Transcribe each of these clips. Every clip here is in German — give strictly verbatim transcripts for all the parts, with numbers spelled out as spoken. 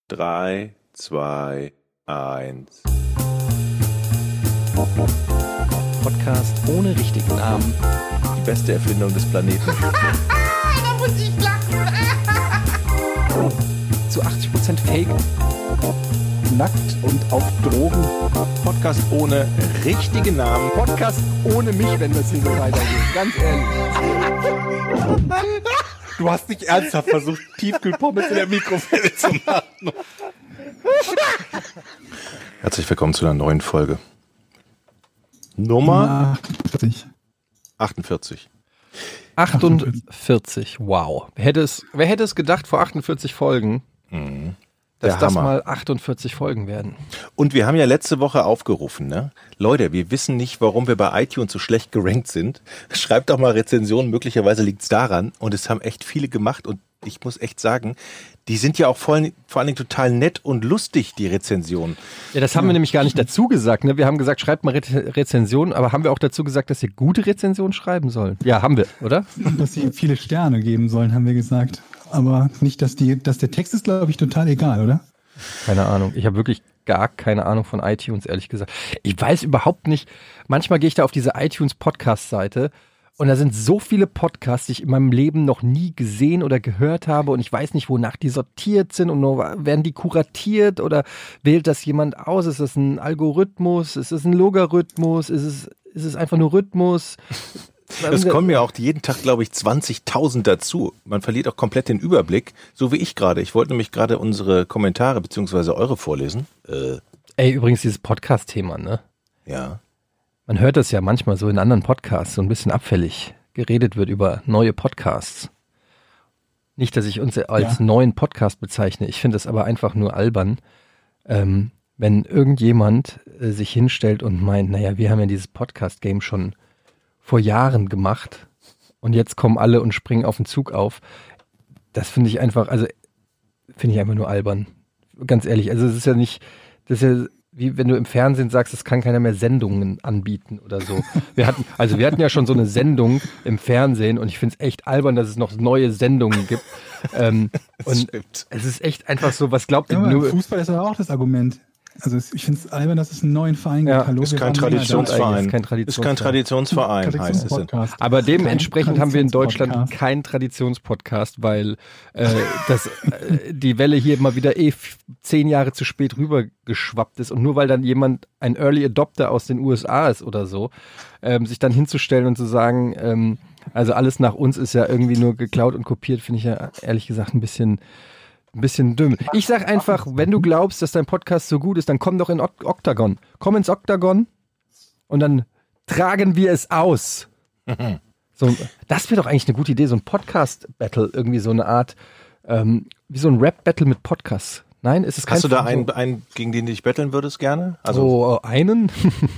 drei, zwei, eins. Podcast ohne richtigen Namen. Die beste Erfindung des Planeten. Da muss ich lachen. Zu achtzig Prozent Fake. Nackt und auf Drogen. Podcast ohne richtigen Namen. Podcast ohne mich, wenn das hier so weitergeht. Ganz ehrlich. Du hast nicht ernsthaft versucht, Tiefkühlpommes in der Mikrowelle zu machen. Herzlich willkommen zu einer neuen Folge. Nummer achtundvierzig. achtundvierzig. achtundvierzig, wow. Wer hätte es, wer hätte es gedacht vor achtundvierzig Folgen, Mhm. dass Der das Hammer. mal achtundvierzig Folgen werden? Und wir haben ja letzte Woche aufgerufen, ne? Leute, wir wissen nicht, warum wir bei iTunes so schlecht gerankt sind. Schreibt doch mal Rezensionen, möglicherweise liegt's daran. Und es haben echt viele gemacht und ich muss echt sagen, die sind ja auch vor, vor allen Dingen total nett und lustig, die Rezensionen. Ja, das haben wir nämlich gar nicht dazu gesagt. Ne? Wir haben gesagt, schreibt mal Re- Rezensionen, aber haben wir auch dazu gesagt, dass ihr gute Rezensionen schreiben sollen? Ja, haben wir, oder? Dass sie viele Sterne geben sollen, haben wir gesagt. Aber nicht, dass die, dass der Text ist, glaube ich, total egal, oder? Keine Ahnung. Ich habe wirklich gar keine Ahnung von iTunes, ehrlich gesagt. Ich weiß überhaupt nicht. Manchmal gehe ich da auf diese iTunes-Podcast-Seite und da sind so viele Podcasts, die ich in meinem Leben noch nie gesehen oder gehört habe und ich weiß nicht, wonach die sortiert sind und nur werden die kuratiert oder wählt das jemand aus? Ist das ein Algorithmus? Ist es ein Logarithmus? Ist es, ist es einfach nur Rhythmus? Es kommen ja auch jeden Tag, glaube ich, zwanzigtausend dazu. Man verliert auch komplett den Überblick, so wie ich gerade. Ich wollte nämlich gerade unsere Kommentare beziehungsweise eure vorlesen. Äh, Ey, übrigens dieses Podcast-Thema, ne? ja. Man hört das ja manchmal so in anderen Podcasts, so ein bisschen abfällig geredet wird über neue Podcasts. Nicht, dass ich uns als Ja. neuen Podcast bezeichne. Ich finde es aber einfach nur albern, ähm, wenn irgendjemand äh, sich hinstellt und meint, naja, wir haben ja dieses Podcast-Game schon vor Jahren gemacht und jetzt kommen alle und springen auf den Zug auf. Das finde ich einfach, also finde ich einfach nur albern. Ganz ehrlich, also es ist ja nicht, das ist ja wie wenn du im Fernsehen sagst, es kann keiner mehr Sendungen anbieten oder so. Wir hatten, also wir hatten ja schon so eine Sendung im Fernsehen und ich finde es echt albern, dass es noch neue Sendungen gibt. Ähm, und stimmt. es ist echt einfach so, was glaubt ihr? Ja, aber Nur, Fußball ist aber auch das Argument. Also es- ich finde es albern, dass es einen neuen Verein Ja, gibt. Hallo, Ist wir kein waren länger da. Traditionsverein. Ist kein Ist kein Traditionsverein. Traditionsverein, heißt es. Traditionspodcast. aber dementsprechend haben wir in Deutschland Traditionspodcast. keinen Traditionspodcast, weil äh, das, äh, die Welle hier immer wieder eh f- zehn Jahre zu spät rübergeschwappt ist und nur weil dann jemand ein Early Adopter aus den U S A ist oder so, ähm, sich dann hinzustellen und zu sagen, ähm, also alles nach uns ist ja irgendwie nur geklaut und kopiert, finde ich ja ehrlich gesagt ein bisschen Ein bisschen dümm. Ich sag einfach, wenn du glaubst, dass dein Podcast so gut ist, dann komm doch in Okt- Oktagon. Komm ins Oktagon und dann tragen wir es aus. So, das wäre doch eigentlich eine gute Idee, so ein Podcast-Battle, irgendwie so eine Art, ähm, wie so ein Rap-Battle mit Podcasts. Nein, ist es kein Hast du da so- einen, einen, gegen den du dich betteln würdest gerne? Also, so äh, einen?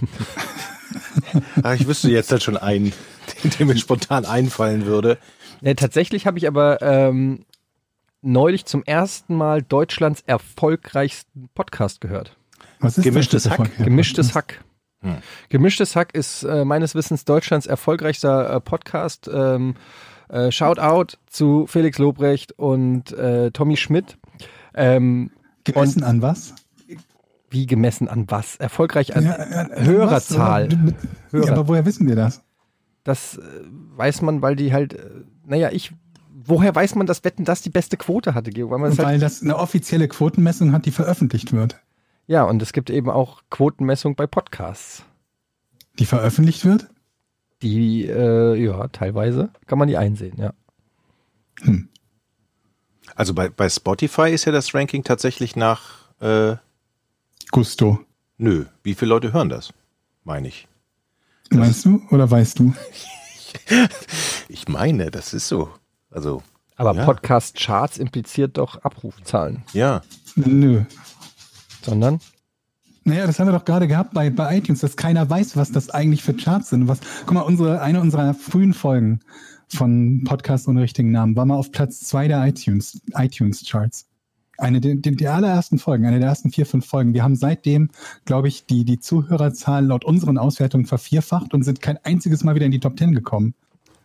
ah, ich wüsste jetzt halt schon einen, den, der mir spontan einfallen würde. Ne, tatsächlich habe ich aber ähm, neulich zum ersten Mal Deutschlands erfolgreichsten Podcast gehört. Was ist Gemischtes das für Hack? Podcast? Gemischtes Hack. Hm. Gemischtes Hack ist äh, meines Wissens Deutschlands erfolgreichster äh, Podcast. Ähm, äh, Shoutout zu Felix Lobrecht und äh, Tommy Schmidt. Ähm, Gemessen an was? wie gemessen an was? Erfolgreich an Ja, ja, an Hörerzahl. was? Mit- Hörer. Ja, aber woher wissen wir das? Das äh, weiß man, weil die halt, äh, naja, ich, woher weiß man, dass Wetten das die beste Quote hatte, Georg? Weil man das halt, Weil das eine offizielle Quotenmessung hat, die veröffentlicht wird. ja, und es gibt eben auch Quotenmessung bei Podcasts. Die veröffentlicht wird? Die, äh, ja, teilweise kann man die einsehen, ja. Hm. Also bei, bei Spotify ist ja das Ranking tatsächlich nach, äh, Gusto. nö, wie viele Leute hören das? Meine ich. Meinst du oder weißt du? Ich meine, das ist so. Also, Aber Ja. Podcast-Charts impliziert doch Abrufzahlen, ja. Nö. sondern Naja, das haben wir doch gerade gehabt bei, bei iTunes, dass keiner weiß, was das eigentlich für Charts sind. Was, guck mal, unsere, eine unserer frühen Folgen von Podcast ohne richtigen Namen war mal auf Platz zwei der iTunes, iTunes Charts. Eine der, der, der allerersten Folgen, eine der ersten vier, fünf Folgen. Wir haben seitdem, glaube ich, die, die Zuhörerzahl laut unseren Auswertungen vervierfacht und sind kein einziges Mal wieder in die Top Ten gekommen.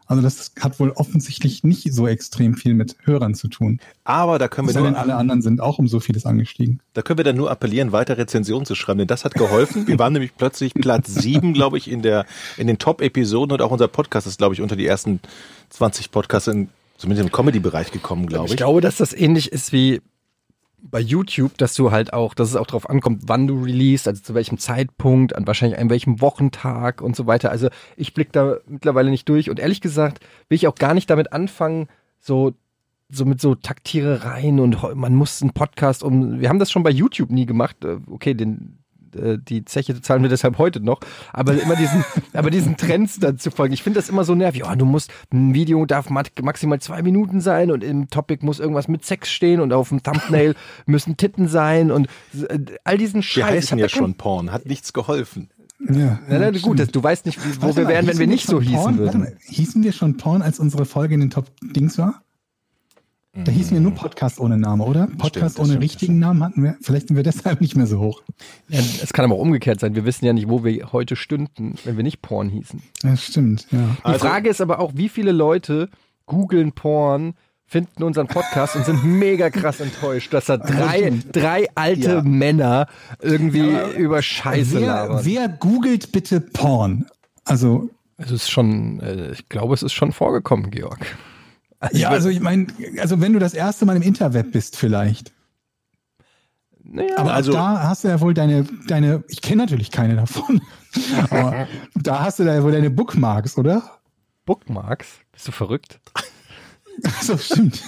Also das hat wohl offensichtlich nicht so extrem viel mit Hörern zu tun. Aber da können wir Denn nur, alle anderen sind auch um so vieles angestiegen. da können wir dann nur appellieren, weiter Rezensionen zu schreiben, denn das hat geholfen. Wir waren nämlich plötzlich Platz sieben, glaube ich, in der in den Top-Episoden und auch unser Podcast ist, glaube ich, unter die ersten zwanzig Podcasts in, zumindest im Comedy-Bereich gekommen, glaube ich. Ich glaube, dass das ähnlich ist wie bei YouTube, dass du halt auch, dass es auch darauf ankommt, wann du release, also zu welchem Zeitpunkt, an wahrscheinlich an welchem Wochentag und so weiter. Also ich blicke da mittlerweile nicht durch und ehrlich gesagt will ich auch gar nicht damit anfangen, so so mit so Taktierereien und man muss einen Podcast um, wir haben das schon bei YouTube nie gemacht, okay, den die Zeche zahlen wir deshalb heute noch, aber immer diesen, aber diesen Trends dann zu folgen. Ich finde das immer so nervig. Ja, du musst, ein Video darf maximal zwei Minuten sein und im Topic muss irgendwas mit Sex stehen und auf dem Thumbnail müssen Titten sein und all diesen Scheiß. Wir heißen ja schon Porn, hat nichts geholfen. Ja, na, na, gut, das, du weißt nicht, wie, wo Warte wir mal, wären, wenn wir nicht so hießen Porn? würden. Warte mal, hießen wir schon Porn, als unsere Folge in den Top-Dings war? Da hießen wir nur Podcast ohne Name, oder? Podcast stimmt, ohne stimmt, richtigen Namen hatten wir. Vielleicht sind wir deshalb nicht mehr so hoch. Ja, es kann aber auch umgekehrt sein. Wir wissen ja nicht, wo wir heute stünden, wenn wir nicht Porn hießen. Das stimmt, ja. Die Also- Frage ist aber auch, wie viele Leute googeln Porn, finden unseren Podcast und sind mega krass enttäuscht, dass da drei, drei alte Ja. Männer irgendwie über Scheiße Wer, labern. wer googelt bitte Porn? Also, Es ist schon, äh, ich glaube, es ist schon vorgekommen, Georg. ja, also ich meine, also wenn du das erste Mal im Interweb bist vielleicht. Naja, Aber also- also, da hast du ja wohl deine, deine, ich kenne natürlich keine davon, aber da hast du da ja wohl deine Bookmarks, oder? Bookmarks? Bist du verrückt? So, stimmt.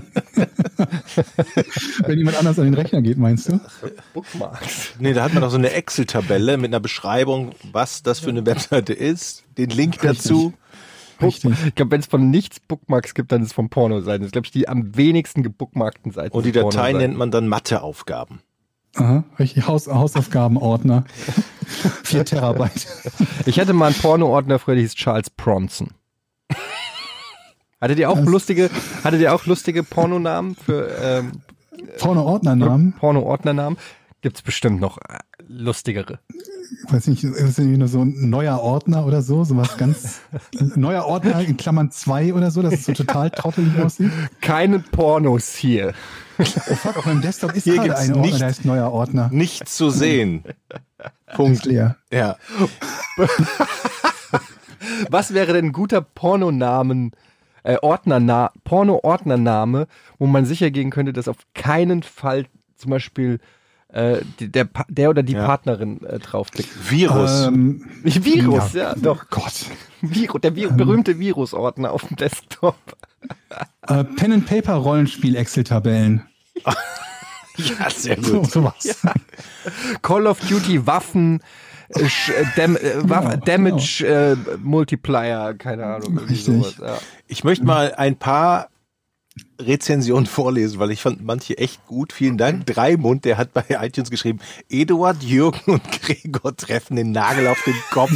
Wenn jemand anders an den Rechner geht, meinst du? Bookmarks. Nee, da hat man noch so eine Excel-Tabelle mit einer Beschreibung, was das für eine Webseite ist, den Link dazu. Richtig. Ich glaube, wenn es von nichts Bookmarks gibt, dann ist es von Pornoseiten. Das ist, glaube ich, die am wenigsten gebookmarkten Seiten. Und die sind Datei Pornoseiten. nennt man dann Matheaufgaben. Aha, richtig. Haus, Hausaufgabenordner. Vier Terabyte. Ich hatte mal einen Porno-Ordner früher, der hieß Charles Bronson. Hattet ihr auch lustige, hattet ihr auch lustige Pornonamen für ähm, Porno-Ordnernamen. Porno-Ordnernamen? Gibt's bestimmt noch äh, lustigere. Weiß nicht, ist das irgendwie nur so ein neuer Ordner oder so? So was ganz, neuer Ordner in Klammern zwei oder so, dass es so total trottelig aussieht. Keine Pornos hier. Oh fuck, auf meinem Desktop ist Hier gerade gibt's ein Ordner, nicht- der heißt neuer Ordner. Nichts zu sehen. Ist Punkt. leer. Ja. Was wäre denn ein guter Pornonamen, äh, Ordnerna Porno-Ordnername, wo man sicher gehen könnte, dass auf keinen Fall zum Beispiel äh, die, der, Pa- der oder die Ja. Partnerin äh, draufklickt? Virus. Ähm, Virus, ja, ja, doch. Gott. Virus, der Vi berühmte Virusordner auf dem Desktop. Äh, Pen and Paper Rollenspiel Excel-Tabellen. Ja, sehr So, gut. sowas. Call of Duty Waffen, äh, Sch- äh, Dam äh, Waff Genau, Damage äh, Multiplier, keine Ahnung. irgendwie Richtig. sowas, ja. Ich möchte mal ein paar Rezensionen vorlesen, weil ich fand manche echt gut. Vielen Dank. Dreimund, der hat bei iTunes geschrieben, Eduard, Jürgen und Gregor treffen den Nagel auf den Kopf.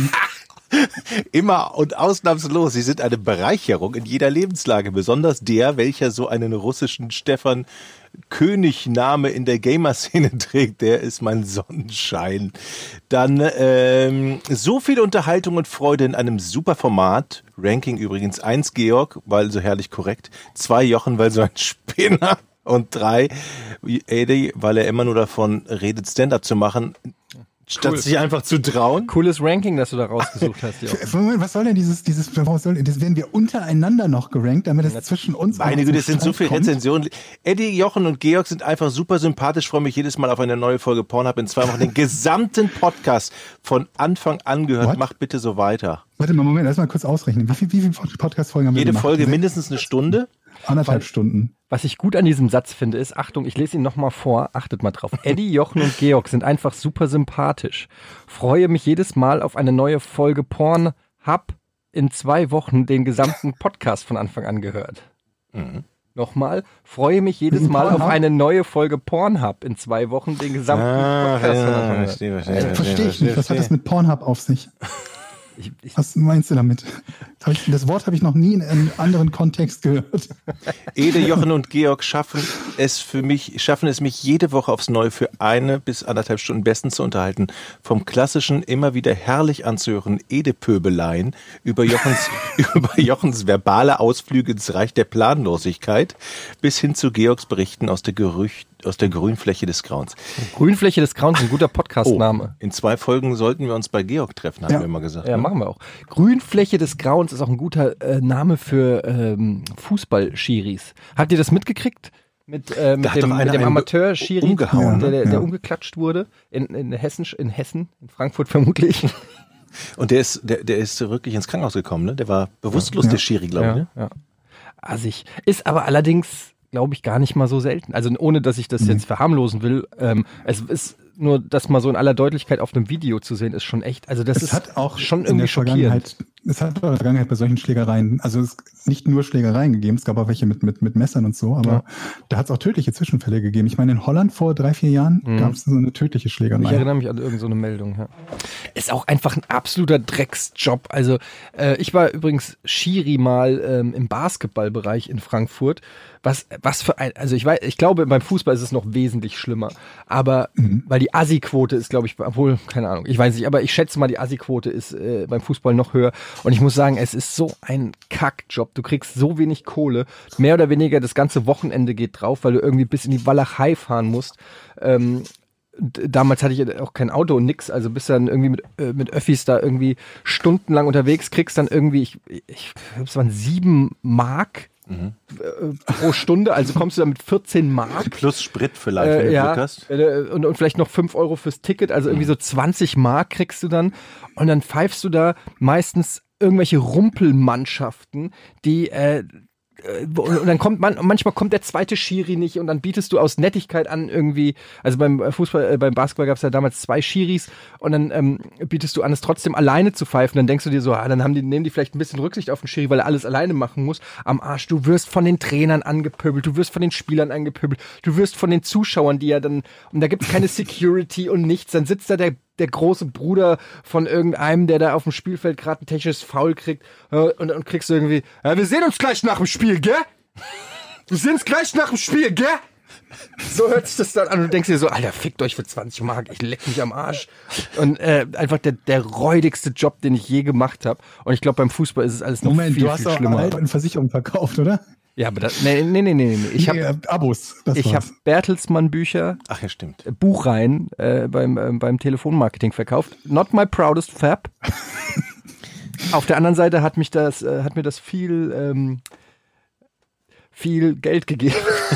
Immer und ausnahmslos. Sie sind eine Bereicherung in jeder Lebenslage. Besonders der, welcher so einen russischen Stefan König-Name in der Gamer-Szene trägt, der ist mein Sonnenschein. Dann ähm, so viel Unterhaltung und Freude in einem super Format. Ranking übrigens eins Georg, weil so herrlich korrekt. Zwei Jochen, weil so ein Spinner. Und drei Eddie, weil er immer nur davon redet, Stand-up zu machen, statt Cool. sich einfach zu trauen. Cooles Ranking, das du da rausgesucht hast, Jörg. Moment, was soll denn dieses, dieses, was soll, das werden wir untereinander noch gerankt, damit es zwischen uns Meine auch Güte, zum es sind so Streit viele kommt? Rezensionen. Eddie, Jochen und Georg sind einfach super sympathisch. Ich freue mich jedes Mal auf eine neue Folge Pornhub in zwei Wochen. Den gesamten Podcast von Anfang an gehört. What? Macht bitte so weiter. Warte mal, Moment, lass mal kurz ausrechnen. Wie viel, wie viele Podcast-Folgen haben wir Jede gemacht? Folge Sechs- mindestens eine Stunde. Anderthalb Stunden. Was ich gut an diesem Satz finde, ist, Achtung, ich lese ihn nochmal vor, achtet mal drauf. Eddie, Jochen und Georg sind einfach super sympathisch. Freue mich jedes Mal auf eine neue Folge Porn. Hab in zwei Wochen den gesamten Podcast von Anfang an gehört. Mhm. Nochmal, freue mich jedes Mal auf Pornhub? eine neue Folge Pornhub. In zwei Wochen den gesamten Podcast von Anfang an gehört. verstehe, verstehe, Verstehe ich nicht. Was hat das mit Pornhub auf sich? Ich, ich, Was meinst du damit? Hab ich, das Wort habe ich noch nie in einem anderen Kontext gehört. Ede, Jochen und Georg schaffen es für mich, schaffen es mich jede Woche aufs Neue für eine bis anderthalb Stunden bestens zu unterhalten. Vom klassischen, immer wieder herrlich anzuhören Ede-Pöbeleien über Jochens, über Jochens verbale Ausflüge ins Reich der Planlosigkeit bis hin zu Georgs Berichten aus der Gerücht, aus der Grünfläche des Grauens. Grünfläche des Grauens, ein guter Podcast-Name. Oh, in zwei Folgen sollten wir uns bei Georg treffen, haben Ja. wir immer gesagt. Ja, ne? machen wir auch. Grünfläche des Grauens ist auch ein guter äh, Name für ähm, Fußball-Schiris. Habt ihr das mitgekriegt? Mit, äh, mit Da hat dem, doch einer mit dem einen Amateur-Schiri, umgehauen, der, ne? der, der Ja. umgeklatscht wurde. In, in Hessen, in Hessen, in Frankfurt vermutlich. Und der ist, der, der ist wirklich ins Krankenhaus gekommen, ne? Der war bewusstlos, Ja. der Schiri, glaube ich. Ne? ja, ja. Assig. Ist aber allerdings, glaube ich, gar nicht mal so selten. Also ohne, dass ich das jetzt verharmlosen will. Ähm, es ist nur, das mal so in aller Deutlichkeit auf einem Video zu sehen, ist schon echt, also das Es ist hat auch schon in irgendwie der schockierend. Vergangenheit, es hat auch in der Vergangenheit bei solchen Schlägereien, also es nicht nur Schlägereien gegeben, es gab auch welche mit, mit, mit Messern und so, aber Ja. da hat es auch tödliche Zwischenfälle gegeben. Ich meine, in Holland vor drei, vier Jahren Mhm. gab es so eine tödliche Ich Schlägerei. erinnere mich an irgendeine so eine Meldung. Ja. Ist auch einfach ein absoluter Drecksjob. Also äh, ich war übrigens Schiri mal ähm, im Basketballbereich in Frankfurt. Was, was für ein, also ich weiß, ich glaube, beim Fußball ist es noch wesentlich schlimmer. Aber Mhm. weil die Assi-Quote ist, glaube ich, obwohl, keine Ahnung, ich weiß nicht, aber ich schätze mal, die Assi-Quote ist äh, beim Fußball noch höher. Und ich muss sagen, es ist so ein Kackjob. Du kriegst so wenig Kohle. Mehr oder weniger das ganze Wochenende geht drauf, weil du irgendwie bis in die Walachei fahren musst. Ähm, d- damals hatte ich auch kein Auto und nix, also bist dann irgendwie mit, äh, mit Öffis da irgendwie stundenlang unterwegs, kriegst dann irgendwie, ich, ich glaube, es waren sieben Mark äh, pro Stunde, also kommst du da mit vierzehn Mark. Plus Sprit vielleicht, wenn Äh, du ja, Glück hast. äh, und, und vielleicht noch fünf Euro fürs Ticket, also irgendwie so zwanzig Mark kriegst du dann. Und dann pfeifst du da meistens irgendwelche Rumpelmannschaften, die äh, äh, wo- und dann kommt man, manchmal kommt der zweite Schiri nicht und dann bietest du aus Nettigkeit an irgendwie, also beim Fußball, äh, beim Basketball gab es ja damals zwei Schiris und dann ähm, bietest du an, es trotzdem alleine zu pfeifen. Dann denkst du dir so, ah, dann haben die, nehmen die vielleicht ein bisschen Rücksicht auf den Schiri, weil er alles alleine machen muss. Am Arsch, du wirst von den Trainern angepöbelt, du wirst von den Spielern angepöbelt, du wirst von den Zuschauern, die ja dann, und da gibt's keine Security und nichts, dann sitzt da der der große Bruder von irgendeinem, der da auf dem Spielfeld gerade ein technisches Foul kriegt äh, und, und kriegst du irgendwie, ja, wir sehen uns gleich nach dem Spiel, gell? Wir sehen uns gleich nach dem Spiel, gell? So hört sich das dann an und du denkst dir so, Alter, fickt euch für zwanzig Mark, ich leck mich am Arsch. Und äh, einfach der, der räudigste Job, den ich je gemacht habe. Und ich glaube, beim Fußball ist es alles noch Moment, viel, du hast viel auch schlimmer. eine Versicherung verkauft, oder? Ja, aber das, nee, nee, nee, nee, nee. Ich habe Nee, äh, Abos, das ich hab war's. Bertelsmann-Bücher, Ach ja, stimmt. Buchreihen äh, beim, äh, beim Telefonmarketing verkauft. Not my proudest fab. Auf der anderen Seite hat mich das, äh, hat mir das viel, ähm, viel Geld gegeben.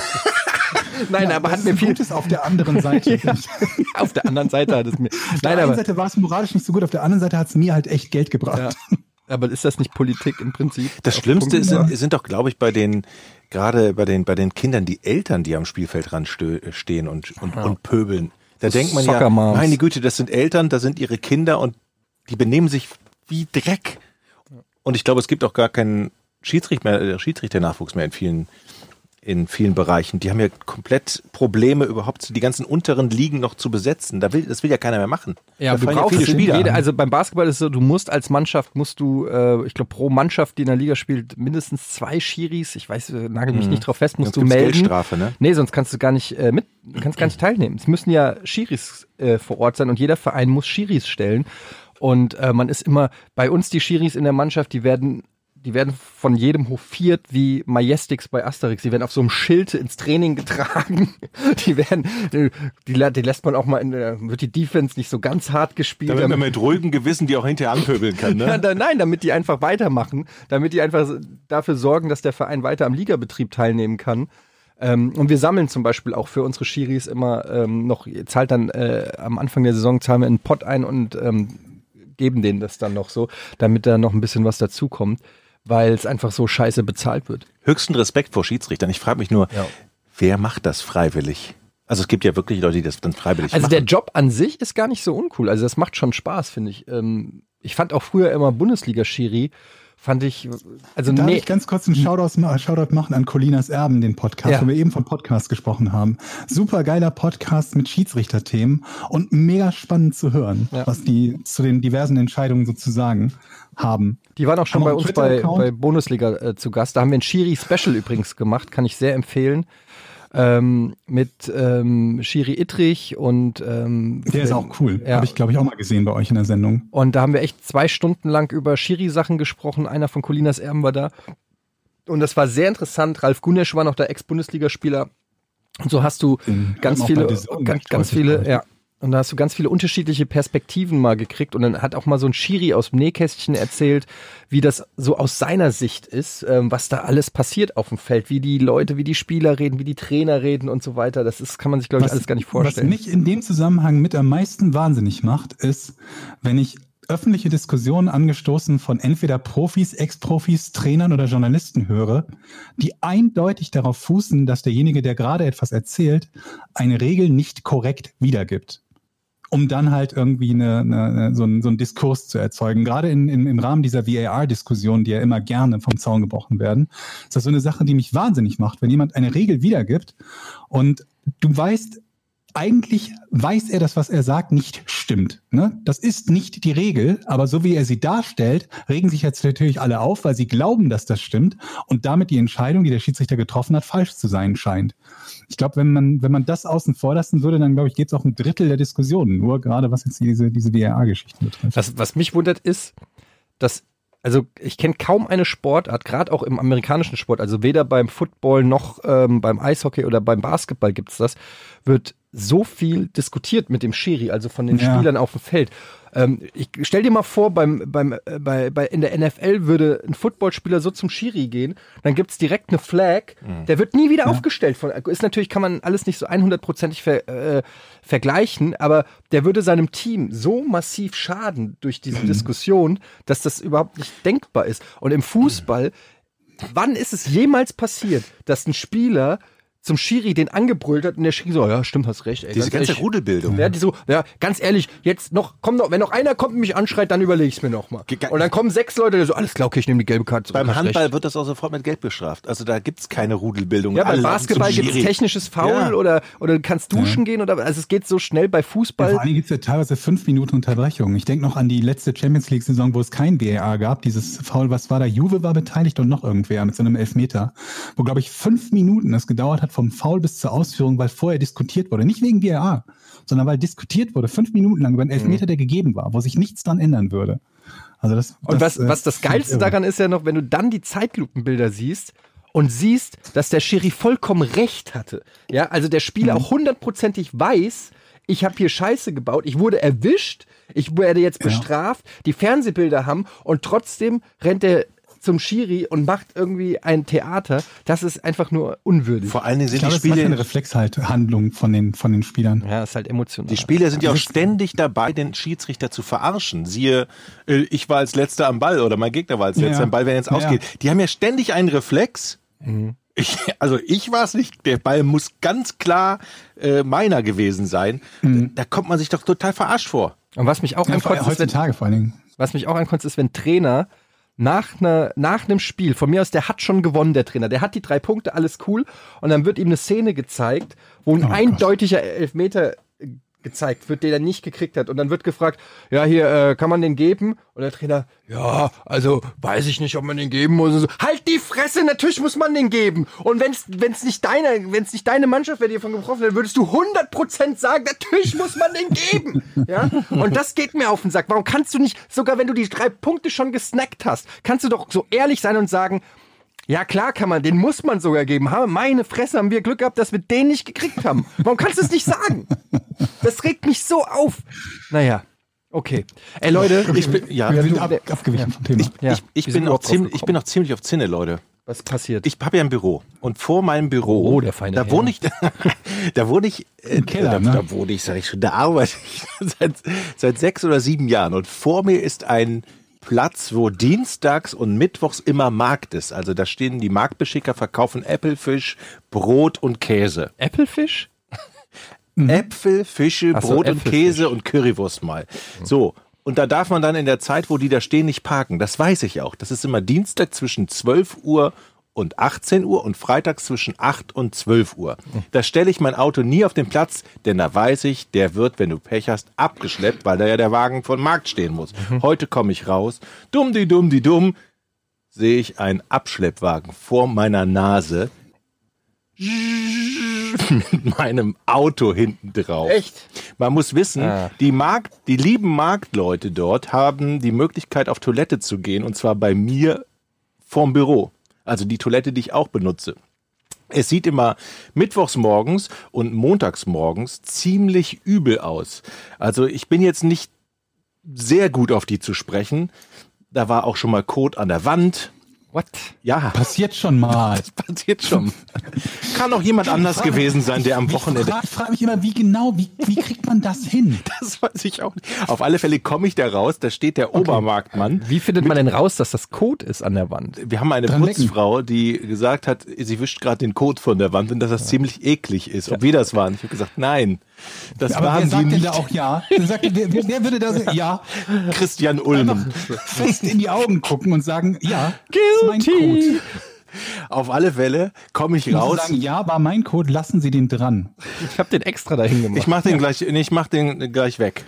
Nein, Ja, aber das hat ist mir ein viel. Gutes auf der anderen Seite. Ja. Auf der anderen Seite hat es mir. Auf der Nein, einen aber, Seite war es moralisch nicht so gut, auf der anderen Seite hat es mir halt echt Geld gebracht. ja, aber ist das nicht Politik im Prinzip? Das Auf Schlimmste Punkt- ist, Ja. sind, sind doch, glaube ich, bei den, gerade bei den, bei den Kindern, die Eltern, die am Spielfeldrand stö stehen und, und, und pöbeln. Da denkt man ja, Soccer Moms. meine Güte, das sind Eltern, das sind ihre Kinder und die benehmen sich wie Dreck. Und ich glaube, es gibt auch gar keinen Schiedsrichter mehr, äh, Schiedsrichternachwuchs mehr in vielen, in vielen Bereichen. Die haben ja komplett Probleme, überhaupt die ganzen unteren Ligen noch zu besetzen. Da will, das will ja keiner mehr machen. Ja, da du fallen brauchst viele Spieler jede, an. also beim Basketball ist es so, du musst als Mannschaft, musst du, äh, ich glaube pro Mannschaft, die in der Liga spielt, mindestens zwei Schiris, ich weiß, äh, nagel mich Mhm. nicht drauf fest, musst Sonst du gibt's melden. Geldstrafe, ne? Nee, sonst kannst du gar nicht äh, mit, kannst gar nicht teilnehmen. Es müssen ja Schiris äh, vor Ort sein und jeder Verein muss Schiris stellen. Und äh, man ist immer, bei uns die Schiris in der Mannschaft, die werden die werden von jedem hofiert wie Majestix bei Asterix. Die werden auf so einem Schild ins Training getragen. Die werden, die, die lässt man auch mal in der, wird die Defense nicht so ganz hart gespielt. Damit man mit ruhigem Gewissen die auch hinterher anpöbeln kann, ne? Ja, da, nein, damit die einfach weitermachen, damit die einfach dafür sorgen, dass der Verein weiter am Ligabetrieb teilnehmen kann. Ähm, und wir sammeln zum Beispiel auch für unsere Schiris immer ähm, noch, zahlt dann äh, am Anfang der Saison, zahlen wir einen Pott ein und ähm, geben denen das dann noch so, damit da noch ein bisschen was dazukommt, weil es einfach so scheiße bezahlt wird. Höchsten Respekt vor Schiedsrichtern. Ich frage mich nur, Ja. wer macht das freiwillig? Also es gibt ja wirklich Leute, die das dann freiwillig Also machen. der Job an sich ist gar nicht so uncool. Also das macht schon Spaß, finde ich. Ähm, ich fand auch früher immer Bundesliga-Schiri Fand ich, also Darf nee. ich ganz kurz einen Shoutout, Shoutout machen an Colinas Erben, den Podcast, Ja. wo wir eben von Podcast gesprochen haben. Super geiler Podcast mit Schiedsrichterthemen und mega spannend zu hören, Ja. was die zu den diversen Entscheidungen sozusagen haben. Die waren auch schon Haben bei wir einen uns bei, Twitter-Account? bei Bundesliga äh, zu Gast. Da haben wir ein Schiri-Special übrigens gemacht, kann ich sehr empfehlen. Ähm, mit ähm, Schiri Ittrich und ähm, Der ist auch cool. Ja. Habe ich, glaube ich, auch mal gesehen bei euch in der Sendung. Und da haben wir echt zwei Stunden lang über Schiri-Sachen gesprochen. Einer von Colinas Erben war da. Und das war sehr interessant. Ralf Gunesch war noch der Ex-Bundesligaspieler. Und so hast du Den ganz haben auch viele, bei The Zone ganz, recht ganz häufig viele, gehört. ja. Und da hast du ganz viele unterschiedliche Perspektiven mal gekriegt. Und dann hat auch mal so ein Schiri aus dem Nähkästchen erzählt, wie das so aus seiner Sicht ist, ähm, was da alles passiert auf dem Feld, wie die Leute, wie die Spieler reden, wie die Trainer reden und so weiter. Das ist, kann man sich, glaube ich, alles gar nicht vorstellen. Was mich in dem Zusammenhang mit am meisten wahnsinnig macht, ist, wenn ich öffentliche Diskussionen angestoßen von entweder Profis, Ex-Profis, Trainern oder Journalisten höre, die eindeutig darauf fußen, dass derjenige, der gerade etwas erzählt, eine Regel nicht korrekt wiedergibt. Um dann halt irgendwie eine, eine, so, einen, so einen Diskurs zu erzeugen. Gerade in, in, im Rahmen dieser V A R-Diskussionen, die ja immer gerne vom Zaun gebrochen werden, ist das so eine Sache, die mich wahnsinnig macht, wenn jemand eine Regel wiedergibt und du weißt, eigentlich weiß er, dass was er sagt nicht stimmt. Ne? Das ist nicht die Regel, aber so wie er sie darstellt, regen sich jetzt natürlich alle auf, weil sie glauben, dass das stimmt und damit die Entscheidung, die der Schiedsrichter getroffen hat, falsch zu sein scheint. Ich glaube, wenn man wenn man das außen vor lassen würde, dann glaube ich, geht es auch ein Drittel der Diskussionen, nur gerade was jetzt diese diese V A R-Geschichten betrifft. Was, was mich wundert ist, dass, also ich kenne kaum eine Sportart, gerade auch im amerikanischen Sport, also weder beim Football noch ähm, beim Eishockey oder beim Basketball gibt's das, wird so viel diskutiert mit dem Schiri, also von den Ja. Spielern auf dem Feld. Ähm, ich stell dir mal vor, beim, beim, äh, bei, bei, in der N F L würde ein Footballspieler so zum Schiri gehen, dann gibt's direkt eine Flag, der wird nie wieder aufgestellt. Von, ist natürlich, kann man alles nicht so hundertprozentig ver, äh, vergleichen, aber der würde seinem Team so massiv schaden durch diese Diskussion, dass das überhaupt nicht denkbar ist. Und im Fußball, wann ist es jemals passiert, dass ein Spieler zum Schiri den angebrüllt hat und der Schiri so, ja, stimmt, hast recht. Ey, Diese ganz ganze ehrlich, Rudelbildung. ja, die so, ja, ganz ehrlich, jetzt noch, komm noch, wenn noch einer kommt und mich anschreit, dann überlege ich es mir noch mal. Ge- Und dann kommen sechs Leute, die so, alles klar, okay, ich nehme die gelbe Karte zurück. Beim hast Handball recht. wird das auch sofort mit Geld bestraft. Also da gibt's keine Rudelbildung. Ja, Alle beim laufen Basketball zum gibt es Schiri. technisches Foul Ja. oder, oder du kannst duschen gehen oder, also es geht so schnell bei Ja, Fußball. vor allen Dingen gibt es ja teilweise fünf Minuten Unterbrechung. Ich denke noch an die letzte Champions League-Saison, wo es kein V A R gab. Dieses Foul, was war da? Juve war beteiligt und noch irgendwer mit so einem Elfmeter. Wo, glaube ich, fünf Minuten es gedauert hat vom Foul bis zur Ausführung, weil vorher diskutiert wurde. Nicht wegen V A R, sondern weil diskutiert wurde, fünf Minuten lang über einen Elfmeter, der gegeben war, wo sich nichts dran ändern würde. Also das, Und das, was, was das finde ich Geilste irre. daran ist ja noch, wenn du dann die Zeitlupenbilder siehst und siehst, dass der Schiri vollkommen recht hatte. Ja, also der Spieler auch hundertprozentig weiß, ich habe hier Scheiße gebaut, ich wurde erwischt, ich werde jetzt Ja. bestraft, die Fernsehbilder haben und trotzdem rennt er zum Schiri und macht irgendwie ein Theater. Das ist einfach nur unwürdig. Vor allen Dingen Ich sind glaube, die das ist manchmal eine Spiele, Reflexhandlung von den, von den Spielern. Ja, ist halt emotional. die Spieler sind ja auch ständig dabei, den Schiedsrichter zu verarschen. Siehe, äh, ich war als Letzter am Ball oder mein Gegner war als Ja. Letzter am Ball, wenn er jetzt Ja. ausgeht. Die haben ja ständig einen Reflex. Ich, also ich war es nicht. Der Ball muss ganz klar äh, meiner gewesen sein. Da kommt man sich doch total verarscht vor. Und was mich auch Ja, ankotzt, ist, wenn, heutzutage vor allen Dingen. was mich auch ankotzt, ist, wenn Trainer nach, einer, nach einem Spiel, von mir aus, der hat schon gewonnen, der Trainer, der hat die drei Punkte, alles cool, und dann wird ihm eine Szene gezeigt, wo ein Oh Gott. eindeutiger Elfmeter äh, gezeigt wird, den er nicht gekriegt hat, und dann wird gefragt, ja, hier, äh, kann man den geben? Und der Trainer, ja, also, weiß ich nicht, ob man den geben muss. Und so, halt die Fresse, natürlich muss man den geben. Und wenn's, wenn's nicht deine, wenn's nicht deine Mannschaft wäre, die davon getroffen wäre, würdest du hundert Prozent sagen, natürlich muss man den geben. Ja? Und das geht mir auf den Sack. Warum kannst du nicht, sogar wenn du die drei Punkte schon gesnackt hast, kannst du doch so ehrlich sein und sagen, ja klar kann man, den muss man sogar geben. Ha, meine Fresse, haben wir Glück gehabt, dass wir den nicht gekriegt haben. Warum kannst du es nicht sagen? Das regt mich so auf. Naja, okay. Ey Leute, Ich bin, ja, Wir sind du- ab, abgewichen vom Thema. ja, ich, ich, wir sind bin auch überhaupt drauf ziemlich, ich gekommen. bin auch ziemlich auf Zinne, Leute. Was passiert? Ich habe ja ein Büro und vor meinem Büro, Oh, der feine da Herr. wohne ich, da wohne ich, äh, Im Keller, da, ne? da wohne ich, sag ich schon, da arbeite ich seit, seit sechs oder sieben Jahren und vor mir ist ein Platz, wo dienstags und mittwochs immer Markt ist. Also da stehen die Marktbeschicker, verkaufen Äpfelfisch, Brot und Käse. Äpfelfisch? Äpfel, Fische, Ach so, Brot und Äpfelfisch. Käse und Currywurst mal. So. Und da darf man dann in der Zeit, wo die da stehen, nicht parken. Das weiß ich auch. Das ist immer Dienstag zwischen zwölf Uhr und achtzehn Uhr und freitags zwischen acht und zwölf Uhr. Da stelle ich mein Auto nie auf den Platz, denn da weiß ich, der wird, wenn du Pech hast, abgeschleppt, weil da ja der Wagen von Markt stehen muss. Mhm. Heute komme ich raus, dumm die dumm die dumm, sehe ich einen Abschleppwagen vor meiner Nase mit meinem Auto hinten drauf. Echt? Man muss wissen, ah. die Markt, die lieben Marktleute dort haben die Möglichkeit, auf Toilette zu gehen, und zwar bei mir vorm Büro. Also die Toilette, die ich auch benutze. Es sieht immer mittwochs morgens und montags morgens ziemlich übel aus. Also ich bin jetzt nicht sehr gut auf die zu sprechen. Da war auch schon mal Kot an der Wand. What? Ja. Passiert schon mal. Das passiert schon. Kann auch jemand anders frage, gewesen sein, der am ich, Wochenende... Ich frage frag mich immer, wie genau, wie, wie kriegt man das hin? Das weiß ich auch nicht. Auf alle Fälle komme ich da raus, da steht der okay. Obermarktmann. Wie findet man denn raus, dass das Kot ist an der Wand? Wir haben eine Dran Putzfrau, lecken. die gesagt hat, sie wischt gerade den Kot von der Wand und dass das ja. ziemlich eklig ist. Ob ja. wir das waren. Ich habe gesagt, nein. Das ja, aber waren wer sagt nicht. denn da auch ja? Wer, sagt, wer, wer würde da sagen, ja? Christian Ulmen. Fest in die Augen gucken und sagen, ja, Guilty. Ist mein Code. Auf alle Fälle komme ich raus. Sagen, ja, war mein Code, lassen Sie den dran. Ich habe den extra dahin gemacht. Ich mach den gleich, nee, ich mach den gleich weg.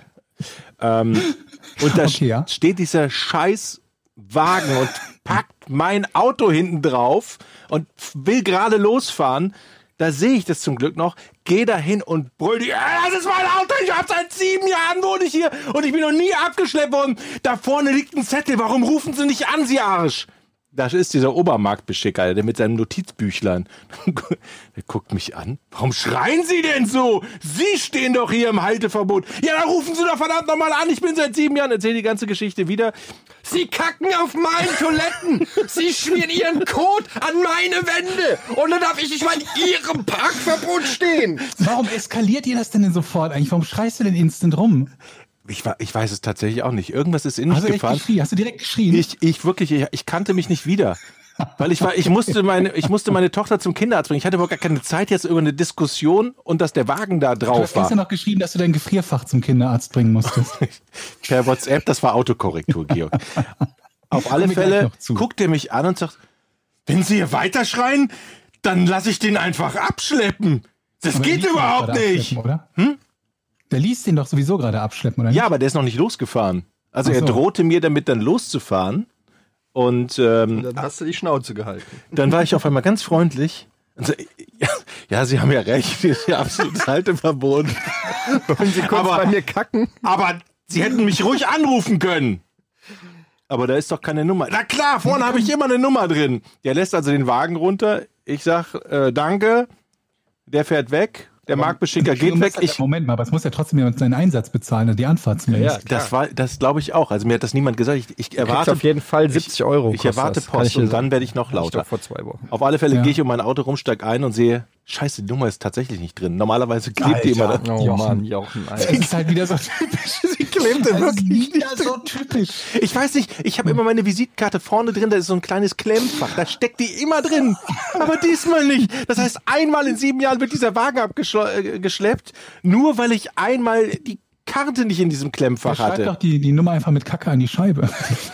Ähm, und da okay, ja. steht dieser scheiß Wagen und packt mein Auto hinten drauf und will gerade losfahren. Da sehe ich das zum Glück noch, gehe da hin und brüll die, das ist mein Auto, ich hab seit sieben Jahren wohne ich hier und ich bin noch nie abgeschleppt worden. Da vorne liegt ein Zettel, warum rufen Sie nicht an, Sie Arsch? Da ist dieser Obermarktbeschicker, der mit seinem Notizbüchlein. Der guckt mich an. Warum schreien Sie denn so? Sie stehen doch hier im Halteverbot. Ja, dann rufen Sie doch verdammt nochmal an. Ich bin seit sieben Jahren, erzähle die ganze Geschichte wieder. Sie kacken auf meinen Toiletten. Sie schmieren Ihren Kot an meine Wände. Und dann darf ich nicht mal in Ihrem Parkverbot stehen. Warum eskaliert ihr das denn, denn sofort eigentlich? Warum schreist du denn instant rum? Ich, ich weiß es tatsächlich auch nicht. Irgendwas ist in mich Hast du gefahren. Geschrien? Hast du direkt geschrien? Ich, ich wirklich, ich, ich kannte mich nicht wieder. Weil ich war, ich musste meine, ich musste meine Tochter zum Kinderarzt bringen. Ich hatte überhaupt gar keine Zeit jetzt über eine Diskussion und dass der Wagen da drauf war. Du hast gestern noch geschrieben, dass du dein Gefrierfach zum Kinderarzt bringen musstest. Per WhatsApp, das war Autokorrektur, Georg. Auf alle Fälle guckt er mich an und sagt, wenn Sie hier weiterschreien, dann lasse ich den einfach abschleppen. Das aber geht überhaupt nicht. Oder? Hm? Der ließ den doch sowieso gerade abschleppen, oder nicht? Ja, aber der ist noch nicht losgefahren. Also so. Er drohte mir damit dann loszufahren. Und, ähm, und dann hast du die Schnauze gehalten. Dann war ich auf einmal ganz freundlich. Und so, ja, ja, Sie haben ja recht. Sie haben absolutes Halteverbot. Wollen Sie kurz aber, bei mir kacken? Aber Sie hätten mich ruhig anrufen können. Aber da ist doch keine Nummer. Na klar, vorne habe ich immer eine Nummer drin. Der lässt also den Wagen runter. Ich sag, äh, danke. Der fährt weg. Der Marktbeschicker geht weg. Ich, Moment mal, aber es muss ja trotzdem jemand seinen Einsatz bezahlen, die Anfahrtsmails. Ja, das war, das glaube ich auch. Also mir hat das niemand gesagt. Ich, ich erwarte auf jeden Fall siebzig Euro. Ich, ich erwarte Post ich und dann werde ich noch lauter. Ich vor zwei Wochen. Auf alle Fälle ja. gehe ich um mein Auto rum, steig ein und sehe, scheiße, die Nummer ist tatsächlich nicht drin. Normalerweise klebt die immer da. Oh Mann, Jochen. Das ist halt wieder so typisch. Sie klebt da wirklich wieder so typisch. Ich weiß nicht, ich habe immer meine Visitenkarte vorne drin, da ist so ein kleines Klemmfach, da steckt die immer drin. Aber diesmal nicht. Das heißt, einmal in sieben Jahren wird dieser Wagen abgeschleppt, nur weil ich einmal die Karte nicht in diesem Klemmfach ja, hatte. Schreib doch die, die Nummer einfach mit Kacke an die Scheibe.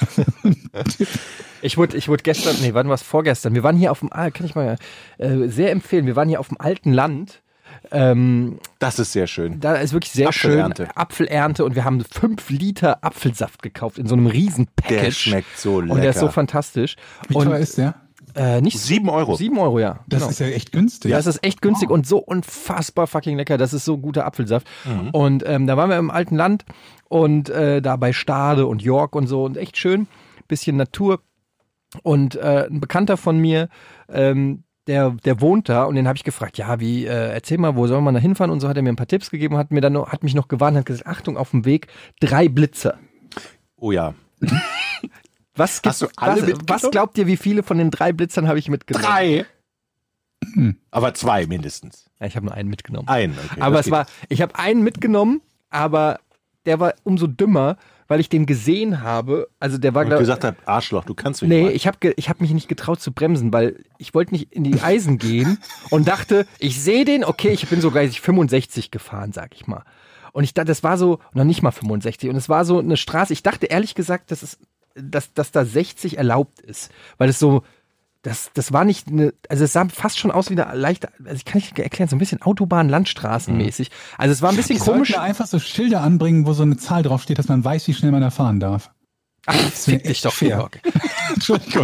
Ich wurde, ich wurde gestern, nee, wann war es vorgestern? Wir waren hier auf dem, kann ich mal äh, sehr empfehlen, wir waren hier auf dem alten Land. Ähm, das ist sehr schön. Da ist wirklich sehr Apfelernte. schön. Apfelernte und wir haben fünf Liter Apfelsaft gekauft in so einem riesen Package. Der schmeckt so lecker. Und der ist so fantastisch. Wie und, teuer ist der? Äh, nicht sieben Euro. Sieben Euro, ja. Das genau. ist ja echt günstig. Ja, das ist echt günstig oh. und so unfassbar fucking lecker. Das ist so guter Apfelsaft. Mhm. Und ähm, da waren wir im alten Land und äh, da bei Stade und York und so und echt schön. Bisschen Natur. Und äh, ein Bekannter von mir, ähm, der, der wohnt da und den habe ich gefragt, ja, wie, äh, erzähl mal, wo soll man da hinfahren? Und so hat er mir ein paar Tipps gegeben, hat mir dann noch, hat mich noch gewarnt, hat gesagt, Achtung, auf dem Weg, drei Blitzer. Oh ja. Was, gibt, was, was glaubt ihr, wie viele von den drei Blitzern habe ich mitgenommen? Drei. Hm. Aber zwei mindestens. Ja, ich habe nur einen mitgenommen. Einen, okay. Aber es war, ich habe einen mitgenommen, aber der war umso dümmer, weil ich den gesehen habe. Also der war, und gesagt habe, Arschloch, du kannst mich Nee, mal. ich habe ich hab mich nicht getraut zu bremsen, weil ich wollte nicht in die Eisen gehen und dachte, ich sehe den, okay, ich bin sogar fünfundsechzig gefahren, sag ich mal. Und ich dachte, das war so, noch nicht mal fünfundsechzig. Und es war so eine Straße, ich dachte ehrlich gesagt, dass, es, dass, dass da sechzig erlaubt ist. Weil es so, das, das war nicht eine, also es sah fast schon aus wie eine leichte, also ich kann nicht erklären, so ein bisschen Autobahn-Landstraßenmäßig. Also es war ein bisschen Die komisch. sollten einfach so Schilder anbringen, wo so eine Zahl draufsteht, dass man weiß, wie schnell man da fahren darf. Ach, fick dich doch, Georg. Entschuldigung.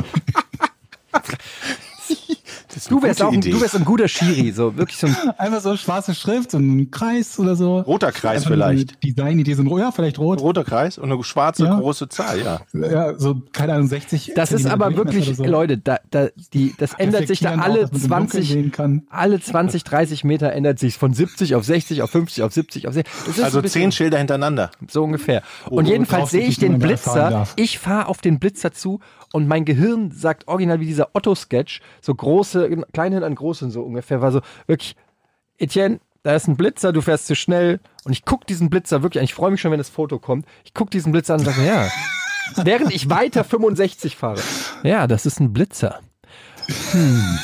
Du wärst auch ein, du wärst ein guter Schiri, so wirklich so ein Einfach so schwarze Schrift, so ein Kreis oder so. Roter Kreis Einfach vielleicht. eine Designidee, so ein, ja, vielleicht rot. Roter Kreis und eine schwarze Ja. große Zahl, ja. Ja, so, keine Ahnung, sechzig. Das ist Zentimeter aber Durchmesser wirklich, oder so. Leute, da, da, die, das ändert sich da Reflektieren auch, alle dass man im Dunkeln zwanzig, sehen kann. alle zwanzig, dreißig Meter ändert sich von siebzig auf sechzig, auf fünfzig, auf siebzig, auf sechzig. Das ist Also ein bisschen- zehn Schilder hintereinander. So ungefähr. Oh, Und jedenfalls drauf sehe steht ich nicht, den wie man da fahren Blitzer, darf. ich fahre auf den Blitzer zu und mein Gehirn sagt original wie dieser Otto-Sketch, so große, klein hin an groß und so ungefähr, war so wirklich, Etienne, da ist ein Blitzer, du fährst zu schnell und ich gucke diesen Blitzer wirklich an, ich freue mich schon, wenn das Foto kommt, ich gucke diesen Blitzer an und sage, ja, während ich weiter fünfundsechzig fahre, ja, das ist ein Blitzer. Hm.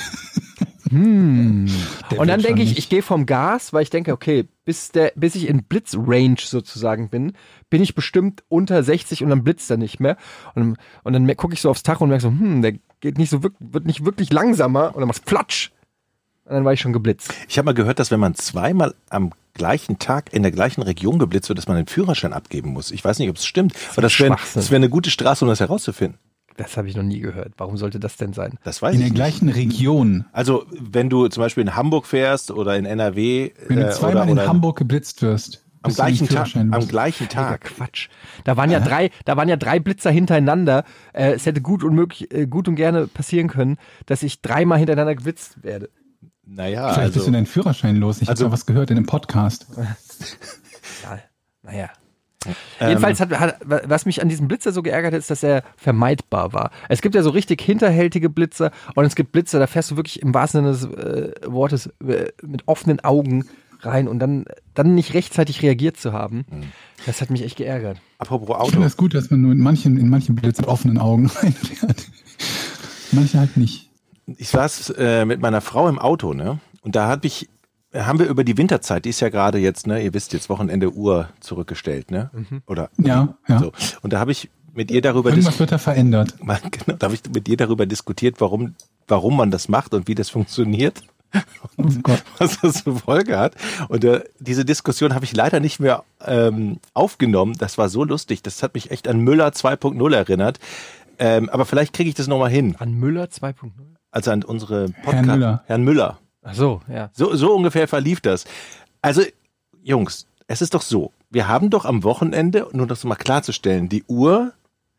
Hm. Der Und dann wird denke schon ich, nicht. ich gehe vom Gas, weil ich denke, okay, bis, der, bis ich in Blitzrange sozusagen bin, bin ich bestimmt unter sechzig und dann blitzt er nicht mehr. Und, und dann gucke ich so aufs Tacho und merke so, hm, der geht nicht so wirklich, wird nicht wirklich langsamer und dann machst Platsch. Und dann war ich schon geblitzt. Ich habe mal gehört, dass wenn man zweimal am gleichen Tag in der gleichen Region geblitzt wird, dass man den Führerschein abgeben muss. Ich weiß nicht, ob es stimmt, aber das wäre Schwachsinn. das wär eine gute Straße, um das herauszufinden. Das habe ich noch nie gehört. Warum sollte das denn sein? Das weiß In ich der nicht. gleichen Region. Also wenn du zum Beispiel in Hamburg fährst oder in N R W Wenn du äh, zweimal oder, in oder Hamburg geblitzt wirst. am bist du den gleichen Tag, Führerschein los. am gleichen Mega Tag. Quatsch. Da waren ja drei, da waren ja drei Blitzer hintereinander. Äh, es hätte gut und möglich, äh, gut und gerne passieren können, dass ich dreimal hintereinander geblitzt werde. Naja, Vielleicht bist also du deinen Führerschein los. Ich Also- habe da was gehört in einem Podcast. Ja, naja. Ähm, Jedenfalls hat, hat, was mich an diesem Blitzer so geärgert hat, ist, dass er vermeidbar war. Es gibt ja so richtig hinterhältige Blitzer und es gibt Blitzer, da fährst du wirklich im wahrsten Sinne des äh, Wortes äh, mit offenen Augen rein und dann, dann nicht rechtzeitig reagiert zu haben. Das hat mich echt geärgert. apropos Ich Auto. finde es gut, dass man nur in manchen, in manchen Blitz mit offenen Augen reinfährt. Manche halt nicht. Ich saß äh, mit meiner Frau im Auto, ne? Und da hab ich, haben wir über die Winterzeit, die ist ja gerade jetzt, ne? Ihr wisst jetzt Wochenende Uhr zurückgestellt, ne? Oder Ja, ja. so. Und da habe ich mit ihr darüber Irgendwas wird da verändert. Mal, genau, da habe ich mit ihr darüber diskutiert, warum, warum man das macht und wie das funktioniert. Oh Gott. Was das zur Folge hat. Und äh, diese Diskussion habe ich leider nicht mehr ähm, aufgenommen. Das war so lustig. Das hat mich echt an Müller zwei Punkt null erinnert. Ähm, aber vielleicht kriege ich das nochmal hin. An Müller zwei Punkt null? Also an unsere Podcast. Herrn Müller. Herrn Müller. Ach so, ja. So, so ungefähr verlief das. Also, Jungs, es ist doch so. Wir haben doch am Wochenende, nur das mal klarzustellen, die Uhr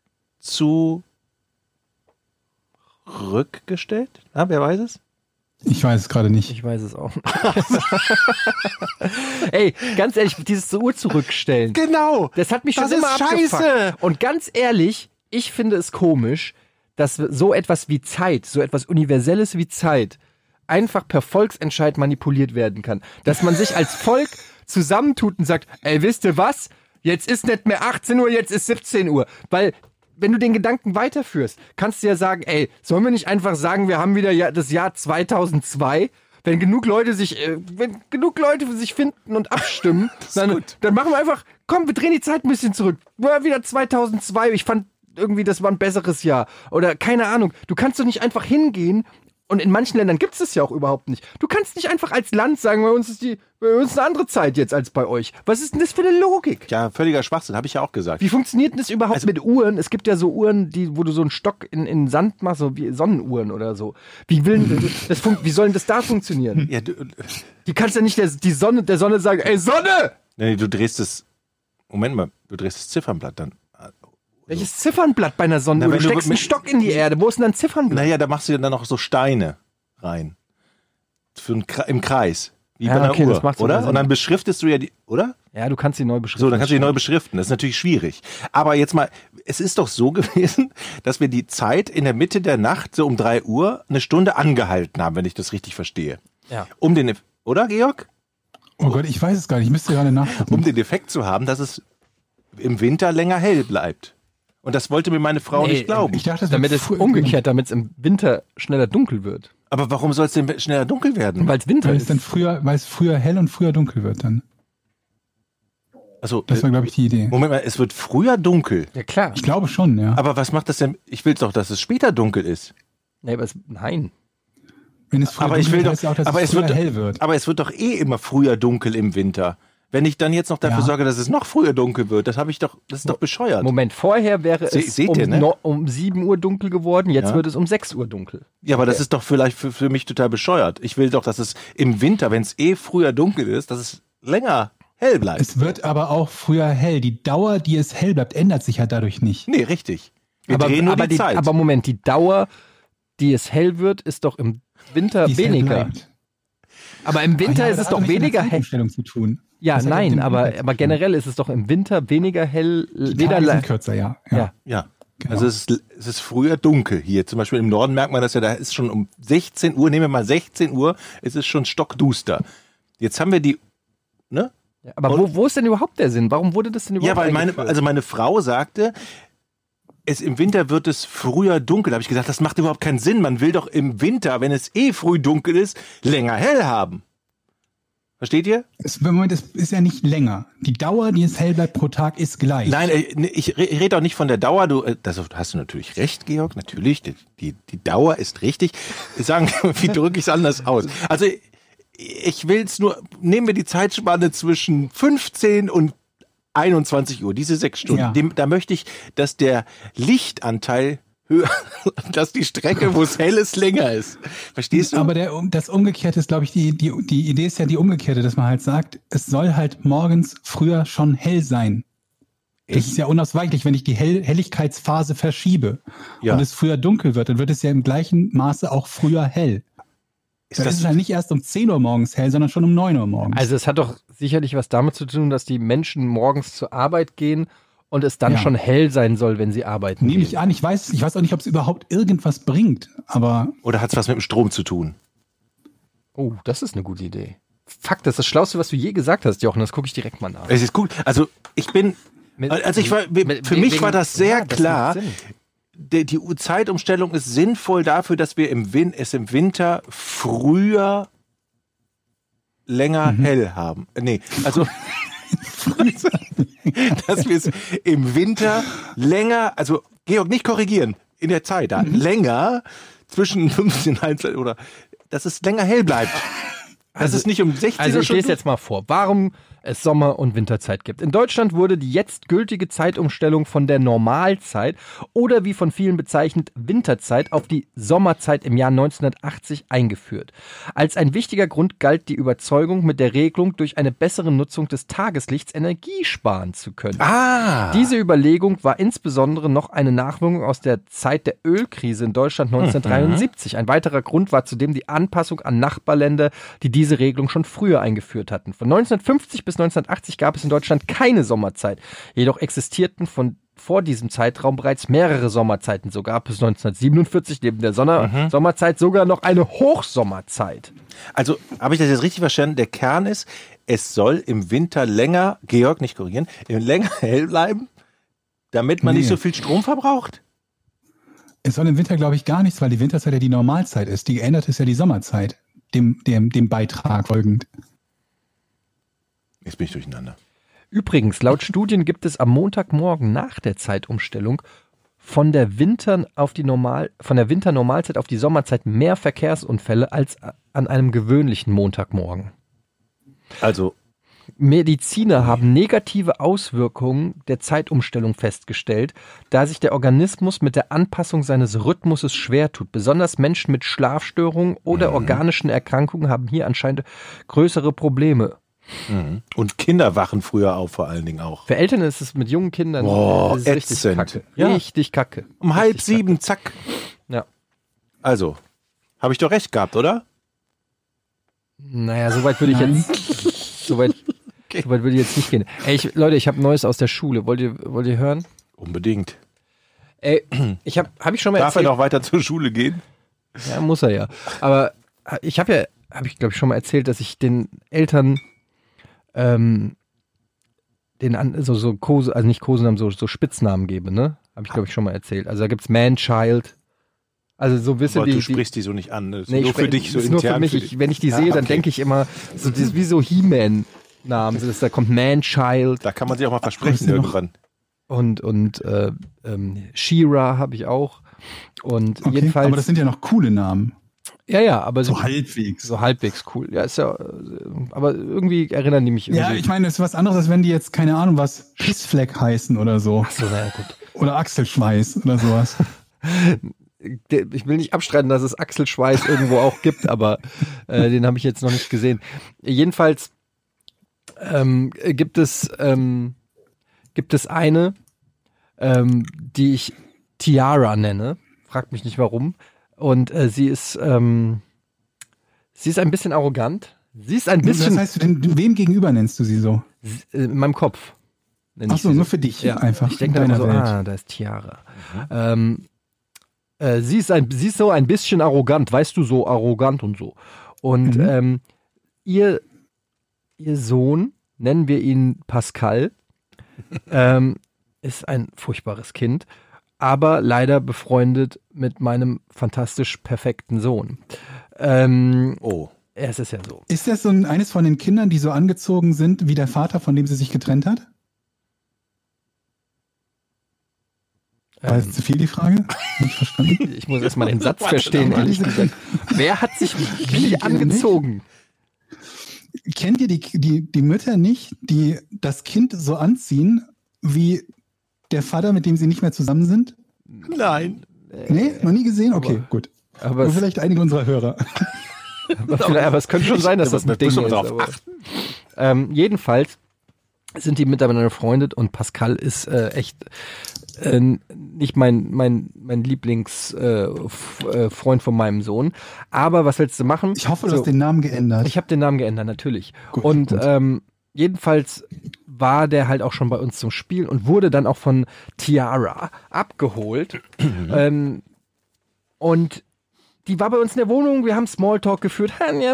zurückgestellt. Ah, wer weiß es? Ich weiß es gerade nicht. Ich weiß es auch. Ey, ganz ehrlich, dieses zur Uhr zurückstellen. Genau. Das hat mich Das schon immer ist scheiße. abgefuckt. Und ganz ehrlich, ich finde es komisch, dass so etwas wie Zeit, so etwas Universelles wie Zeit, einfach per Volksentscheid manipuliert werden kann. Dass man sich als Volk zusammentut und sagt, ey, wisst ihr was? Jetzt ist nicht mehr achtzehn Uhr, jetzt ist siebzehn Uhr. Weil, wenn du den Gedanken weiterführst, kannst du ja sagen, ey, sollen wir nicht einfach sagen, wir haben wieder ja das Jahr zweitausendzwei? Wenn genug Leute sich, äh, wenn genug Leute sich finden und abstimmen, dann, dann machen wir einfach, komm, wir drehen die Zeit ein bisschen zurück. War wieder zweitausendzwei, ich fand irgendwie, das war ein besseres Jahr. Oder keine Ahnung, du kannst doch nicht einfach hingehen. Und in manchen Ländern gibt es das ja auch überhaupt nicht. Du kannst nicht einfach als Land sagen, bei uns ist die, bei uns eine andere Zeit jetzt als bei euch. Was ist denn das für eine Logik? Ja, völliger Schwachsinn, habe ich ja auch gesagt. Wie funktioniert denn das überhaupt Also- mit Uhren? Es gibt ja so Uhren, die, wo du so einen Stock in, in Sand machst, so wie Sonnenuhren oder so. Wie will denn das, fun- wie soll denn das da funktionieren? Ja, du, Die kannst ja nicht der, die Sonne, der Sonne sagen, ey Sonne! nee, du drehst es, Moment mal, du drehst das Ziffernblatt dann. Welches Ziffernblatt bei einer Sonnenuhr? Na, Du wenn du steckst einen mit- Stock in die Erde. Wo ist denn ein Ziffernblatt? Naja, da machst du dann noch so Steine rein. Für einen, Kre- Im Kreis. Wie Ja, bei einer okay, Uhr, das macht sogar oder? Sinn. Und dann beschriftest du ja die, oder? Ja, du kannst sie neu beschriften. So, dann kannst du die neu beschriften. Das ist natürlich schwierig. Aber jetzt mal, es ist doch so gewesen, dass wir die Zeit in der Mitte der Nacht, so um drei Uhr, eine Stunde angehalten haben, wenn ich das richtig verstehe. Ja. Um den, Eff- oder Georg? Oh Gott, ich weiß es gar nicht. Ich müsste gerade nachgucken. Um den Effekt zu haben, dass es im Winter länger hell bleibt. Und das wollte mir meine Frau Nee, nicht glauben. Ich dachte, das Damit wird es früh- umgekehrt, damit es im Winter schneller dunkel wird. Aber warum soll es denn schneller dunkel werden? Weil es Winter Weil es ist. dann früher, weil es früher hell und früher dunkel wird dann. Also, Das war, glaube ich, die Idee. Moment mal, es wird früher dunkel. Ja, klar. Ich glaube schon, ja. Aber was macht das denn? Ich will doch, dass es später dunkel ist. Nee, aber es, nein. Wenn es früher Aber ich will dunkel doch, wird, heißt ja auch, dass aber es es früher wird, hell wird. aber es wird doch eh immer früher dunkel im Winter. Wenn ich dann jetzt noch dafür Ja. sorge, dass es noch früher dunkel wird, das habe ich doch, das ist doch bescheuert. Moment, vorher wäre Se- es seht um, ihr, ne? no, um sieben Uhr dunkel geworden, jetzt Ja. wird es um sechs Uhr dunkel. Ja, aber das ist doch vielleicht für, für mich total bescheuert. Ich will doch, dass es im Winter, wenn es eh früher dunkel ist, dass es länger hell bleibt. Es wird aber auch früher hell. Die Dauer, die es hell bleibt, ändert sich ja dadurch nicht. Nee, richtig. Wir aber, drehen nur aber die, Zeit. aber Moment, die Dauer, die es hell wird, ist doch im Winter Die es hell weniger. bleibt. Aber im Winter Ah ja, ist das es hat doch nichts mit der weniger hell. Zeitumstellung zu tun. Ja, Das hat mit nein, dem aber, Winter zu aber tun. generell ist es doch im Winter weniger hell. Die Weder Tage le- sind kürzer, ja. ja. Ja. ja. Genau. Also es ist, es ist früher dunkel hier. Zum Beispiel im Norden merkt man das ja, da ist schon um sechzehn Uhr, nehmen wir mal sechzehn Uhr, es ist schon stockduster. Jetzt haben wir die, ne? Ja, aber wo, wo ist denn überhaupt der Sinn? Warum wurde das denn überhaupt Ja, weil meine, eingeführt? also meine Frau sagte, es im Winter wird es früher dunkel. Da habe ich gesagt, das macht überhaupt keinen Sinn. Man will doch im Winter, wenn es eh früh dunkel ist, länger hell haben. Versteht ihr? Es, Moment, es ist ja nicht länger. Die Dauer, die es hell bleibt pro Tag, ist gleich. Nein, äh, nee, ich re- ich rede auch nicht von der Dauer. Du, äh, das hast du natürlich recht, Georg. Natürlich, die, die, die Dauer ist richtig. Sagen, wie drücke ich es anders aus? Also ich will es nur, nehmen wir die Zeitspanne zwischen fünfzehn und einundzwanzig Uhr, diese sechs Stunden. Ja. Dem, da möchte ich, dass der Lichtanteil höher, dass die Strecke, wo es hell ist, länger ist. Verstehst du? Aber der, das Umgekehrte ist, glaube ich, die, die, die Idee ist ja die umgekehrte, dass man halt sagt, es soll halt morgens früher schon hell sein. Das Echt? ist ja unausweichlich, wenn ich die hell Helligkeitsphase verschiebe Ja. und es früher dunkel wird, dann wird es ja im gleichen Maße auch früher hell. Ist Dann das- ist es halt nicht erst um zehn Uhr morgens hell, sondern schon um neun Uhr morgens. Also es hat doch sicherlich was damit zu tun, dass die Menschen morgens zur Arbeit gehen und es dann Ja. schon hell sein soll, wenn sie arbeiten Nehme gehen. ich an, ich weiß, ich weiß auch nicht, ob es überhaupt irgendwas bringt, aber Oder hat es was mit dem Strom zu tun? Oh, das ist eine gute Idee. Fuck, das ist das Schlauste, was du je gesagt hast, Jochen. Das gucke ich direkt mal nach. Es ist gut. Also ich bin, Mit- also ich war, mit- für wegen- mich war das sehr ja, das klar. macht Sinn. Die, die Zeitumstellung ist sinnvoll dafür, dass wir im Win es im Winter früher länger hell haben. Äh, Nee, also dass wir es im Winter länger, also Georg, nicht korrigieren, in der Zeit da, länger zwischen fünfzehn Halbzeit oder dass es länger hell bleibt. Dass Also- es nicht um sechzehn Also Uhr ich schon lese jetzt mal vor, warum es Sommer- und Winterzeit gibt. In Deutschland wurde die jetzt gültige Zeitumstellung von der Normalzeit oder wie von vielen bezeichnet Winterzeit auf die Sommerzeit im Jahr neunzehnhundertachtzig eingeführt. Als ein wichtiger Grund galt die Überzeugung, mit der Regelung durch eine bessere Nutzung des Tageslichts Energie sparen zu können. Ah, Diese Überlegung war insbesondere noch eine Nachwirkung aus der Zeit der Ölkrise in Deutschland neunzehnhundertdreiundsiebzig. Ein weiterer Grund war zudem die Anpassung an Nachbarländer, die diese Regelung schon früher eingeführt hatten. Von neunzehnhundertfünfzig bis neunzehnhundertachtzig gab es in Deutschland keine Sommerzeit. Jedoch existierten von vor diesem Zeitraum bereits mehrere Sommerzeiten. So gab es neunzehnhundertsiebenundvierzig neben der Sonne Sommerzeit sogar noch eine Hochsommerzeit. also habe ich das jetzt richtig verstanden? Der Kern ist, es soll im Winter länger, Georg, nicht korrigieren, länger hell bleiben, damit man Nee. nicht so viel Strom verbraucht? es soll im Winter, glaube ich, gar nichts, weil die Winterzeit ja die Normalzeit ist. Die geändert ist ja die Sommerzeit, dem, dem, dem Beitrag folgend. Jetzt bin ich durcheinander. Übrigens, laut Studien gibt es am Montagmorgen nach der Zeitumstellung von der Winter auf die Normal, von der Winternormalzeit auf die Sommerzeit mehr Verkehrsunfälle als an einem gewöhnlichen Montagmorgen. Also, Mediziner haben negative Auswirkungen der Zeitumstellung festgestellt, da sich der Organismus mit der Anpassung seines Rhythmuses schwer tut. Besonders Menschen mit Schlafstörungen oder organischen Erkrankungen haben hier anscheinend größere Probleme. und Kinder wachen früher auf, vor allen Dingen auch. Für Eltern ist es mit jungen Kindern Boah, das ist richtig ätzend. kacke. Ja. Richtig kacke. Um halb Richtig sieben, zack. Kacke. Ja. Also, habe ich doch recht gehabt, oder? Naja, soweit würde ich Nein. jetzt soweit, soweit würde ich jetzt nicht gehen. Ey, ich, Leute, ich habe Neues aus der Schule. Wollt ihr, wollt ihr hören? Unbedingt. Ey, ich habe hab ich schon mal Darf er erzählt. noch weiter zur Schule gehen? Ja, muss er ja. Aber ich habe ja, habe ich glaube ich schon mal erzählt, dass ich den Eltern ähm, den an, so so Kose, also nicht Kosenamen, so so Spitznamen gebe, ne? Habe ich glaube ich schon mal erzählt. Also da gibt's Man-Child. Also so wisst ihr Aber die, du die sprichst die so nicht an. Das ist nee, nur ich für spre- dich so ist nur intern. für mich. dich. Ich, wenn ich die Ah, sehe, dann okay. denke ich immer, so das ist wie so He-Man. Namen. Das, da kommt Man-Child. Da kann man sich auch mal versprechen ja irgendwann. Und, und äh, ähm, She-Ra habe ich auch. Und Okay, jedenfalls. aber das sind ja noch coole Namen. Ja, ja, aber So so, halbwegs. so halbwegs cool. Ja, ist ja. äh, Aber irgendwie erinnern die mich irgendwie. Ja, ich meine, das ist was anderes, als wenn die jetzt, keine Ahnung, was Pissfleck heißen oder so. so, na ja, gut. Oder Achselschweiß oder sowas. Ich will nicht abstreiten, dass es Achselschweiß irgendwo auch gibt, aber äh, den habe ich jetzt noch nicht gesehen. Jedenfalls ähm, gibt es ähm, gibt es eine, ähm, die ich Tiara nenne. Fragt mich nicht warum. Und äh, sie ist ähm, sie ist ein bisschen arrogant. Sie ist ein bisschen Das heißt, den, wem gegenüber nennst du sie so? äh, in meinem Kopf. nenn Ach ich so, sie nur für dich Ja, einfach. ich denke in dann immer so, deiner Welt. ah, da ist Tiara. Ähm, äh, sie, ist ein, sie ist so ein bisschen arrogant, weißt du, so arrogant und so. Und Mhm. ähm, ihr, ihr Sohn, nennen wir ihn Pascal, ähm, ist ein furchtbares Kind, aber leider befreundet mit meinem fantastisch perfekten Sohn. Ähm, Oh. es ist ja so. Ist das so ein, eines von den Kindern, die so angezogen sind wie der Vater, von dem sie sich getrennt hat? War Ähm, das zu viel die Frage? Nicht verstanden? ich muss erstmal den Satz verstehen, ehrlich gesagt. Wer hat sich wie ihr angezogen? Kennt ihr die, die, die Mütter nicht, die das Kind so anziehen, wie der Vater, mit dem sie nicht mehr zusammen sind? Nein. Nee, noch nie gesehen? Okay, gut. Aber Nur es, vielleicht einige unserer Hörer. aber, vielleicht, aber es könnte schon sein, dass das ein Wir Ding müssen ist. darauf Aber, ähm, jedenfalls sind die miteinander befreundet und Pascal ist äh, echt äh, nicht mein mein mein Lieblingsfreund äh, F- äh, Freund von meinem Sohn. Aber was willst du machen? Ich hoffe, du So, hast den Namen geändert. ich habe den Namen geändert, natürlich. Gut, und gut. Ähm, jedenfalls war der halt auch schon bei uns zum Spiel und wurde dann auch von Tiara abgeholt. ähm, und die war bei uns in der Wohnung, wir haben Smalltalk geführt.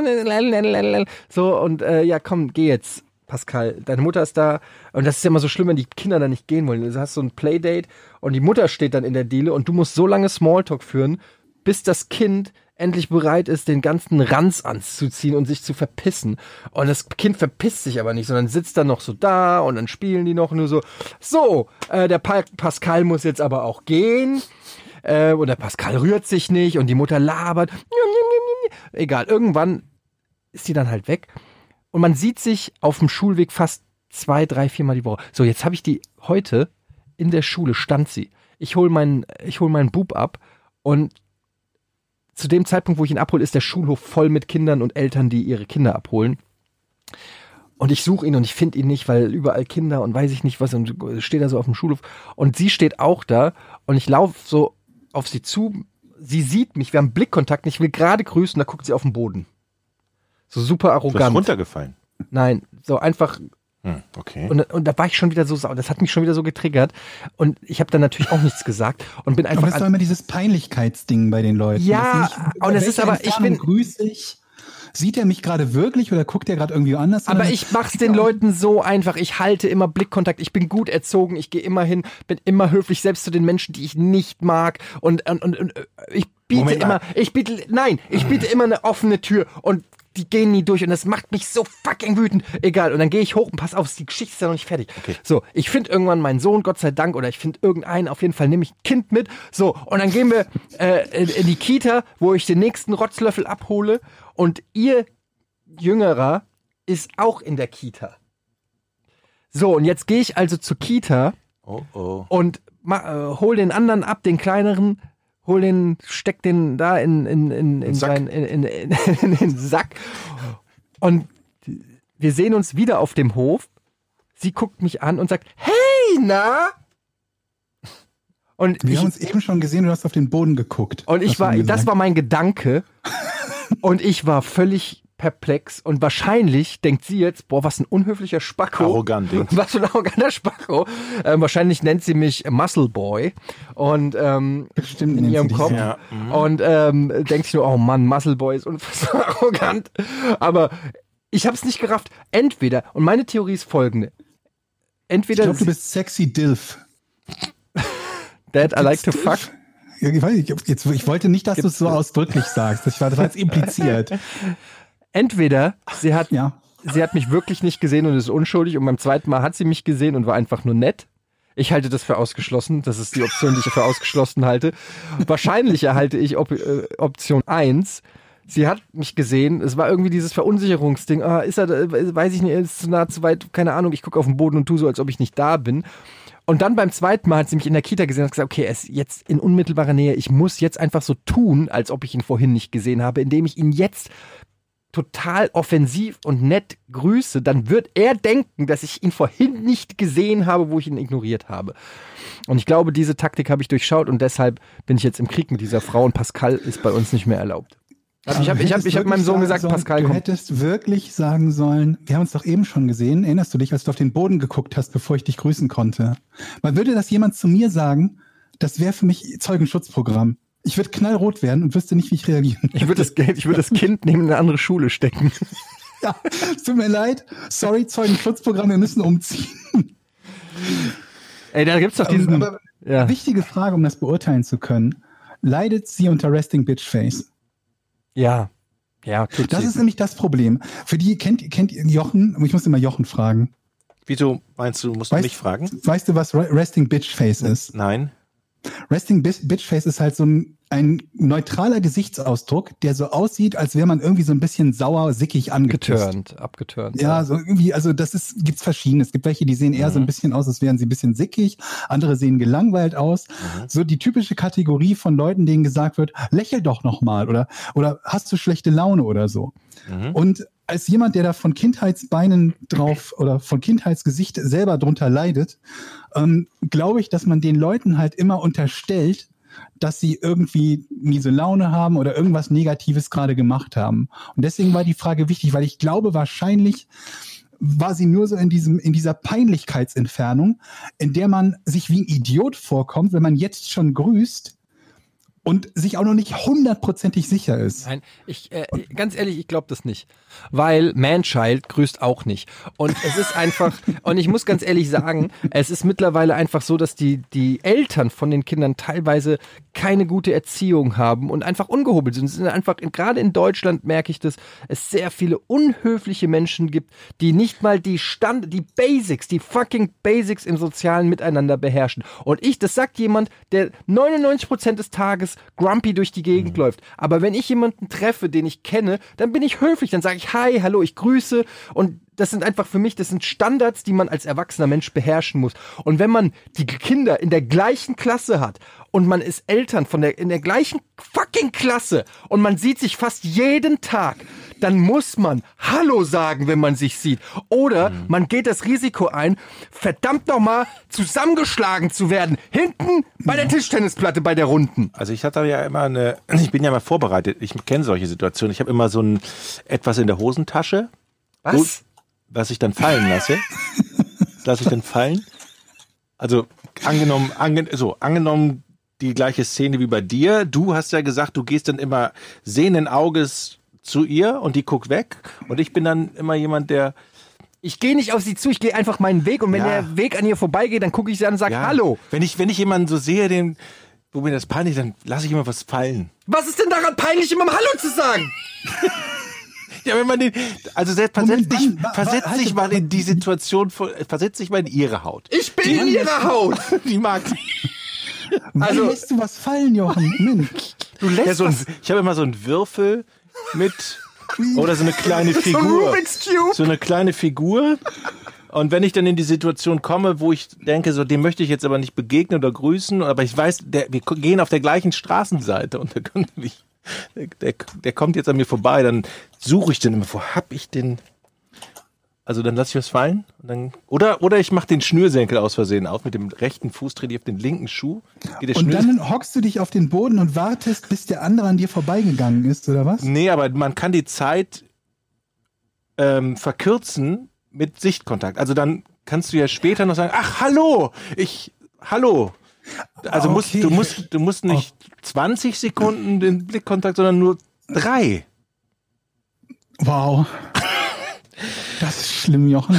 So, und äh, ja, komm, geh jetzt, Pascal. Deine Mutter ist da. Und das ist ja immer so schlimm, wenn die Kinder da nicht gehen wollen. Du hast so ein Playdate und die Mutter steht dann in der Diele und du musst so lange Smalltalk führen, bis das Kind endlich bereit ist, den ganzen Ranz anzuziehen und sich zu verpissen. Und das Kind verpisst sich aber nicht, sondern sitzt dann noch so da und dann spielen die noch nur so. So, äh, der pa- Pascal muss jetzt aber auch gehen. Äh, und der Pascal rührt sich nicht und die Mutter labert. Egal, irgendwann ist die dann halt weg. Und man sieht sich auf dem Schulweg fast zwei, drei, viermal die Woche. So, jetzt habe ich die heute in der Schule, stand sie. Ich hole meinen, ich hol meinen Bub ab und zu dem Zeitpunkt, wo ich ihn abhole, ist der Schulhof voll mit Kindern und Eltern, die ihre Kinder abholen. Und ich suche ihn und ich finde ihn nicht, weil überall Kinder und weiß ich nicht was und steht da so auf dem Schulhof. Und sie steht auch da und ich laufe so auf sie zu. Sie sieht mich, wir haben Blickkontakt und ich will gerade grüßen, da guckt sie auf den Boden. So super Du bist arrogant. runtergefallen. Nein, so einfach. Hm, okay. Und, und da war ich schon wieder so sauer. Das hat mich schon wieder so getriggert. Und ich habe dann natürlich auch nichts gesagt und bin Aber einfach. das ist doch immer dieses Peinlichkeitsding bei den Leuten. Ja, Das nicht, und es welche ist aber- ich Entfernung bin- grüße ich. Sieht er mich gerade wirklich oder guckt er gerade irgendwie anders? Aber Oder- ich mach's den Leuten so einfach. Ich halte immer Blickkontakt. Ich bin gut erzogen. Ich gehe immer hin, bin immer höflich, selbst zu den Menschen, die ich nicht mag. Und, und, und, und ich biete Moment immer, mal. ich biete, nein, ich biete immer eine offene Tür und die gehen nie durch und das macht mich so fucking wütend. Egal. Und dann gehe ich hoch und pass auf, die Geschichte ist ja noch nicht fertig. Okay. So, ich finde irgendwann meinen Sohn, Gott sei Dank, oder ich finde irgendeinen, auf jeden Fall nehme ich ein Kind mit. So, und dann gehen wir äh, in, in die Kita, wo ich den nächsten Rotzlöffel abhole und ihr Jüngerer ist auch in der Kita. So, und jetzt gehe ich also zur Kita Oh, oh. und ma, äh, hol den anderen ab, den kleineren, hol den, steck den da in, in, in, in, Sack. sein, in, in, in, in den Sack. Und wir sehen uns wieder auf dem Hof. Sie guckt mich an und sagt, hey, na? Und Wir ich, haben uns eben schon gesehen, du hast auf den Boden geguckt. und ich hast du war, mir das gesagt. war mein Gedanke. Und ich war völlig perplex. Und wahrscheinlich denkt sie jetzt, boah, was ein unhöflicher Spacko. Arrogant, Ding. Was für ein arroganter Spacko. Ähm, wahrscheinlich nennt sie mich Muscle Boy. Und ähm, Bestimmt in nennt ihrem sie dich Kopf. so. Ja. mhm. Und ähm, denkt sich nur, oh Mann, Muscle Boy ist unfassbar arrogant. Aber ich habe es nicht gerafft. Entweder, und meine Theorie ist folgende. Ich Entweder glaube, du bist sexy Dilf. Dad, I like to fuck. Ja, ich, weiß, nicht, jetzt, ich wollte nicht, dass du es so ausdrücklich sagst. Das war, das war jetzt impliziert. Entweder sie hat Ja. sie hat mich wirklich nicht gesehen und ist unschuldig und beim zweiten Mal hat sie mich gesehen und war einfach nur nett. Ich halte das für ausgeschlossen. Das ist die Option, die ich für ausgeschlossen halte. Wahrscheinlicher halte ich Op- äh, Option eins. Sie hat mich gesehen. Es war irgendwie dieses Verunsicherungsding. Ah, ist er, äh, weiß ich nicht, ist zu nah, zu weit, keine Ahnung. Ich gucke auf den Boden und tue so, als ob ich nicht da bin. Und dann beim zweiten Mal hat sie mich in der Kita gesehen und hat gesagt, okay, er ist jetzt in unmittelbarer Nähe. Ich muss jetzt einfach so tun, als ob ich ihn vorhin nicht gesehen habe, indem ich ihn jetzt total offensiv und nett grüße, dann wird er denken, dass ich ihn vorhin nicht gesehen habe, wo ich ihn ignoriert habe. Und ich glaube, diese Taktik habe ich durchschaut und deshalb bin ich jetzt im Krieg mit dieser Frau und Pascal ist bei uns nicht mehr erlaubt. Also ich habe ich hab, ich hab meinem Sohn gesagt, sollen, Pascal du kommt. Du hättest wirklich sagen sollen, wir haben uns doch eben schon gesehen, erinnerst du dich, als du auf den Boden geguckt hast, bevor ich dich grüßen konnte? Man würde das jemand zu mir sagen, das wäre für mich Zeugenschutzprogramm. Ich würde knallrot werden und wüsste nicht, wie ich reagieren Ich würde das, ich würde das Kind neben eine andere Schule stecken. Ja, es tut mir leid. Sorry, Zeugenschutzprogramm, wir müssen umziehen. Ey, da gibt's doch diesen... Aber, aber ja. Wichtige Frage, um das beurteilen zu können. Leidet sie unter Resting Bitch Face? Ja. Ja, tut Das sie. ist nämlich das Problem. Für die, kennt, kennt ihr Jochen? Ich muss immer Jochen fragen. Wieso meinst du, musst du Weißt, mich fragen? Weißt du, was Resting Bitch Face ist? Nein. Resting Bitch Face ist halt so ein, ein neutraler Gesichtsausdruck, der so aussieht, als wäre man irgendwie so ein bisschen sauer, sickig angeturnt. Geturnt, abgeturnt. Ja, so irgendwie, also das ist, gibt's verschiedene. Es gibt welche, die sehen eher Mhm. so ein bisschen aus, als wären sie ein bisschen sickig. Andere sehen gelangweilt aus. Mhm. So die typische Kategorie von Leuten, denen gesagt wird, lächel doch noch mal oder, oder hast du schlechte Laune oder so. Mhm. Und als jemand, der da von Kindheitsbeinen drauf oder von Kindheitsgesicht selber drunter leidet, ähm, glaube ich, dass man den Leuten halt immer unterstellt, dass sie irgendwie miese Laune haben oder irgendwas Negatives gerade gemacht haben. Und deswegen war die Frage wichtig, weil ich glaube, wahrscheinlich war sie nur so in diesem, in dieser Peinlichkeitsentfernung, in der man sich wie ein Idiot vorkommt, wenn man jetzt schon grüßt und sich auch noch nicht hundertprozentig sicher ist. Nein, ich, äh, ganz ehrlich, ich glaube das nicht. Weil Manchild grüßt auch nicht. Und es ist einfach, und ich muss ganz ehrlich sagen, es ist mittlerweile einfach so, dass die, die Eltern von den Kindern teilweise keine gute Erziehung haben und einfach ungehobelt sind. Es sind einfach, gerade in Deutschland merke ich das, es sehr viele unhöfliche Menschen gibt, die nicht mal die Stand, die Basics, die fucking Basics im sozialen Miteinander beherrschen. Und ich, das sagt jemand, der neunundneunzig Prozent des Tages grumpy durch die Gegend mhm. läuft. Aber wenn ich jemanden treffe, den ich kenne, dann bin ich höflich, dann sage ich hi, hallo, ich grüße und das sind einfach für mich, das sind Standards, die man als erwachsener Mensch beherrschen muss. Und wenn man die Kinder in der gleichen Klasse hat und man ist Eltern von der, in der gleichen fucking Klasse und man sieht sich fast jeden Tag, dann muss man Hallo sagen, wenn man sich sieht. Oder mhm. man geht das Risiko ein, verdammt nochmal zusammengeschlagen zu werden. Hinten bei der Tischtennisplatte, bei der Runden. Also ich hatte ja immer eine, ich bin ja mal vorbereitet, ich kenne solche Situationen. Ich habe immer so ein etwas in der Hosentasche. Was? Wo, was ich dann fallen lasse. Das lasse ich dann fallen. Also angenommen, ange, so, angenommen die gleiche Szene wie bei dir. Du hast ja gesagt, du gehst dann immer sehenden Auges zu ihr und die guckt weg. Und ich bin dann immer jemand, der... Ich gehe nicht auf sie zu, ich gehe einfach meinen Weg. Und wenn Ja. der Weg an ihr vorbeigeht, dann gucke ich sie an und sage Ja, Hallo. Wenn ich, wenn ich jemanden so sehe, den, wo mir das peinlich, dann lasse ich immer was fallen. Was ist denn daran peinlich, immer mal Hallo zu sagen? Ja, wenn man den, also selbst versetzt Moment, dich, wann- wa- versetzt wa- dich halt- mal in die Situation, von- versetzt dich mal in ihre Haut. Ich bin in ihrer Haut. Die mag Wann Also- lässt du was fallen, Jochen? Mensch. Du lässt ja, so ein, was. ich habe immer so einen Würfel mit oder so eine kleine So Figur. Rubik's Cube. So eine kleine Figur. Und wenn ich dann in die Situation komme, wo ich denke, so dem möchte ich jetzt aber nicht begegnen oder grüßen, aber ich weiß, der, wir gehen auf der gleichen Straßenseite und der, kommt nicht, der, der, der kommt jetzt an mir vorbei, dann suche ich den immer, wo hab ich den? Also dann lasse ich was fallen und dann, oder oder ich mache den Schnürsenkel aus Versehen auf mit dem rechten Fuß, trete ich auf den linken Schuh. Geht der Und Schnür- dann hockst du dich auf den Boden und wartest, bis der andere an dir vorbeigegangen ist, oder was? Nee, aber man kann die Zeit ähm, verkürzen mit Sichtkontakt. Also dann kannst du ja später noch sagen, ach, hallo, ich, hallo. Also Okay. musst, du musst, du musst nicht zwanzig Sekunden den Blickkontakt, sondern nur drei. Wow. Das ist schlimm, Jochen.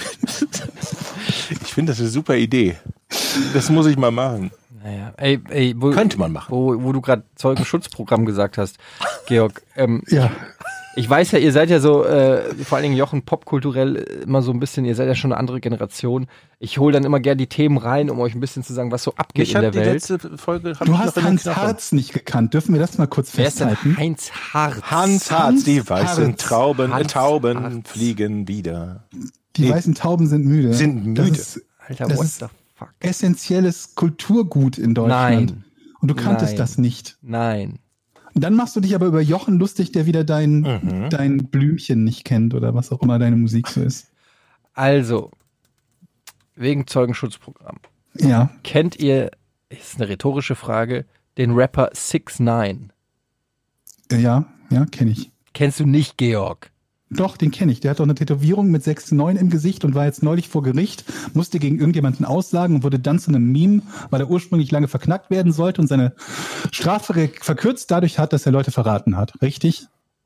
Ich finde das eine super Idee. Das muss ich mal machen. Naja, ey, ey, wo, Könnte man machen. Wo, wo du gerade Zeugenschutzprogramm gesagt hast, Georg, ähm, Ja. Ich weiß ja, ihr seid ja so, äh, vor allen Dingen Jochen, popkulturell immer so ein bisschen, ihr seid ja schon eine andere Generation. Ich hole dann immer gerne die Themen rein, um euch ein bisschen zu sagen, was so abgeht Ich in der hab die Welt. letzte Folge hab Du ich hast noch in den Hans Knochen. Harz nicht gekannt. Dürfen wir das mal kurz Wer ist denn festhalten? Heinz Harz? Hans Harz, die Hans weißen Harz. Trauben, äh, Hans Tauben Harz. fliegen wieder. Die Nee. weißen Tauben sind müde. Sind müde. Das ist Alter, Das what ist- the fuck? essentielles Kulturgut in Deutschland. Nein. Und du kanntest Nein. das nicht. Nein. Und dann machst du dich aber über Jochen lustig, der wieder dein, Mhm. dein Blümchen nicht kennt oder was auch immer deine Musik so ist. Also, wegen Zeugenschutzprogramm. Ja. Kennt ihr, ist eine rhetorische Frage, den Rapper six nine? Äh, Ja, ja, kenne ich. Kennst du nicht, Georg? Doch, den kenne ich. Der hat doch eine Tätowierung mit sechs neun im Gesicht und war jetzt neulich vor Gericht, musste gegen irgendjemanden aussagen und wurde dann zu einem Meme, weil er ursprünglich lange verknackt werden sollte und seine Strafe ge- verkürzt dadurch hat, dass er Leute verraten hat. Richtig?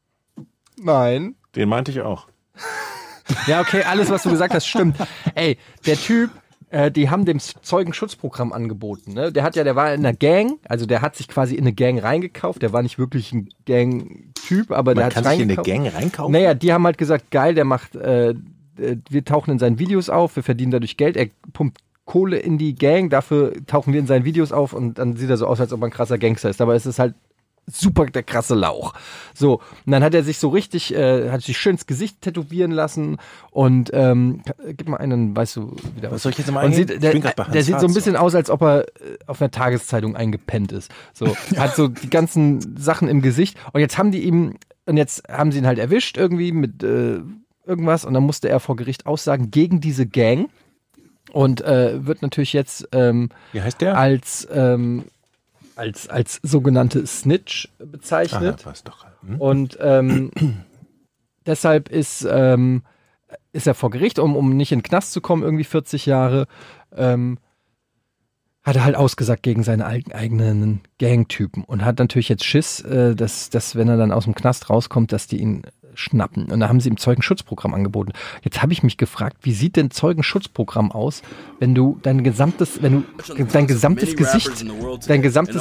Nein. Den meinte ich auch. Ja, okay, alles, was du gesagt hast, stimmt. Ey, der Typ, äh, die haben dem Zeugenschutzprogramm angeboten. Ne? Der hat ja, der war in einer Gang, also der hat sich quasi in eine Gang reingekauft. Der war nicht wirklich ein Gang-Typ, aber der Man hat kann sich in eine Gang reinkaufen? Naja, die haben halt gesagt, geil, der macht, äh, äh, wir tauchen in seinen Videos auf, wir verdienen dadurch Geld, er pumpt Kohle in die Gang, dafür tauchen wir in seinen Videos auf und dann sieht er so aus, als ob er ein krasser Gangster ist. Aber es ist halt super der krasse Lauch. So, und dann hat er sich so richtig, äh, hat sich schön ins Gesicht tätowieren lassen und ähm, gib mal einen, weißt du, wieder Was soll ich jetzt mal und eingeben? sieht, Ich der, bin grad bei der Hans sieht so ein Harz. bisschen aus, als ob er äh, auf einer Tageszeitung eingepennt ist. So, hat so die ganzen Sachen im Gesicht und jetzt haben die ihm, und jetzt haben sie ihn halt erwischt irgendwie mit äh, irgendwas und dann musste er vor Gericht aussagen gegen diese Gang und äh, wird natürlich jetzt ähm, Wie heißt der? als ähm, als als sogenannte Snitch Ah, bezeichnet. da war's doch. Hm? Und ähm, deshalb ist, ähm, ist er vor Gericht, um, um nicht in den Knast zu kommen, irgendwie vierzig Jahre, ähm, hat er halt ausgesagt gegen seine eigen- eigenen Gangtypen und hat natürlich jetzt Schiss, äh, dass, dass, wenn er dann aus dem Knast rauskommt, dass die ihn schnappen. Und da haben sie ihm Zeugenschutzprogramm angeboten. Jetzt habe ich mich gefragt, wie sieht denn Zeugenschutzprogramm aus, wenn du dein gesamtes, wenn du dein gesamtes Gesicht, dein gesamtes,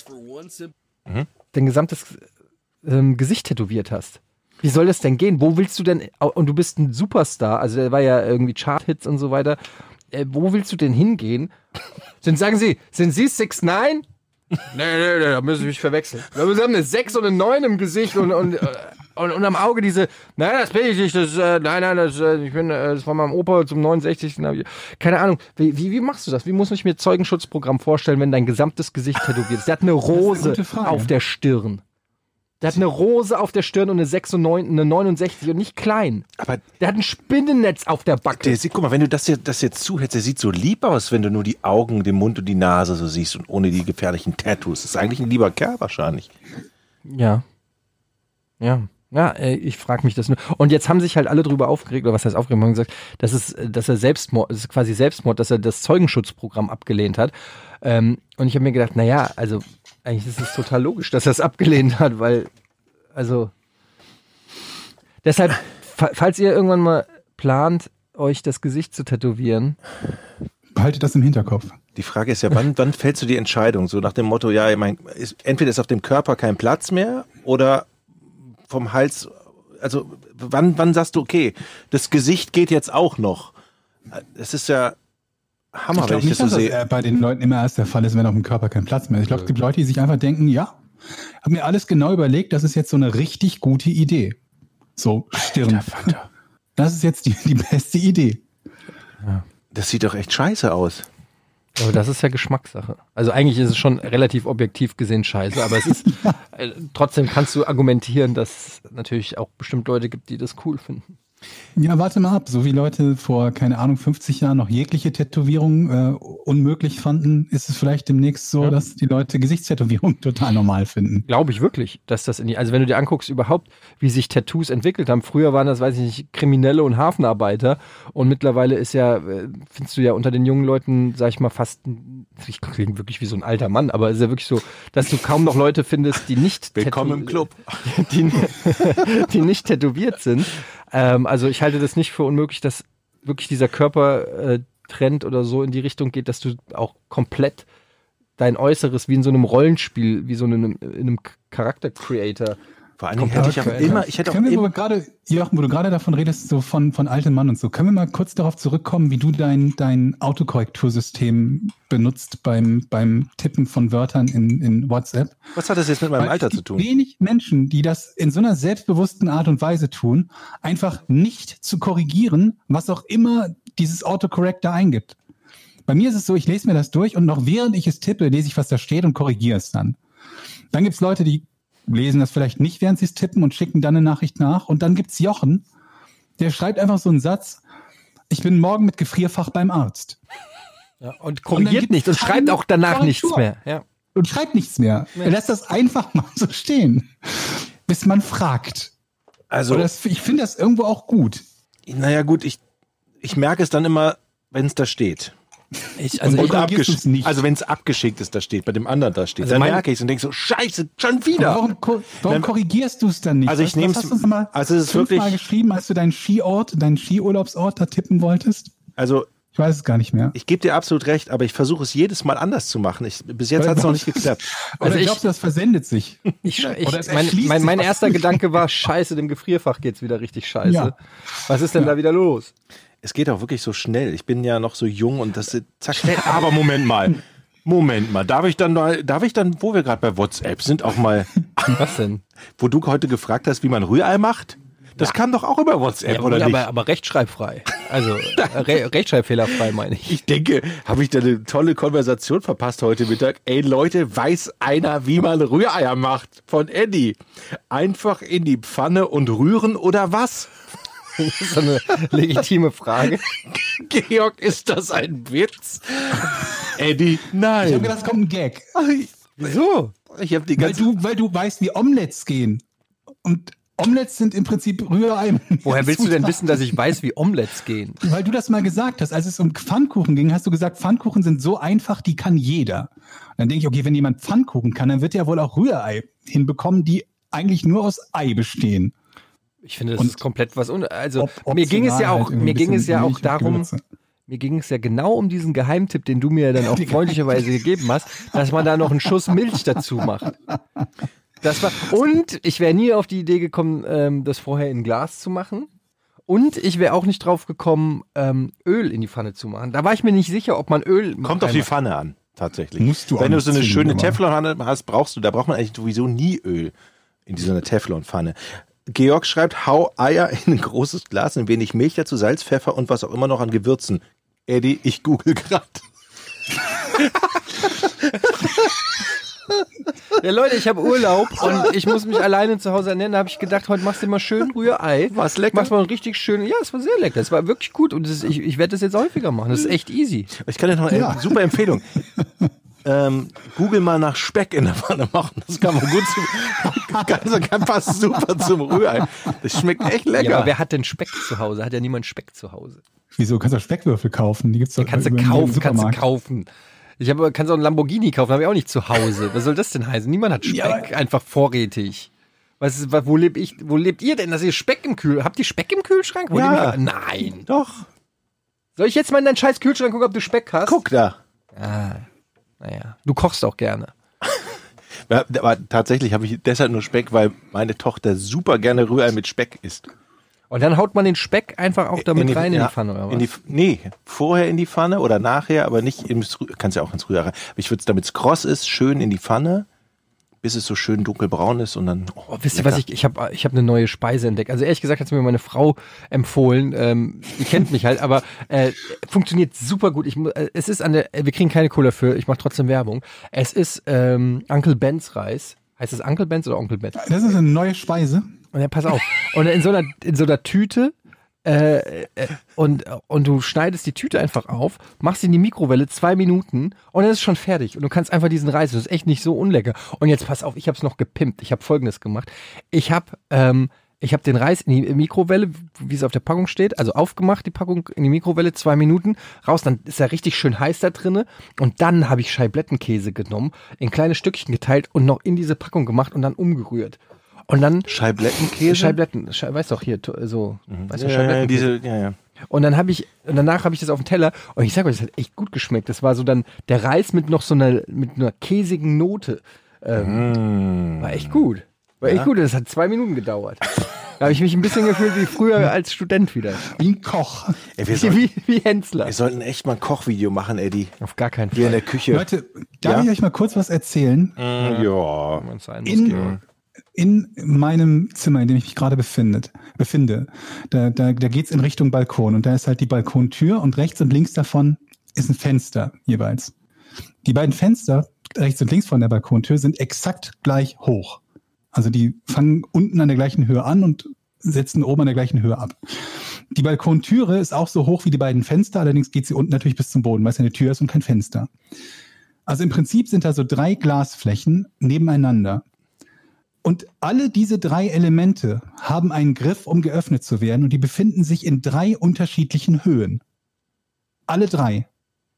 dein gesamtes ähm, Gesicht tätowiert hast? Wie soll das denn gehen? Wo willst du denn, und du bist ein Superstar, also der war ja irgendwie Chart-Hits und so weiter, äh, wo willst du denn hingehen? Dann sagen sie, sind Sie six nine? Nee, nee, nee, da müssen Sie mich verwechseln. Sie haben eine sechs und eine neun im Gesicht und, und, und, und am Auge diese, nein, das bin ich nicht, das, äh, nein, nein, das, äh, ich bin, äh, das war meinem Opa zum neunundsechzigsten Keine Ahnung, wie, wie, wie machst du das? Wie muss ich mir Zeugenschutzprogramm vorstellen, wenn dein gesamtes Gesicht tätowiert ist? Der hat eine Rose gute Frage. auf der Stirn. Der hat eine Rose auf der Stirn und eine sechs und neun, eine neunundsechzig und nicht klein. Aber Der hat ein Spinnennetz auf der Backe. der sieht, guck mal, wenn du das, hier, das jetzt zuhältst, der sieht so lieb aus, wenn du nur die Augen, den Mund und die Nase so siehst und ohne die gefährlichen Tattoos. Das ist eigentlich ein lieber Kerl wahrscheinlich. Ja. Ja. Ja, ey, ich frage mich das nur. Und jetzt haben sich halt alle drüber aufgeregt, oder was heißt aufgeregt, haben gesagt, dass es, dass er Selbstmord, das ist quasi Selbstmord, dass er das Zeugenschutzprogramm abgelehnt hat. Ähm, und ich habe mir gedacht, naja, also eigentlich ist es total logisch, dass er es abgelehnt hat, weil, also deshalb, fa- falls ihr irgendwann mal plant, euch das Gesicht zu tätowieren, Behaltet das im Hinterkopf. Die Frage ist ja, wann, wann fällst du die Entscheidung? So nach dem Motto, ja, ich mein, ist, entweder ist auf dem Körper kein Platz mehr oder vom Hals, also wann, wann sagst du, okay, das Gesicht geht jetzt auch noch? Es ist ja Hammer, Ich wenn glaube ich nicht, das so dass das sehe. äh, bei den Leuten immer erst der Fall ist, wenn auf dem Körper kein Platz mehr ist. Ich glaube, es gibt Leute, die sich einfach denken, ja, habe mir alles genau überlegt, das ist jetzt so eine richtig gute Idee. So, Stirn. Vater. Das ist jetzt die, die beste Idee. Das sieht doch echt scheiße aus. aber das ist ja Geschmackssache. Also eigentlich ist es schon relativ objektiv gesehen scheiße, aber es ist, äh, trotzdem kannst du argumentieren, dass es natürlich auch bestimmt Leute gibt, die das cool finden. Ja, warte mal ab. So wie Leute vor, keine Ahnung, fünfzig Jahren noch jegliche Tätowierung äh, unmöglich fanden, ist es vielleicht demnächst so, Ja. dass die Leute Gesichtstätowierung total normal finden. Glaube ich wirklich, dass das in die, also wenn du dir anguckst überhaupt, wie sich Tattoos entwickelt haben. Früher waren das, weiß ich nicht, Kriminelle und Hafenarbeiter und mittlerweile ist ja, äh, findest du ja unter den jungen Leuten, sag ich mal, fast, ein- ich klinge wirklich wie so ein alter Mann, aber es ist ja wirklich so, dass du kaum noch Leute findest, die nicht Willkommen tätow- im Club. die, die nicht tätowiert sind. Ähm, also ich halte das nicht für unmöglich, dass wirklich dieser Körpertrend oder so in die Richtung geht, dass du auch komplett dein Äußeres wie in so einem Rollenspiel, wie so in einem, in einem Charakter-Creator Vor allen Dingen hätte ich auch immer, ich hätte auch Können wir immer, aber gerade, Jochen, wo du gerade davon redest, so von, von altem Mann und so, können wir mal kurz darauf zurückkommen, wie du dein, dein Autokorrektursystem benutzt beim, beim Tippen von Wörtern in, in WhatsApp? was hat das jetzt mit meinem Weil Alter es zu gibt tun? Wenig Menschen, die das in so einer selbstbewussten Art und Weise tun, einfach nicht zu korrigieren, was auch immer dieses Autocorrect da eingibt. Bei mir ist es so, ich lese mir das durch und noch während ich es tippe, lese ich, was da steht und korrigiere es dann. Dann gibt's Leute, die lesen das vielleicht nicht, während sie es tippen und schicken dann eine Nachricht nach. Und dann gibt's Jochen, der schreibt einfach so einen Satz, ich bin morgen mit Gefrierfach beim Arzt. Ja, und korrigiert gibt nicht und es schreibt keine auch danach Korrektur. nichts mehr. Ja. Und schreibt nichts mehr. Er lässt das einfach mal so stehen, bis man fragt. Also, Und das, ich finde das irgendwo auch gut. naja gut, ich, ich merke es dann immer, wenn es da steht. Ich, Also also Und ich, du korrigierst abgesch- es nicht. also wenn es abgeschickt ist, da steht, bei dem anderen da steht, Also dann mein- merke ich es und denke so, scheiße, schon Aber wieder. warum, ko- warum Dann- korrigierst du es dann nicht? Also ich Was- nehm's- was hast du uns mal also es ist fünfmal wirklich- geschrieben, als du deinen Skiort, deinen Skiurlaubsort da tippen wolltest? Also Ich weiß es gar nicht mehr. ich gebe dir absolut recht, aber ich versuche es jedes Mal anders zu machen. Ich, bis jetzt hat es noch nicht geklappt. Oder Also ich- glaubst du, das versendet sich? ich, ich, Oder es mein, erschließt mein, sich mein was erster nicht. Gedanke war, scheiße, dem Gefrierfach geht's wieder richtig scheiße. Ja. Was ist denn da wieder los? Es geht auch wirklich so schnell. Ich bin ja noch so jung und das ist zack schnell. Aber Moment mal. Moment mal. Darf ich dann mal, darf ich dann, wo wir gerade bei WhatsApp sind, auch mal, Was denn? wo du heute gefragt hast, wie man Rührei macht? Das kam doch auch über WhatsApp, Ja, oder gut, nicht? aber, aber rechtschreibfrei. Also re rechtschreibfehlerfrei meine ich. Ich denke, habe ich da eine tolle Konversation verpasst heute Mittag. Ey Leute, weiß einer, wie man Rühreier macht? Von Eddie. Einfach in die Pfanne und rühren oder was? Das ist so eine legitime Frage. Georg, ist das ein Witz? Eddie, Ich habe nein. gedacht, es kommt ein Gag. Wieso? Ich habe die Weil ganze... du, weil du weißt, wie Omelettes gehen. Und Omelettes sind im Prinzip Rührei. Woher willst du denn wissen, dass ich weiß, wie Omelettes gehen? Weil du das mal gesagt hast, als es um Pfannkuchen ging, hast du gesagt, Pfannkuchen sind so einfach, die kann jeder. Und dann denke ich, okay, wenn jemand Pfannkuchen kann, dann wird er wohl auch Rührei hinbekommen, die eigentlich nur aus Ei bestehen. Ich finde, das Und ist komplett was un also Op- mir ging es ja optional auch halt irgendwie mir ein ging es bisschen ja auch Milch und darum, Gewürze. mir ging es ja genau um diesen Geheimtipp, den du mir dann auch freundlicherweise gegeben hast, dass man da noch einen Schuss Milch dazu macht. Das war und ich wäre nie auf die Idee gekommen, ähm, das vorher in ein Glas zu machen. Und ich wäre auch nicht drauf gekommen, ähm, Öl in die Pfanne zu machen. Da war ich mir nicht sicher, ob man Öl Kommt auf die reinmacht. Pfanne an, tatsächlich. Musst du auch Wenn du nicht so eine zwingen, schöne aber- Teflonpfanne hast, brauchst du, da braucht man eigentlich sowieso nie Öl in dieser Teflonpfanne. Georg schreibt, hau Eier in ein großes Glas, ein wenig Milch dazu, Salz, Pfeffer und was auch immer noch an Gewürzen. Eddie, ich google gerade. Ja, Leute, ich habe Urlaub und ich muss mich alleine zu Hause ernähren. Da habe ich gedacht, heute machst du mal schön Rührei. War's lecker? Machst mal richtig schön. Ja, es war sehr lecker. Es war wirklich gut und das ist, ich, ich werde das jetzt häufiger machen. Das ist echt easy. Ich kann dir noch eine Ja. super Empfehlung. ähm, Google mal nach Speck in der Pfanne machen. Das kann man gut zum, kann, kann passt super zum Rührei. Das schmeckt echt lecker. Ja, aber wer hat denn Speck zu Hause? Hat ja niemand Speck zu Hause. Wieso? Kannst du Speckwürfel kaufen? Die gibt's doch Kannst du über- im kaufen, kannst du Supermarkt. kaufen. Ich habe, kannst auch einen Lamborghini kaufen, habe ich auch nicht zu Hause. Was soll das denn heißen? Niemand hat Speck Ja, aber- einfach vorrätig. Was ist, wo lebe ich, wo lebt ihr denn, dass ihr Speck im Kühl, habt ihr Speck im Kühlschrank? Wollt ihr Ja. mich- Nein. Doch, Soll ich jetzt mal in deinen scheiß Kühlschrank gucken, ob du Speck hast? guck da. Ah, naja. Du kochst auch gerne. Ja, aber tatsächlich habe ich deshalb nur Speck, weil meine Tochter super gerne Rührei mit Speck isst. Und dann haut man den Speck einfach auch damit rein in ja, die Pfanne, oder was? in die, nee, vorher in die Pfanne oder nachher, aber nicht ins Rührei. Kannst ja auch ins Rührei rein. Aber ich würde es, damit es kross ist, schön in die Pfanne, bis es so schön dunkelbraun ist und dann. Oh, Oh, wisst ihr lecker. was, ich, ich habe ich hab eine neue Speise entdeckt. Also ehrlich gesagt hat es mir meine Frau empfohlen. Ähm, die kennt mich halt, aber äh, funktioniert super gut. Ich, mu- äh, es ist an der, wir kriegen keine Kohle für, ich mache trotzdem Werbung. Es ist ähm, Uncle Ben's Reis. Heißt es Uncle Ben's oder Onkel Ben's? Das ist eine neue Speise. Und ja, pass auf. Und in so einer, in so einer Tüte äh, äh, und, und du schneidest die Tüte einfach auf, machst sie in die Mikrowelle zwei Minuten und dann ist es schon fertig. Und du kannst einfach diesen Reis, das ist echt nicht so unlecker. Und jetzt pass auf, ich habe es noch gepimpt. Ich habe Folgendes gemacht. Ich habe ähm, ich habe den Reis in die Mikrowelle, wie es auf der Packung steht, also aufgemacht, die Packung in die Mikrowelle, zwei Minuten, raus, dann ist er richtig schön heiß da drinne und dann habe ich Scheiblettenkäse genommen, in kleine Stückchen geteilt und noch in diese Packung gemacht und dann umgerührt. Und dann Scheiblettenkäse? Scheibletten, Schei, weißt doch hier, to- so, weißt du, ja, Scheiblettenkäse. diese, ja, ja. Und dann habe ich, und danach habe ich das auf dem Teller und ich sag euch, das hat echt gut geschmeckt. Das war so dann der Reis mit noch so einer, mit einer käsigen Note. Ähm, Mm. War echt gut. War Ja. echt gut, das hat zwei Minuten gedauert. Da habe ich mich ein bisschen gefühlt wie früher als Student wieder. Wie ein Koch. Ey, wir, sollten, Wie, wie Hensler. wir sollten echt mal ein Kochvideo machen, Eddie. Auf gar keinen Fall. Wir in der Küche. Leute, darf Ja? ich euch mal kurz was erzählen? Mm, ja. Wenn es sein muss, In, Georg. in meinem Zimmer, in dem ich mich gerade befinde, befinde da, da, da geht's in Richtung Balkon und da ist halt die Balkontür und rechts und links davon ist ein Fenster jeweils. Die beiden Fenster, rechts und links von der Balkontür, sind exakt gleich hoch. Also die fangen unten an der gleichen Höhe an und setzen oben an der gleichen Höhe ab. Die Balkontüre ist auch so hoch wie die beiden Fenster, allerdings geht sie unten natürlich bis zum Boden, weil es eine Tür ist und kein Fenster. Also im Prinzip sind da so drei Glasflächen nebeneinander. Und alle diese drei Elemente haben einen Griff, um geöffnet zu werden, und die befinden sich in drei unterschiedlichen Höhen. Alle drei.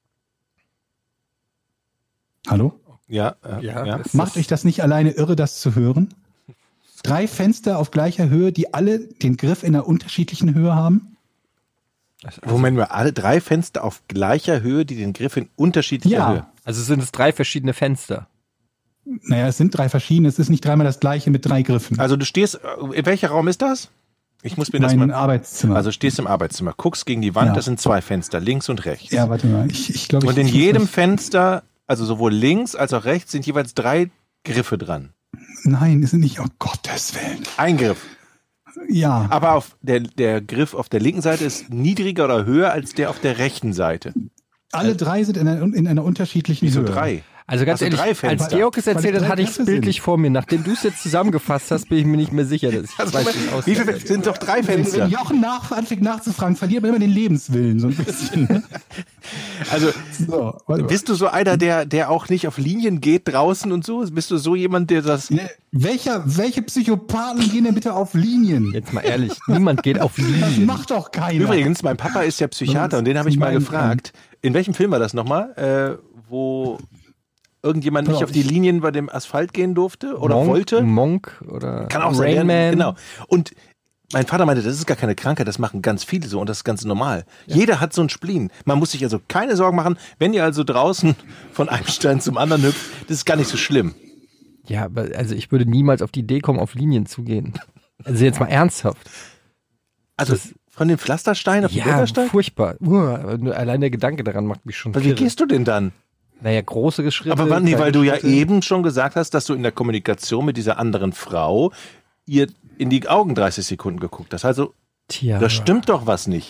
Hallo? Ja, äh, Ja, ja. das- Macht euch das nicht alleine irre, das zu hören? Drei Fenster auf gleicher Höhe, die alle den Griff in einer unterschiedlichen Höhe haben? Moment mal, alle drei Fenster auf gleicher Höhe, die den Griff in unterschiedlicher Ja. Höhe. Also sind es drei verschiedene Fenster. Naja, es sind drei verschiedene, es ist nicht dreimal das gleiche mit drei Griffen. Also du stehst, in welcher Raum ist das? Ich muss mir das Mein mal. Arbeitszimmer. Also stehst im Arbeitszimmer, guckst gegen die Wand, Ja. das sind zwei Fenster, links und rechts. ja, warte mal, ich, ich glaube, ich Und in ich muss jedem das- Fenster, also sowohl links als auch rechts, sind jeweils drei Griffe dran. Nein, es sind nicht, um Gottes Willen. Ein Griff. Ja, Aber auf der, der Griff auf der linken Seite ist niedriger oder höher als der auf der rechten Seite. alle drei sind in einer, in einer unterschiedlichen Wieso Höhe. drei? Also ganz Also ehrlich, drei Fenster. als Georg es Weil- weil erzählt es hat, drei hatte ich es Griffe bildlich sind. vor mir. Nachdem du es jetzt zusammengefasst hast, bin ich mir nicht mehr sicher, dass ich Also, weiß, Moment, wie es wie aussieht. viele sind doch drei Wenn, Fenster? wenn Jochen nach, anfängt nachzufragen, verliert man immer den Lebenswillen, so ein bisschen. Also So, warte mal. bist du so einer, der, der auch nicht auf Linien geht draußen und so? Bist du so jemand, der das. Ne, welcher, welche Psychopathen gehen denn bitte auf Linien? Jetzt mal ehrlich, niemand geht auf Das Linien. macht doch keiner. Übrigens, mein Papa ist ja Psychiater und den habe ich mal Mein- gefragt. In welchem Film war das nochmal? Äh, wo irgendjemand nicht Pass auf auf, die ich- Linien bei dem Asphalt gehen durfte oder Monk, wollte? Monk oder Kann auch sein. Rain der- Man. Genau. Und mein Vater meinte, das ist gar keine Krankheit, das machen ganz viele so und das ist ganz normal. Jeder hat so einen Spleen. Man muss sich also keine Sorgen machen, wenn ihr also draußen von einem Stein zum anderen hüpft, das ist gar nicht so schlimm. Ja, aber also ich würde niemals auf die Idee kommen, auf Linien zu gehen. Also jetzt mal ernsthaft. Also von dem Pflasterstein auf den Ja, Bürgerstein? furchtbar. Uh, nur allein der Gedanke daran macht mich schon Aber wie kirre. gehst du denn dann? Naja, große Schritte. Aber wann, nee, kleine weil du ja Schritte. eben schon gesagt hast, dass du in der Kommunikation mit dieser anderen Frau ihr in die Augen dreißig Sekunden geguckt hast. Also, Tja. da stimmt doch was nicht.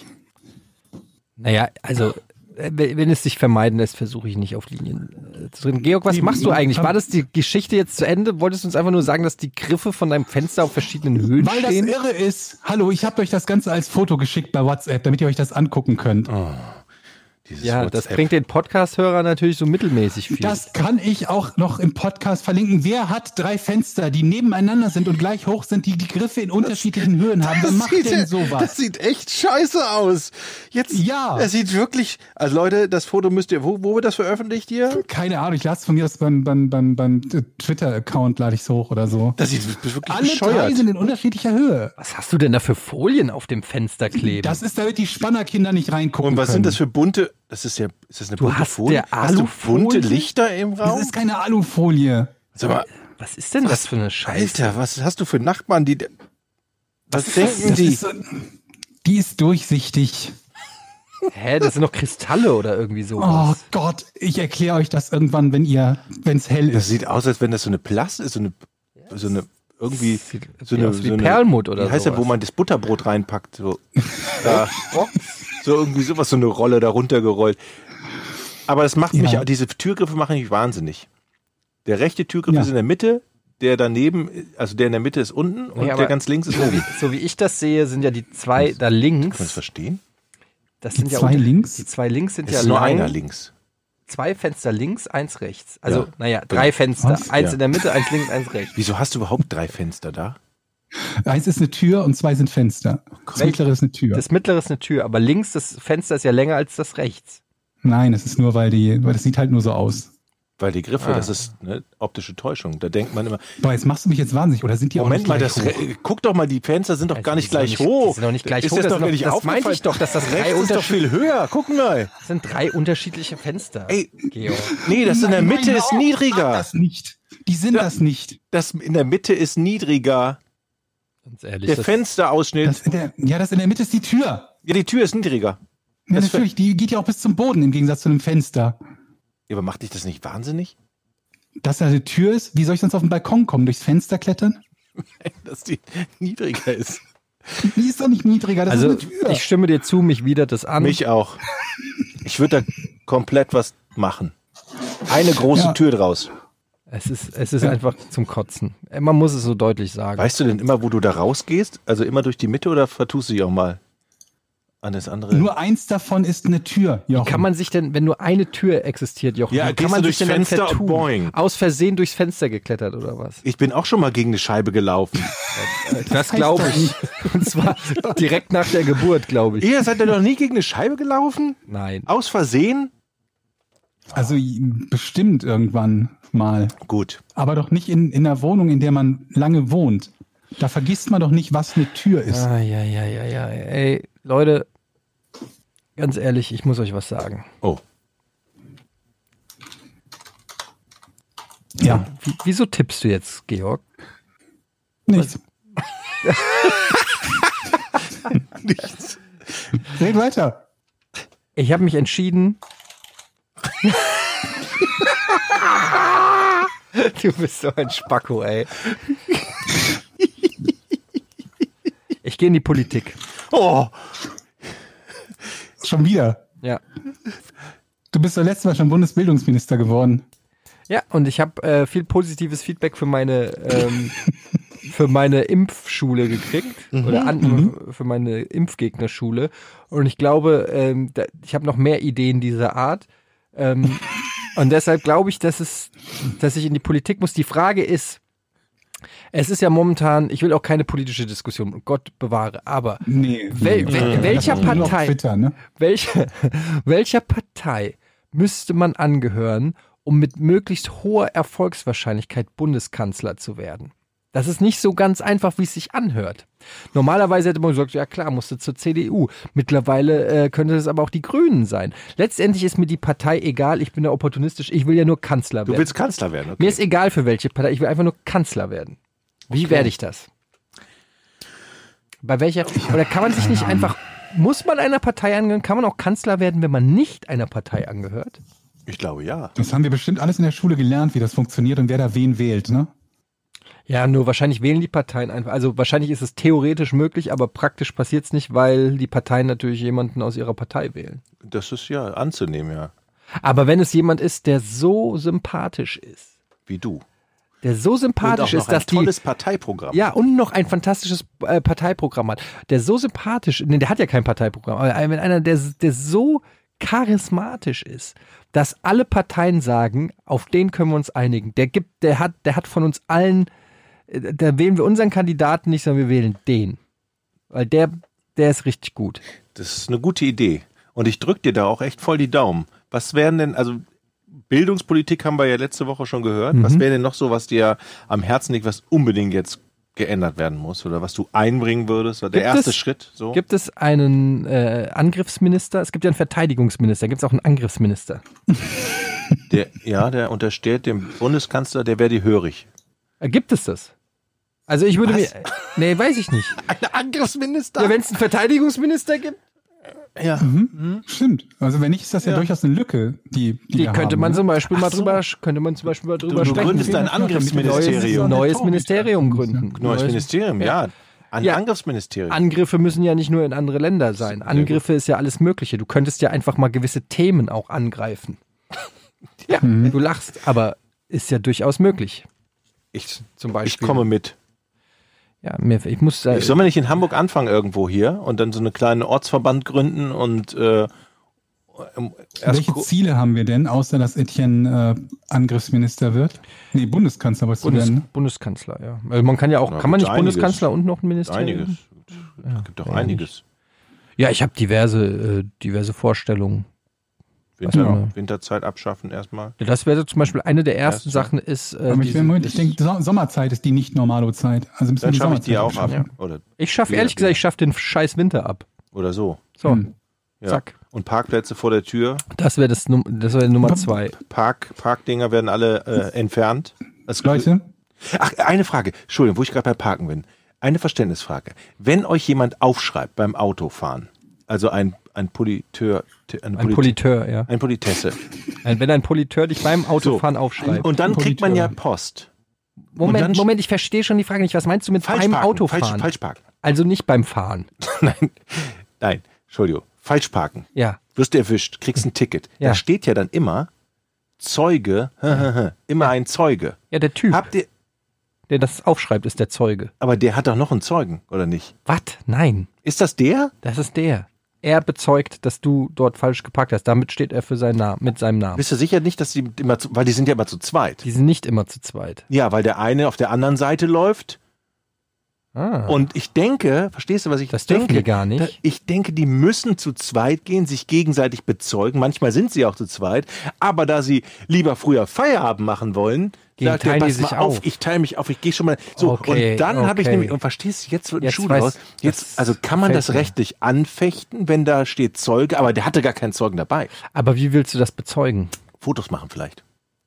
Naja, also äh, wenn es sich vermeiden lässt, versuche ich nicht auf Linien äh, zu drin. Georg, was machst du eigentlich? War das die Geschichte jetzt zu Ende? Wolltest du uns einfach nur sagen, dass die Griffe von deinem Fenster auf verschiedenen Höhen Weil das stehen? irre ist. Hallo, ich habe euch das Ganze als Foto geschickt bei WhatsApp, damit ihr euch das angucken könnt. Dieses Ja, das WhatsApp. bringt den Podcast-Hörer natürlich so mittelmäßig viel. Das kann ich auch noch im Podcast verlinken. Wer hat drei Fenster, die nebeneinander sind und gleich hoch sind, die die Griffe in unterschiedlichen Höhen haben? Wer macht sieht- denn Das sowas? sieht echt scheiße aus. Jetzt, Ja. Es sieht wirklich, also Leute, das Foto müsst ihr, wo, wo wird das veröffentlicht hier? Keine Ahnung, ich lasse von mir das beim, beim, beim, beim Twitter-Account, lade ich es hoch oder so. Das sieht wirklich Alle drei bescheuert. sind in unterschiedlicher Höhe. Was hast du denn da für Folien auf dem Fenster kleben? Das ist, damit die Spannerkinder nicht reingucken Und was können. sind das für bunte, das ist ja, ist das eine Du bunte hast Folie? der Hast du Alufolie? bunte Lichter im Das Raum? ist keine Alufolie. Sag mal, Was ist denn das für eine Scheiße? Alter, was hast du für Nachbarn, die, was ist das? denken Das die? ist so, die ist durchsichtig. Hä, das sind doch Kristalle oder irgendwie Oh sowas. Gott, ich erkläre euch das irgendwann, wenn ihr, wenn es hell Das ist. sieht aus, als wenn das so eine Plast ist, so eine, so eine, irgendwie, Sieht so wie eine, aus wie so eine Perlmutt oder Wie heißt der, wo sowas. man das Butterbrot reinpackt? So, da, so irgendwie sowas, so eine Rolle da runtergerollt. Aber das macht mich, Ja. diese Türgriffe machen mich wahnsinnig. Der rechte Türgriff Ja. ist in der Mitte, der daneben, also der in der Mitte ist unten und Ja, der aber ganz links ist So wie, oben. so wie ich das sehe, sind ja die zwei da Kann man das links. verstehen? Das Die sind ja zwei unter- links? Die zwei links sind Es ja ist nur lang. einer links. Zwei Fenster links, eins rechts. Also, Ja. naja, drei Fenster. Was? Eins Ja. in der Mitte, eins links, eins rechts. Wieso hast du überhaupt drei Fenster da? Eins ist eine Tür und zwei sind Fenster. Das mittlere ist eine Tür. Das mittlere ist eine Tür, aber links das Fenster ist ja länger als das rechts. Nein, das ist nur, weil die, weil das sieht halt nur so aus. Weil die Griffe, Ah. das ist eine optische Täuschung. Da denkt man immer, Boah, jetzt machst du mich jetzt wahnsinnig. Oder sind die Moment auch mal, nicht das, gleich hoch? guck doch mal, die Fenster sind doch Also gar die nicht sind gleich noch nicht- hoch. die sind noch nicht gleich ist hoch, das das doch ist noch- nicht das aufgefallen? meinte ich doch, dass das drei Rechts ist doch Unterschied- viel höher. Guck mal. Das sind drei unterschiedliche Fenster. Ey, Georg. nee, das in der Nein, Mitte nein, ist nein, niedriger. Das nicht. Die sind Ja. das nicht. Das in der Mitte ist niedriger. Ganz ehrlich. Der das- Fensterausschnitt. Das in der, ja, das in der Mitte ist die Tür. Ja, die Tür ist niedriger. Ja, Das natürlich. Die geht ja auch bis zum Boden im Gegensatz zu einem Fenster. Ja, aber macht dich das nicht wahnsinnig? Dass da eine Tür ist, wie soll ich sonst auf den Balkon kommen? Durchs Fenster klettern? Dass die niedriger ist. Die ist doch nicht niedriger, das Also, ist eine Tür. ich stimme dir zu, mich widert das an. Mich auch. Ich würde da komplett was machen. Eine große Ja. Tür draus. Es ist, es ist einfach zum Kotzen. Man muss es so deutlich sagen. Weißt du denn immer, wo du da rausgehst? Also immer durch die Mitte oder vertust du dich auch mal an das andere? Nur eins davon ist eine Tür, Jochen. Kann man sich denn, wenn nur eine Tür existiert, Jochen, Ja, wie gehst kann du man durchs sich denn dann Fenster und vertun? boing. Aus Versehen durchs Fenster geklettert oder was? Ich bin auch schon mal gegen eine Scheibe gelaufen. Das glaube ich. Und zwar direkt nach der Geburt, glaube ich. Ihr seid ihr noch nie gegen eine Scheibe gelaufen? Nein. Aus Versehen? Also bestimmt irgendwann mal. Gut. Aber doch nicht in, in einer Wohnung, in der man lange wohnt. Da vergisst man doch nicht, was eine Tür ist. Ah, ja, ja, ja, ja. Ey, Leute, ganz ehrlich, ich muss euch was sagen. Oh. Ja, Wie, wieso tippst du jetzt, Georg? nichts. Nichts. Red weiter. Ich habe mich entschieden. Du bist so ein Spacko, ey. Ich gehe in die Politik. Oh. Schon wieder. Ja. Du bist doch letztes Mal schon Bundesbildungsminister geworden. Ja, und ich habe äh, viel positives Feedback für meine ähm, für meine Impfschule gekriegt oder an, für meine Impfgegnerschule. Und ich glaube, ähm, da, ich habe noch mehr Ideen dieser Art. Ähm, und deshalb glaube ich, dass es, dass ich in die Politik muss. Die Frage ist, es ist ja momentan, ich will auch keine politische Diskussion, Gott bewahre, aber Nee. Wel, wel, welcher Das ist nur noch Partei, Twitter, ne? welche, welcher Partei müsste man angehören, um mit möglichst hoher Erfolgswahrscheinlichkeit Bundeskanzler zu werden? Das ist nicht so ganz einfach, wie es sich anhört. Normalerweise hätte man gesagt, ja klar, musste zur C D U. Mittlerweile äh, könnte es aber auch die Grünen sein. Letztendlich ist mir die Partei egal, ich bin da opportunistisch, ich will ja nur Kanzler Du werden. willst Kanzler werden, okay. Mir ist egal für welche Partei, ich will einfach nur Kanzler werden. Wie Okay. werde ich das? Bei welcher, oder kann man sich nicht einfach, muss man einer Partei angehören? Kann man auch Kanzler werden, wenn man nicht einer Partei angehört? Ich glaube, ja. Das haben wir bestimmt alles in der Schule gelernt, wie das funktioniert und wer da wen wählt, ne? Ja, nur wahrscheinlich wählen die Parteien einfach. Also wahrscheinlich ist es theoretisch möglich, aber praktisch passiert es nicht, weil die Parteien natürlich jemanden aus ihrer Partei wählen. Das ist ja anzunehmen, ja. Aber wenn es jemand ist, der so sympathisch ist, Wie du. der so Und sympathisch auch noch ist, dass ein die tolles Parteiprogramm. ja und noch ein fantastisches äh, Parteiprogramm hat, der so sympathisch, nee, der hat ja kein Parteiprogramm, aber wenn einer, der, der so charismatisch ist, dass alle Parteien sagen, auf den können wir uns einigen. Der gibt, der hat, der hat von uns allen, äh, da wählen wir unseren Kandidaten nicht, sondern wir wählen den. Weil der, der ist richtig gut. Das ist eine gute Idee. Und ich drück dir da auch echt voll die Daumen. Was wären denn, also Bildungspolitik haben wir ja letzte Woche schon gehört. Mhm. Was wäre denn noch so, was dir am Herzen liegt, was unbedingt jetzt geändert werden muss oder was du einbringen würdest? Der Gibt erste es- Schritt. So. Gibt es einen äh, Angriffsminister? Es gibt ja einen Verteidigungsminister. Gibt es auch einen Angriffsminister? Der, ja, der unterstellt dem Bundeskanzler, der wäre die hörig. Äh, gibt es das? Also ich würde Was? mir, nee, weiß ich nicht. Ein Angriffsminister? Ja, wenn es einen Verteidigungsminister gibt, Ja. Mhm. Stimmt. Also wenn nicht, ist das ja, Ja. durchaus eine Lücke, die, die, die wir könnte haben, man ne? zum Beispiel mal Ach so. drüber, könnte man zum Beispiel mal drüber du sprechen. gründest ein Angriffsministerium. Neues, neues Torhüter. Ministerium gründen. Neues Ministerium, ja. Ein Ja. Angriffsministerium. Angriffe müssen ja nicht nur in andere Länder sein. Sehr Angriffe ist ja alles Mögliche. Du könntest ja einfach mal gewisse Themen auch angreifen. Ja, du lachst, aber ist ja durchaus möglich. ich, Zum ich Beispiel. komme mit. Ja, mir, ich muss äh, Ich soll mal nicht in Hamburg anfangen irgendwo hier und dann so eine kleine Ortsverband gründen und äh, ähm, erst Welche gu- Ziele haben wir denn, außer dass Etienne äh, Angriffsminister wird? Nee, Bundeskanzler wolltest du Bundes, werden, ne? Bundeskanzler, ja. Also man kann ja auch, Na, kann man nicht gibt's einiges. Bundeskanzler und noch ein Ministerium? einiges. Es gibt doch ja, einiges. Ja, ich habe diverse, äh, diverse Vorstellungen. Winter, Ja. Winterzeit abschaffen erstmal. Ja, das wäre zum Beispiel eine der ersten Erste. Sachen ist. Äh, Aber ich, diese- Moment, ich denke, so Sommerzeit ist die nicht normale Zeit. Also müssen Dann die schaffe ich die auch Sommerzeit ab. abschaffen. Oder, ich schaffe Ja, ehrlich ja. gesagt, ich schaffe den scheiß Winter ab. oder so. So, Hm. Ja. zack. Und Parkplätze vor der Tür. Das wäre das, Num das wäre Nummer zwei. Park, Parkdinger werden alle äh, entfernt. Das Leute, Ach, eine Frage. Entschuldigung, wo ich gerade bei Parken bin. Eine Verständnisfrage. Wenn euch jemand aufschreibt beim Autofahren, also ein, ein Politeur, eine Ein Polit- Politeur, ja. ein Politesse. Ein- Wenn ein Politeur dich beim Autofahren aufschreibt. Und dann Ein kriegt man ja Politeur. Post. Moment, und dann- Moment, ich verstehe schon die Frage nicht. Was meinst du mit Falsch beim parken, Autofahren? Falsch, falsch parken. Also nicht beim Fahren. Nein, nein, Entschuldigung. Falsch parken. Ja. Wirst du erwischt, kriegst ein Ticket. Ja. Da steht ja dann immer Zeuge, immer ein Zeuge. Ja, der Typ, Habt ihr, der das aufschreibt, ist der Zeuge. aber der hat doch noch einen Zeugen, oder nicht? Was? Nein, Ist das der? das ist der. Er bezeugt, dass du dort falsch geparkt hast. Damit steht er für seinen Namen, mit seinem Namen. Bist du sicher nicht, dass die immer zu, weil die sind ja immer zu zweit. Die sind nicht immer zu zweit. Ja, weil der eine auf der anderen Seite läuft. Ah. Und ich denke, verstehst du, was ich Das dürfen denke? die gar nicht. Da, ich denke, die müssen zu zweit gehen, sich gegenseitig bezeugen. Manchmal sind sie auch zu zweit. Aber da sie lieber früher Feierabend machen wollen, Gehen, sagt er, teilen die pass mal sich auf, auf. ich teile mich auf, ich gehe schon mal. So, Okay, und dann habe ich okay. nämlich, und verstehst du, jetzt wird ein Jetzt Schuh weiß- draus. Jetzt, das also kann man das gefällt mir. rechtlich anfechten, wenn da steht Zeuge, aber der hatte gar keinen Zeugen dabei. Aber wie willst du das bezeugen? Fotos machen vielleicht.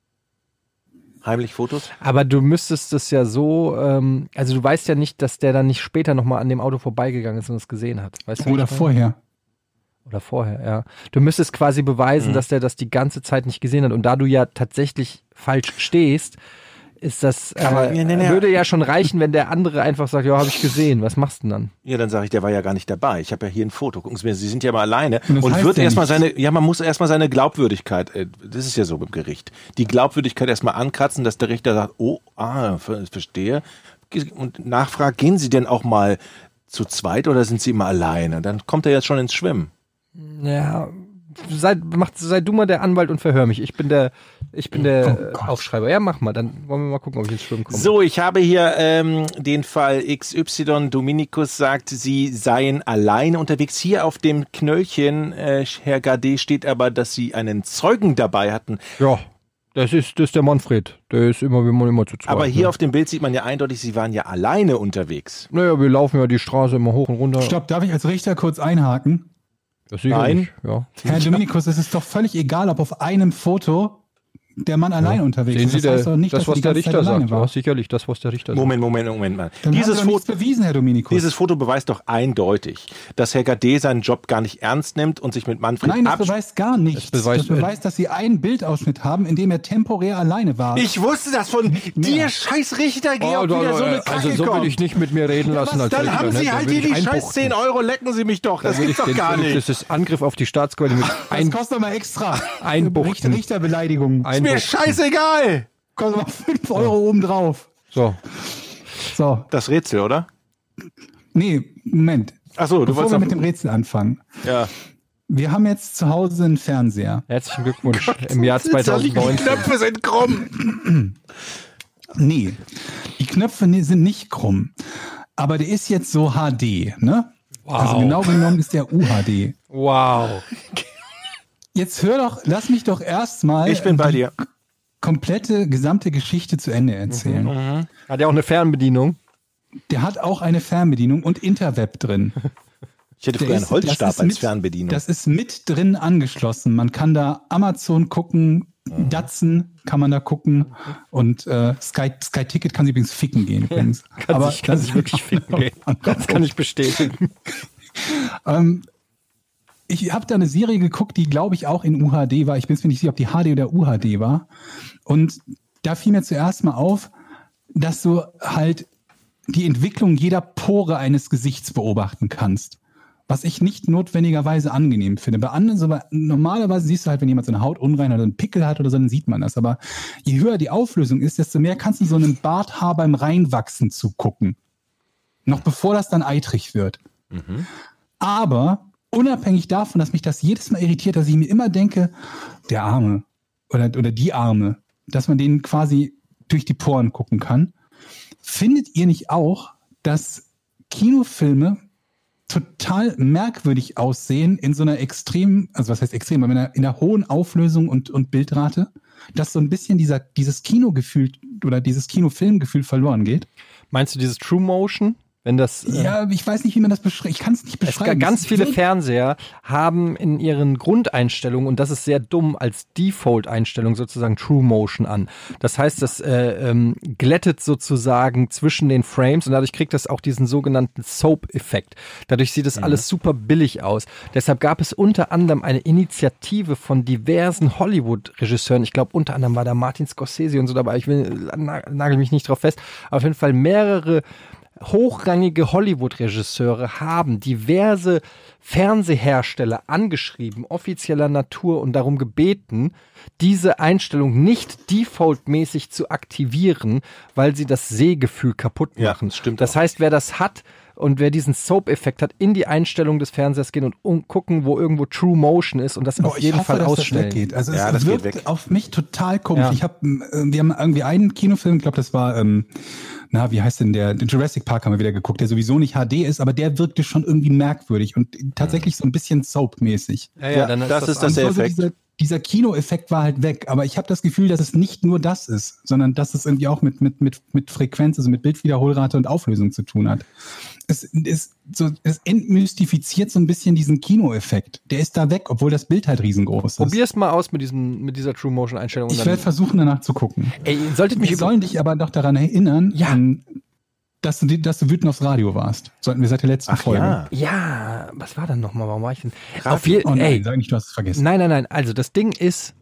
Heimlich Fotos? Aber du müsstest es ja so, ähm, also du weißt ja nicht, dass der dann nicht später nochmal an dem Auto vorbeigegangen ist und es gesehen hat. Weißt du, wie oder ich meine? vorher. Oder vorher, ja. Du müsstest quasi beweisen, Mhm. dass der das die ganze Zeit nicht gesehen hat. Und da du ja tatsächlich falsch stehst, ist das, äh, Aber- nee, nee, nee. würde ja schon reichen, wenn der andere einfach sagt, ja, habe ich gesehen. Was machst du denn dann? Ja, dann sage ich, der war ja gar nicht dabei. Ich habe ja hier ein Foto. Gucken Sie mir, Sie sind ja mal alleine. Und das Und heißt wird ja erstmal nichts. seine, ja, man muss erstmal seine Glaubwürdigkeit, äh, das ist ja so beim Gericht, die Glaubwürdigkeit erstmal ankratzen, dass der Richter sagt, oh, ah, ver- verstehe. Und nachfragt, gehen Sie denn auch mal zu zweit oder sind Sie immer alleine? Dann kommt er jetzt schon ins Schwimmen. Ja, sei, mach, sei du mal der Anwalt und verhör mich. Ich bin der, ich bin der Oh äh, Gott. Aufschreiber. Ja, mach mal. Dann wollen wir mal gucken, ob ich ins Schwimmen komme. So, ich habe hier ähm, den Fall X Y. Dominikus sagt, Sie seien alleine unterwegs. Hier auf dem Knöllchen, äh, Herr Gade, steht aber, dass Sie einen Zeugen dabei hatten. Ja, das ist, das ist der Manfred. Der ist immer, wir machen immer zu zweit. Aber hier ne? auf dem Bild sieht man ja eindeutig, Sie waren ja alleine unterwegs. Naja, wir laufen ja die Straße immer hoch und runter. Stopp, darf ich als Richter kurz einhaken? Das sicherlich, Nein. ja. Herr Dominikus, es ist doch völlig egal, ob auf einem Foto der Mann allein unterwegs Sehen ist. Sie, Das heißt der, doch nicht, das, dass er was die der ganze Zeit Richter alleine sagt. war. Ja, sicherlich, das, was der Richter Moment, Moment, Moment mal. Dann Dieses, haben Sie doch Foto, nichts bewiesen, Herhr Dominikus. dieses Foto beweist doch eindeutig, dass Herr Gade seinen Job gar nicht ernst nimmt und sich mit Manfred Nein, das abspricht. beweist gar nichts. Das beweist- das beweist, dass Sie einen Bildausschnitt haben, in dem er temporär alleine war. Ich wusste das von dir, scheiß Richter, sagt. Georg, wieder so eine Kacke also so will kommt. ich nicht mit mir reden lassen. was, als Dann Richter, haben ne? Sie Da halt will hier ich die scheiß einbuchten. zehn Euro, lecken Sie mich doch. Das Da will gibt's ich doch den- gar will ich- nicht. Das ist Angriff auf die Staatsgewalt mit Das ein, kostet doch mal extra. Einbuchten. Richter, Richterbeleidigung. Ist mir einbuchten. scheißegal. Kostet mal fünf Euro obendrauf. So, So, Das Rätsel, oder? nee, Moment. Ach so, du Bevor wolltest wir noch, mit dem Rätsel anfangen. ja. Wir haben jetzt zu Hause einen Fernseher. herzlichen Glückwunsch im Jahr Die zweitausendneunzehn. Knöpfe sind krumm. Nee, die Knöpfe ne- sind nicht krumm. Aber der ist jetzt so H D, ne? Also genau genommen ist der U H D. Wow. Jetzt hör doch, lass mich doch erstmal Ich bin bei dir. komplette gesamte Geschichte zu Ende erzählen. Hat ja auch eine Fernbedienung. Der hat auch eine Fernbedienung und Interweb drin. Ich hätte Der früher einen ist- Holzstab das ist als mit- Fernbedienung. Das ist mit drin angeschlossen. Man kann da Amazon gucken, Datsen kann man da gucken und äh, Sky, Sky Ticket kann sie übrigens ficken gehen übrigens. Kann Aber sich, kann das sich wirklich ficken gehen. Das kann ich bestätigen. Ähm, ich habe da eine Serie geguckt, die glaube ich auch in U H D war. Ich bin mir nicht sicher, ob die H D oder U H D war. Und da fiel mir zuerst mal auf, dass du halt die Entwicklung jeder Pore eines Gesichts beobachten kannst. Was ich nicht notwendigerweise angenehm finde. Bei anderen, so, normalerweise siehst du halt, wenn jemand so eine Hautunreinheit oder einen Pickel hat oder so, dann sieht man das. Aber je höher die Auflösung ist, desto mehr kannst du so einem Barthaar beim Reinwachsen zugucken. Noch bevor das dann eitrig wird. Aber unabhängig davon, dass mich das jedes Mal irritiert, dass ich mir immer denke, der Arme oder, oder die Arme, dass man denen quasi durch die Poren gucken kann. Findet ihr nicht auch, dass Kinofilme total merkwürdig aussehen in so einer extrem, also was heißt extrem, aber in einer, in einer hohen Auflösung und, und Bildrate, dass so ein bisschen dieser, dieses Kinogefühl oder dieses Kinofilmgefühl verloren geht. Meinst du dieses True Motion? Wenn das, äh, ja, ich weiß nicht, wie man das beschreibt. Ich kann es nicht beschreiben. Es, ganz viele Fernseher haben in ihren Grundeinstellungen, und das ist sehr dumm, als Default-Einstellung sozusagen True Motion an. Das heißt, das äh, ähm, glättet sozusagen zwischen den Frames und dadurch kriegt das auch diesen sogenannten Soap-Effekt. Dadurch sieht das mhm. alles super billig aus. Deshalb gab es unter anderem eine Initiative von diversen Hollywood-Regisseuren. Ich glaube, unter anderem war da Martin Scorsese und so dabei. Ich will, nagel mich nicht drauf fest. Aber auf jeden Fall mehrere hochrangige Hollywood-Regisseure haben diverse Fernsehhersteller angeschrieben, offizieller Natur, und darum gebeten, diese Einstellung nicht defaultmäßig zu aktivieren, weil sie das Sehgefühl kaputt machen. Ja, das stimmt. Das auch. heißt, wer das hat und wer diesen Soap-Effekt hat, in die Einstellung des Fernsehers gehen und um, gucken, wo irgendwo True Motion ist und das oh, auf jeden hoffe, Fall dass ausstellen. Das weggeht. Also ja, es das wirkt geht weg. auf mich total komisch. Ja. Ich hab, wir haben irgendwie einen Kinofilm, ich glaube, das war ähm, na, wie heißt denn der? Den Jurassic Park haben wir wieder geguckt, der sowieso nicht H D ist, aber der wirkte schon irgendwie merkwürdig und tatsächlich so ein bisschen Soap-mäßig. Ja, ja, dann ist das, das, ist das der Also Effekt. dieser, dieser Kinoeffekt war halt weg, aber ich habe das Gefühl, dass es nicht nur das ist, sondern dass es irgendwie auch mit, mit, mit, mit Frequenz, also mit Bildwiederholrate und Auflösung zu tun hat. Es, es, so, es entmystifiziert so ein bisschen diesen Kinoeffekt. Der ist da weg, obwohl das Bild halt riesengroß ist. Probier's mal aus mit, diesen, mit dieser True Motion Einstellung. Ich werde versuchen, danach zu gucken. Ey, ihr solltet mich Wir sollen dich aber noch daran erinnern, Ja. an, dass, du, dass du wütend aufs Radio warst. Sollten wir seit der letzten Ach Folge. ja. Ja, was war dann nochmal? Warum war ich denn? Radio. Auf je, Oh nein, ey, sag nicht, du hast es vergessen. nein, nein, nein. Also das Ding ist,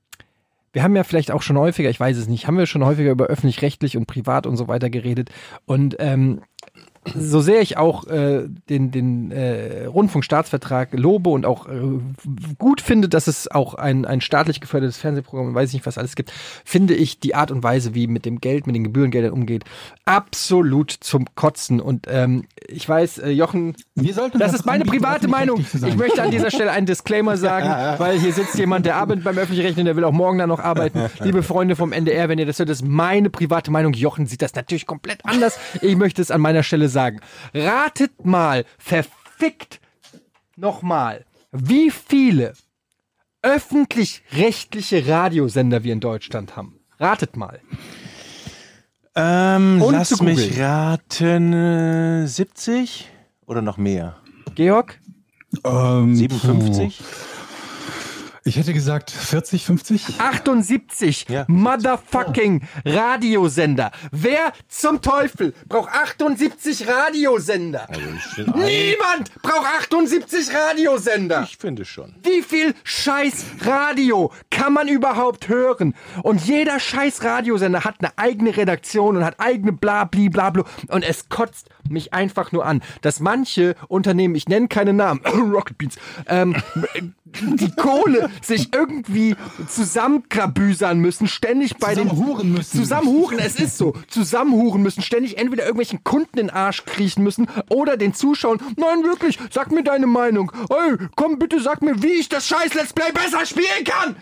wir haben ja vielleicht auch schon häufiger, ich weiß es nicht, haben wir schon häufiger über öffentlich-rechtlich und privat und so weiter geredet. Und ähm, so sehr ich auch äh, den, den äh, Rundfunkstaatsvertrag lobe und auch äh, gut finde, dass es auch ein, ein staatlich gefördertes Fernsehprogramm, weiß ich nicht, was alles gibt, finde ich die Art und Weise, wie mit dem Geld, mit den Gebührengeldern umgeht, absolut zum Kotzen. Und ähm, ich weiß, äh, Jochen, Wir sollten das uns ist meine anbieten, private Meinung. öffentlich-rechtlich zu sein. Ich möchte an dieser Stelle einen Disclaimer sagen, weil hier sitzt jemand, der arbeitet beim Öffentlich-Rechtlichen, der will auch morgen da noch arbeiten. Liebe Freunde vom N D R, wenn ihr das hört, das ist meine private Meinung. Jochen sieht das natürlich komplett anders. Ich möchte es an meiner Stelle sagen. Ratet mal, verfickt nochmal, wie viele öffentlich-rechtliche Radiosender wir in Deutschland haben. Ratet mal. Ähm, Ohne lass zu googeln. mich raten, äh, siebzig oder noch mehr? Georg? Ähm, siebenundfünfzig? puh. Ich hätte gesagt vierzig, fünfzig. achtundsiebzig Ja. Motherfucking Radiosender. Wer zum Teufel braucht achtundsiebzig Radiosender? Also ich, bin ein, Niemand braucht achtundsiebzig Radiosender. ich finde schon. Wie viel scheiß Radio kann man überhaupt hören? Und jeder scheiß Radiosender hat eine eigene Redaktion und hat eigene bla bli bla bla. Und es kotzt mich einfach nur an, dass manche Unternehmen, ich nenne keine Namen, Rocket Beans, ähm, die Kohle sich irgendwie zusammenkrabüsern müssen, ständig bei den Zusammenhuren müssen. Zusammenhuren, es ist so. Zusammenhuren müssen, ständig entweder irgendwelchen Kunden in den Arsch kriechen müssen oder den Zuschauern, nein, wirklich, sag mir deine Meinung. Hey, komm bitte, sag mir, wie ich das scheiß Let's Play besser spielen kann.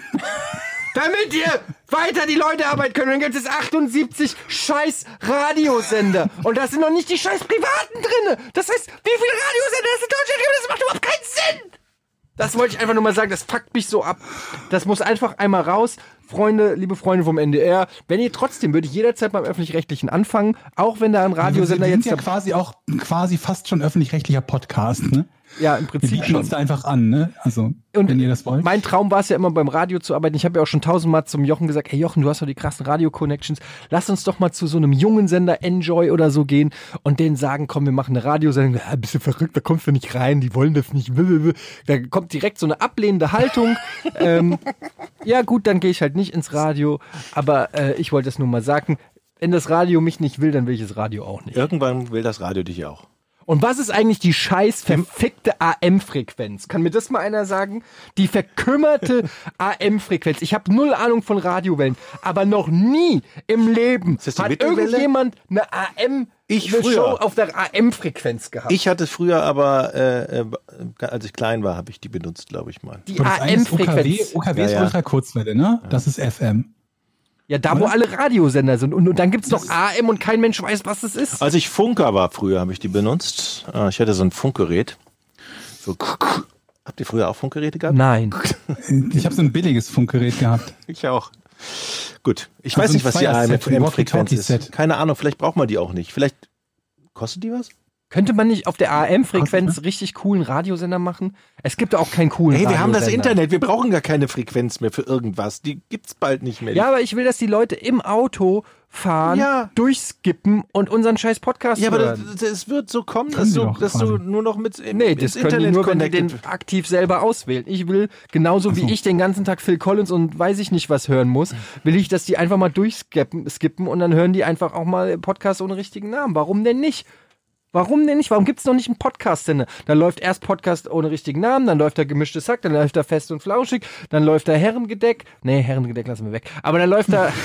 Damit ihr weiter die Leute arbeiten können. Dann gibt es achtundsiebzig scheiß Radiosender. Und da sind noch nicht die scheiß Privaten drinne. Das heißt, wie viele Radiosender es in Deutschland gibt, das macht überhaupt keinen Sinn. Das wollte ich einfach nur mal sagen, das fuckt mich so ab. Das muss einfach einmal raus. Freunde, liebe Freunde vom N D R, wenn ihr trotzdem, würde ich jederzeit beim Öffentlich-Rechtlichen anfangen, auch wenn da ein Radiosender wir sind jetzt... ja quasi auch quasi fast schon öffentlich-rechtlicher Podcast, ne? Ja, im Wir Prinzip bieten schon. uns da einfach an, ne? Also, Und wenn ihr das wollt. mein Traum war es ja immer, beim Radio zu arbeiten. Ich habe ja auch schon tausendmal zum Jochen gesagt, hey Jochen, du hast doch die krassen Radio-Connections. Lass uns doch mal zu so einem jungen Sender Enjoy oder so gehen und denen sagen, komm, wir machen eine Radiosendung. Ja, bist du verrückt, da kommst du nicht rein, die wollen das nicht. Da kommt direkt so eine ablehnende Haltung. ähm, ja gut, dann gehe ich halt nicht ins Radio. Aber äh, ich wollte es nur mal sagen, wenn das Radio mich nicht will, dann will ich das Radio auch nicht. Irgendwann will das Radio dich auch. Und was ist eigentlich die scheiß verfickte A M-Frequenz? Kann mir das mal einer sagen? Die verkümmerte A M-Frequenz. Ich habe null Ahnung von Radiowellen, aber noch nie im Leben Ist das die hat Mittelwelle? irgendjemand eine A M Ich eine früher. Show auf der A M-Frequenz gehabt. Ich hatte früher aber, äh, äh, als ich klein war, habe ich die benutzt, glaube ich mal. die Aber das A eine ist O K W, M-Frequenz. O K W ist Ja, ja. Ultrakurzwelle, ne? Das ist F M. Ja, da, wo alle Radiosender sind. Und, und dann gibt's noch A M und kein Mensch weiß, was es ist. Als ich Funker war früher, habe ich die benutzt. Ich hatte so ein Funkgerät. So, habt ihr früher auch Funkgeräte gehabt? Nein. Ich habe so ein billiges Funkgerät gehabt. Ich auch. Gut, ich Also weiß ein nicht, was die A M Fire-Set, ein F M-Frequenz ist. Walkie-Talkie-Set. Keine Ahnung, vielleicht braucht man die auch nicht. Vielleicht kostet die was? Könnte man nicht auf der A M-Frequenz richtig coolen Radiosender machen? Es gibt auch keinen coolen Hey, wir haben das Radiosender. Internet, wir brauchen gar keine Frequenz mehr für irgendwas. Die gibt's bald nicht mehr. Ja, aber ich will, dass die Leute im Auto fahren, Ja. durchskippen und unseren scheiß Podcast Ja, aber hören. das, das wird so kommen, Können dass, die du, doch dass du quasi. nur noch mit im, Nee, das ins können die Internet nur, wenn die connected. den aktiv selber auswählen. Ich will, genauso Ach wie so. ich den ganzen Tag Phil Collins und weiß ich nicht was hören muss, will ich, dass die einfach mal durchskippen skippen und dann hören die einfach auch mal Podcasts ohne richtigen Namen. Warum denn nicht? Warum denn nicht? Warum gibt's noch nicht einen Podcast-Sender? Da läuft erst Podcast ohne richtigen Namen, dann läuft da gemischtes Hack, dann läuft da fest und flauschig, dann läuft da Herrengedeck. Nee, Herrengedeck lassen wir weg. Aber dann läuft da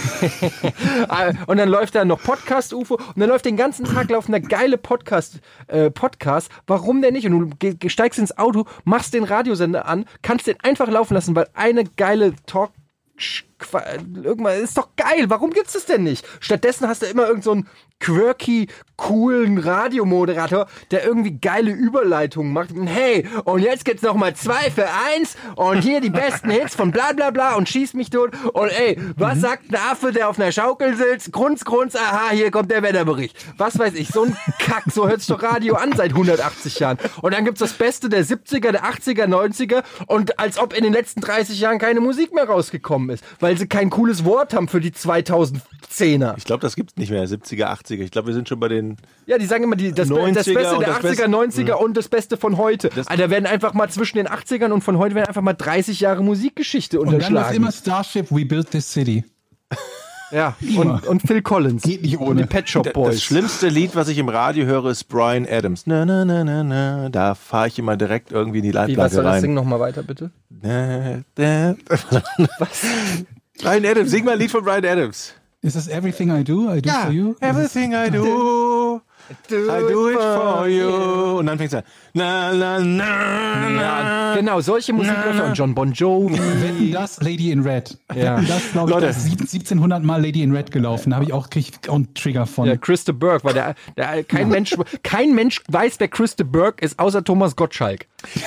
und dann läuft da noch Podcast-U F O und dann läuft den ganzen Tag laufen da geile Podcast, äh, Podcasts. Warum denn nicht? Und du ge- ge- steigst ins Auto, machst den Radiosender an, kannst den einfach laufen lassen, weil eine geile Talk Sch- Qua- Irgendwas ist doch geil. Warum gibt's das denn nicht? Stattdessen hast du immer irgend so einen quirky, coolen Radiomoderator, der irgendwie geile Überleitungen macht. Und hey, und jetzt gibt's noch mal zwei für eins und hier die besten Hits von bla bla bla und schieß mich tot. Und ey, was Mhm. sagt ein Affe, der auf einer Schaukel sitzt? Grunz, grunz, aha, hier kommt der Wetterbericht. Was weiß ich, so ein Kack, so hört sich doch Radio an seit hundertachtzig Jahren. Und dann gibt's das Beste der siebziger, der achtziger, neunziger und als ob in den letzten dreißig Jahren keine Musik mehr rausgekommen ist, weil sie kein cooles Wort haben für die zweitausendzehner. Ich glaube, das gibt's nicht mehr, siebziger, achtziger. Ich glaube, wir sind schon bei den... Ja, die sagen immer, die, das, Be- das neunziger Beste und der das achtziger, Beste- neunziger und das Beste von heute. Das- Alter, werden einfach mal zwischen den achtzigern und von heute werden einfach mal dreißig Jahre Musikgeschichte Und dann läuft unterschlagen. immer Starship, We Built This City. Ja, und, und Phil Collins. Geht nicht Und ohne. die Pet Shop Das Boys. schlimmste Lied, was ich im Radio höre, ist Bryan Adams. Na, na, na, na, na. Da fahre ich immer direkt irgendwie in die Wie, was Leitplage soll das rein. Ding nochmal weiter, bitte? Na, na. Was? Bryan Adams, sing mal ein Lied von Bryan Adams. Is this everything I do? I do for you? Everything I do, I do it for you. Und dann fängt's an. Na, na, na, na. Ja, genau, solche Musikriffs und John Bon Jovi. Wenn das Lady in Red. Ja. Wenn das, glaube ich, Leute. das ist sieb- siebzehnhundert Mal Lady in Red gelaufen. Da habe ich auch, krieg ich auch einen Trigger von. Ja, Chris de Burgh, weil der, der kein Mensch, kein Mensch weiß, wer Chris de Burgh ist, außer Thomas Gottschalk.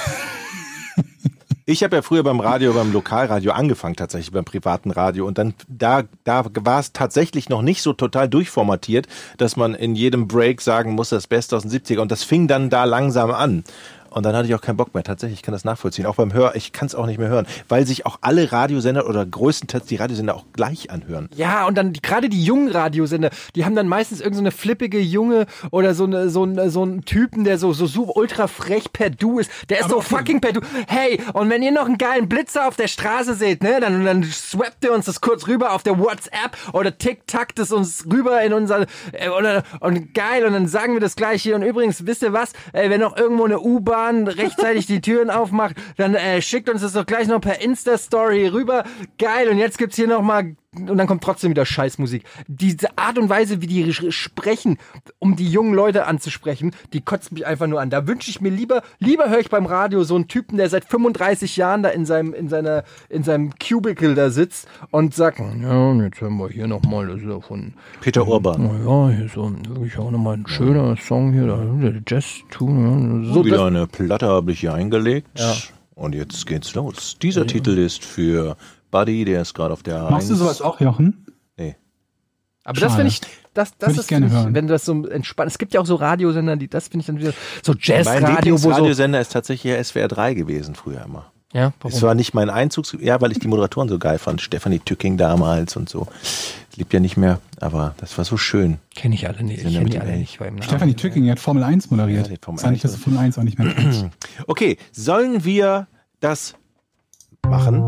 Ich habe ja früher beim Radio, beim Lokalradio angefangen, tatsächlich beim privaten Radio. Und dann, da, da war es tatsächlich noch nicht so total durchformatiert, dass man in jedem Break sagen muss, das Beste aus den siebziger. Und das fing dann da langsam an. Und dann hatte ich auch keinen Bock mehr. Tatsächlich, ich kann das nachvollziehen. Auch beim Hör, ich kann es auch nicht mehr hören, weil sich auch alle Radiosender oder größtenteils die Radiosender auch gleich anhören. Ja, und dann die, gerade die jungen Radiosender, die haben dann meistens irgend so eine flippige Junge oder so eine so ein so ein Typen, der so so super ultra frech per Du ist. Der ist Aber so okay. fucking per Du. Hey, und wenn ihr noch einen geilen Blitzer auf der Straße seht, ne, dann dann swappt ihr uns das kurz rüber auf der WhatsApp oder TikTok das uns rüber in unser äh, oder und geil und dann sagen wir das gleich hier und übrigens, wisst ihr was, äh, wenn noch irgendwo eine U-Bahn rechtzeitig die Türen aufmacht, dann äh, schickt uns das doch gleich noch per Insta-Story rüber. Geil, und jetzt gibt's hier noch mal und dann kommt trotzdem wieder Scheißmusik. Diese Art und Weise, wie die sch- sprechen, um die jungen Leute anzusprechen, die kotzt mich einfach nur an. Da wünsche ich mir lieber, lieber höre ich beim Radio so einen Typen, der seit fünfunddreißig Jahren da in seinem, in seiner, in seinem Cubicle da sitzt und sagt, ja, und jetzt hören wir hier nochmal, das ist ja von Peter Urban. Oh ja, hier ist so ein, wirklich auch nochmal ein schöner Song hier, da, der Jazz-Tune. So, Wieder das, eine Platte habe ich hier eingelegt. Ja. Und jetzt geht's los. Dieser Titel ist für Buddy, der ist gerade auf der Machst du eins. sowas auch, Jochen? Nee. aber das Schade. finde ich, das, das Würde ich ist, gerne find ich, hören. wenn du das so entspannt, es gibt ja auch so Radiosender, die, das finde ich dann wieder, so Mein Jazzradio, wo so, Lieblingsradiosender ist tatsächlich S W R drei gewesen früher immer. ja, Es war nicht mein Einzugs... Ja, weil ich die Moderatoren so geil fand. Stefanie Tücking damals und so. Lebt ja nicht mehr, aber das war so schön. Kenne ich alle nicht. Ich Sind ja kenne mit die dem alle L. nicht beim Namen. Stefanie Tücking hat Formel eins moderiert. Ja, die hat Formel Sag nicht, dass du Formel eins auch nicht mehr kennst. Okay, sollen wir das machen?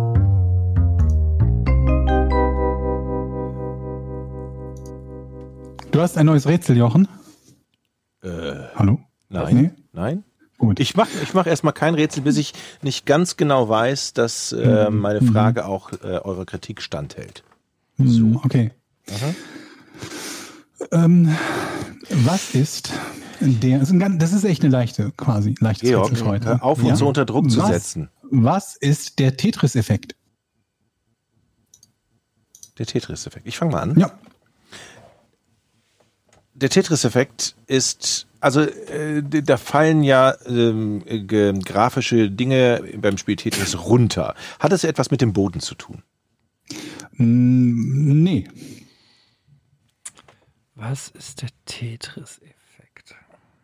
Du hast ein neues Rätsel, Jochen? Äh, Hallo? nein. Nee? Nein? Gut. Ich mache ich mach erstmal kein Rätsel, bis ich nicht ganz genau weiß, dass äh, meine Frage auch äh, eurer Kritik standhält. Hm, okay. Ähm, was ist der, das ist, ein ganz, das ist echt eine leichte, quasi, leichtes Georg, Rätsel für heute. hör auf, uns Ja? äh, so unter Druck zu was, setzen. Was ist der Tetris-Effekt? Der Tetris-Effekt. Ich fange mal an. Ja. Der Tetris-Effekt ist, also äh, da fallen ja ähm, äh, grafische Dinge beim Spiel Tetris runter. Hat es etwas mit dem Boden zu tun? Mm, nee. Was ist der Tetris-Effekt?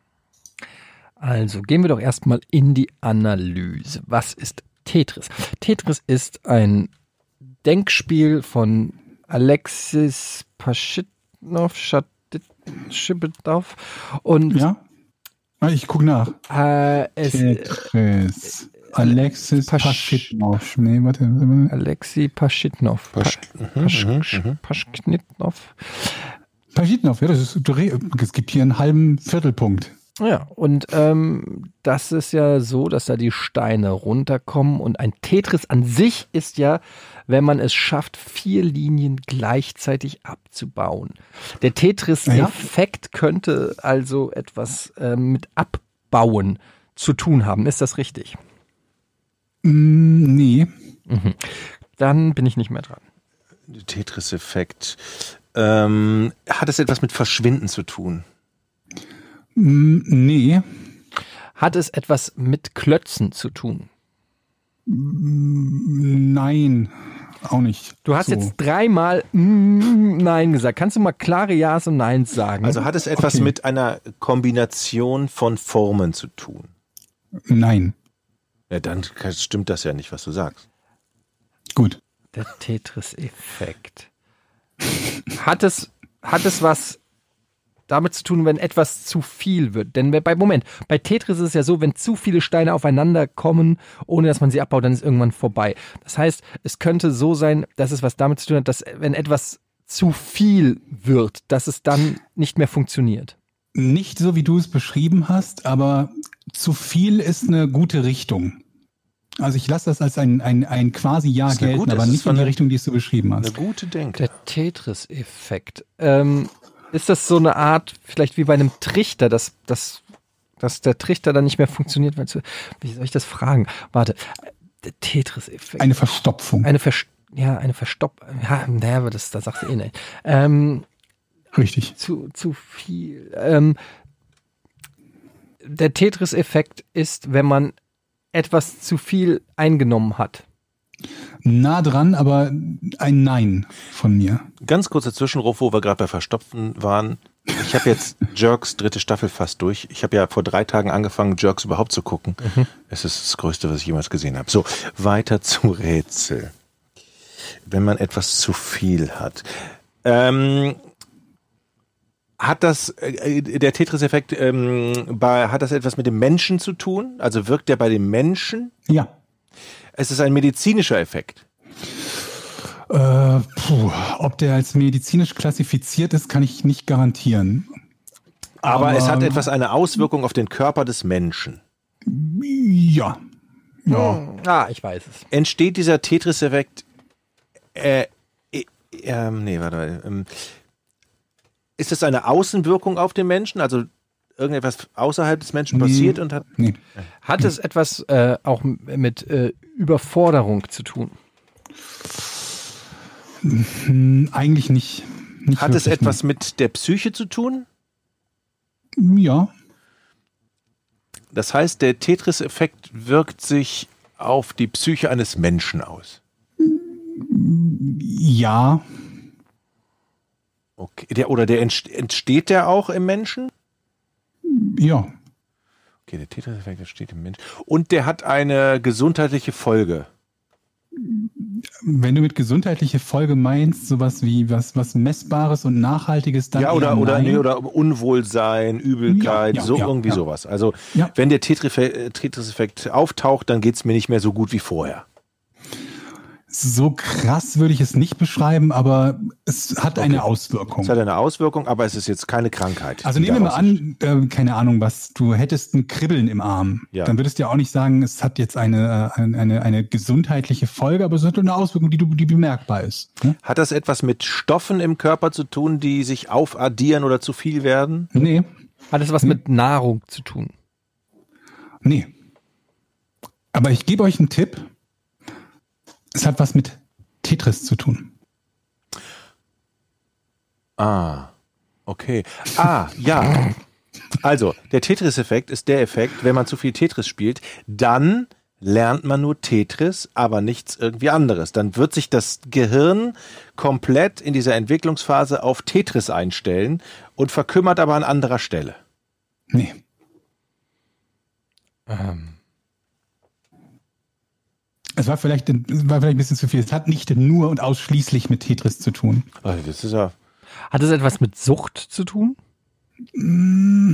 Also gehen wir doch erstmal in die Analyse. Was ist Tetris? Tetris ist ein Denkspiel von Alexis Pashitnov, Schibitov und Ja? Ich gucke nach. äh, es, Tetris. Alexis Pasch- Pashitnov. Nee, warte. warte. Alexei Pashitnov. Pasch- Pasch- mhm, Pasch- mhm. Paschknitnov. Pashitnov, ja, das ist, es gibt hier einen halben Viertelpunkt. Ja, und ähm, das ist ja so, dass da die Steine runterkommen und ein Tetris an sich ist ja, wenn man es schafft, vier Linien gleichzeitig abzubauen. Der Tetris-Effekt könnte also etwas ähm, mit Abbauen zu tun haben. Ist das richtig? Mm, nee. Mhm. Dann bin ich nicht mehr dran. Der Tetris-Effekt. Ähm, hat es etwas mit Verschwinden zu tun? Mm, nee. Hat es etwas mit Klötzen zu tun? Mm, nein. Auch nicht. Du hast So. jetzt dreimal mm, Nein gesagt. Kannst du mal klare Ja's und Neins sagen? Also hat es etwas Okay. mit einer Kombination von Formen zu tun? Nein. Ja, dann stimmt das ja nicht, was du sagst. Gut. Der Tetris-Effekt. Hat es, hat es was damit zu tun, wenn etwas zu viel wird? Denn bei, Moment, bei Tetris ist es ja so, wenn zu viele Steine aufeinander kommen, ohne dass man sie abbaut, dann ist irgendwann vorbei. Das heißt, es könnte so sein, dass es was damit zu tun hat, dass wenn etwas zu viel wird, dass es dann nicht mehr funktioniert. Nicht so, wie du es beschrieben hast, aber zu viel ist eine gute Richtung. Also ich lasse das als ein, ein, ein quasi Ja Das ist eine gelten, gute- aber es ist nicht in die eine- Richtung, die du beschrieben Eine hast. gute Denke. Der Tetris-Effekt. Ähm, ist das so eine Art, vielleicht wie bei einem Trichter, dass, dass, dass der Trichter dann nicht mehr funktioniert? Weil zu, wie soll ich das fragen? Warte. Der Tetris-Effekt. Eine Verstopfung. Eine Verst ja, eine Verstopp... Ja, naja, aber das, das sagst du eh nicht. Ähm, Richtig. zu, zu viel. Ähm, der Tetris-Effekt ist, wenn man etwas zu viel eingenommen hat. Nah dran, aber ein Nein von mir. Ganz kurzer Zwischenruf, wo wir gerade bei Verstopfen waren. Ich habe jetzt Jerks dritte Staffel fast durch. Ich habe ja vor drei Tagen angefangen, Jerks überhaupt zu gucken. Mhm. Es ist das Größte, was ich jemals gesehen habe. So, weiter zum Rätsel. Wenn man etwas zu viel hat. Ähm, hat das, äh, der Tetris-Effekt, ähm, bei, hat das etwas mit dem Menschen zu tun? Also wirkt der bei dem Menschen? Ja. Es ist ein medizinischer Effekt. Äh, puh, ob der als medizinisch klassifiziert ist, kann ich nicht garantieren. Aber, Aber- es hat etwas eine Auswirkung auf den Körper des Menschen. Ja. Ja. Ah, ich weiß es. Entsteht dieser Tetris-Effekt, äh, äh, ähm, nee, warte mal, ähm, ist es eine Außenwirkung auf den Menschen, also irgendetwas außerhalb des Menschen Nee. passiert und hat, Nee. Hat es etwas äh, auch m- mit äh, Überforderung zu tun? Hm, eigentlich nicht. nicht hat es wirklich, etwas mit der Psyche zu tun? nee. Ja. Das heißt, der Tetris-Effekt wirkt sich auf die Psyche eines Menschen aus. Ja. Okay. Der, oder der entst- entsteht der auch im Menschen? Ja. Okay, der Tetris-Effekt entsteht im Menschen. Und der hat eine gesundheitliche Folge. Wenn du mit gesundheitliche Folge meinst, sowas wie was, was Messbares und Nachhaltiges, dann Ja, oder, eher oder, nein. nee, oder Unwohlsein, Übelkeit, Ja, ja, so ja, irgendwie ja. sowas. Also, Ja. wenn der Tetris- Tetris-Effekt auftaucht, dann geht's mir nicht mehr so gut wie vorher. So krass würde ich es nicht beschreiben, aber es hat Okay. eine Auswirkung. Es hat eine Auswirkung, aber es ist jetzt keine Krankheit. Also die nehmen wir mal daraus an, äh, keine Ahnung was, du hättest ein Kribbeln im Arm. Ja. Dann würdest du ja auch nicht sagen, es hat jetzt eine, eine, eine, eine gesundheitliche Folge, aber es hat eine Auswirkung, die, du- die bemerkbar ist. Ne? Hat das etwas mit Stoffen im Körper zu tun, die sich aufaddieren oder zu viel werden? Nee, Hat es was mit Nahrung zu tun? nee. Aber ich gebe euch einen Tipp. Es hat was mit Tetris zu tun. Ah, okay. Ah, ja. Also, der Tetris-Effekt ist der Effekt, wenn man zu viel Tetris spielt, dann lernt man nur Tetris, aber nichts irgendwie anderes. Dann wird sich das Gehirn komplett in dieser Entwicklungsphase auf Tetris einstellen und verkümmert aber an anderer Stelle. Nee. Ähm. Es war vielleicht, es war vielleicht ein bisschen zu viel. Es hat nicht nur und ausschließlich mit Tetris zu tun. Also das ist ja. Hat es etwas mit Sucht zu tun? Mm,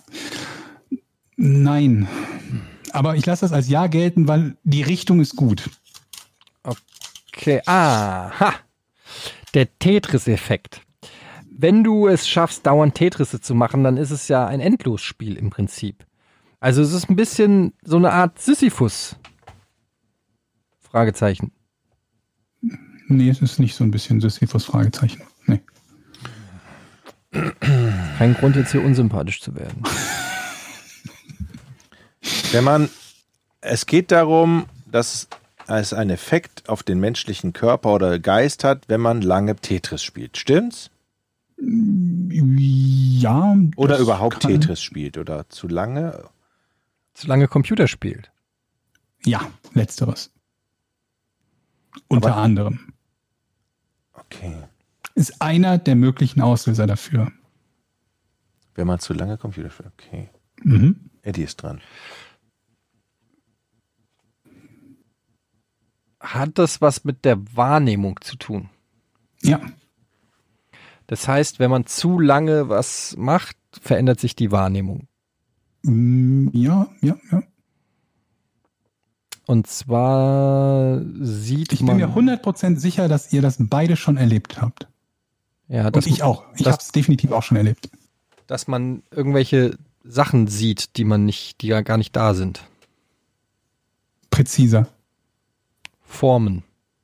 nein. Aber ich lasse das als Ja gelten, weil die Richtung ist gut. Okay, aha. Der Tetris-Effekt. Wenn du es schaffst, dauernd Tetrisse zu machen, dann ist es ja ein Endlosspiel im Prinzip. Also es ist ein bisschen so eine Art Sisyphus. Fragezeichen. Nee, es ist nicht so ein bisschen Sisyphus Fragezeichen. Nee. Kein Grund, jetzt hier unsympathisch zu werden. Wenn man, es geht darum, dass es einen Effekt auf den menschlichen Körper oder Geist hat, wenn man lange Tetris spielt. Stimmt's? Ja. Oder überhaupt kann, Tetris spielt oder zu lange? Zu lange Computer spielt. Ja, letzteres. Unter Aber, anderem. Okay. Ist einer der möglichen Auslöser dafür. Wenn man zu lange Computer spielt, okay. Mhm. Eddie ist dran. Hat das was mit der Wahrnehmung zu tun? Ja. Das heißt, wenn man zu lange was macht, verändert sich die Wahrnehmung. Mm, Ja, ja, ja. Und zwar sieht Ich man... bin mir hundert Prozent sicher, dass ihr das beide schon erlebt habt. Ja, das, Und ich auch. Ich das- habe es definitiv auch schon erlebt. dass man irgendwelche Sachen sieht, die man nicht, die ja gar nicht da sind. Präziser. Formen.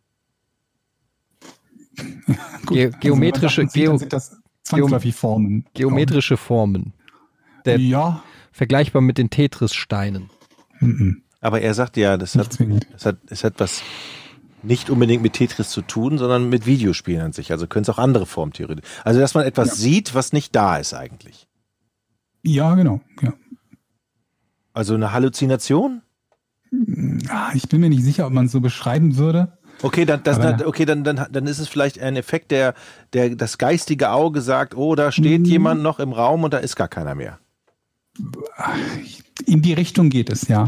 Gut, Ge- geometrische- also, wenn man Sachen sieht, Geo- dann sind das zwangsläufig Formen. Geometrische Formen. Der- Ja. Vergleichbar mit den Tetris-Steinen. Mhm. Aber er sagt ja, das Nicht hat, zwingend. das hat, es hat was nicht unbedingt mit Tetris zu tun, sondern mit Videospielen an sich. Also können es auch andere Formen theoretisch. Also dass man etwas Ja. sieht, was nicht da ist eigentlich. Ja, genau. Ja. Also eine Halluzination? Ah, Ich bin mir nicht sicher, ob man es so beschreiben würde. Okay, dann, das, Aber- okay, dann, dann, dann ist es vielleicht ein Effekt, der, der das geistige Auge sagt, oh, da steht jemand noch im Raum und da ist gar keiner mehr. In die Richtung geht es, ja.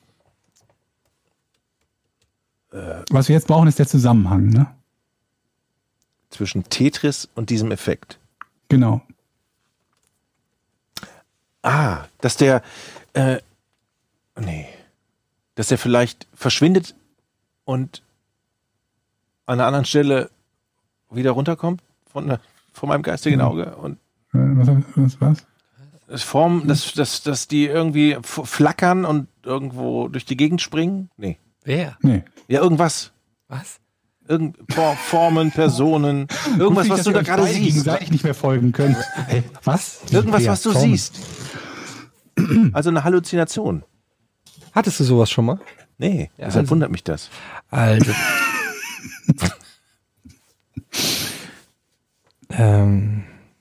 Was wir jetzt brauchen, ist der Zusammenhang, ne? Zwischen Tetris und diesem Effekt. Genau. Ah, dass der, äh, nee, dass der vielleicht verschwindet und an einer anderen Stelle wieder runterkommt von, der- von meinem geistigen Ja. Auge und Äh, Was, was, was? das Form, dass, dass, dass die irgendwie f- flackern und irgendwo durch die Gegend springen? Nee. Wer? Nee. Ja, irgendwas. Was? Irgend For- Formen, Personen, irgendwas, Gut, was dass du ihr da euch gerade beide siehst. gegenseitig nicht mehr folgen könnt. Hey, was? Irgendwas, Wer? was du Formen. siehst. Also eine Halluzination. Hattest du sowas schon mal? Nee, Ja, deshalb also- wundert mich das. Also. ähm.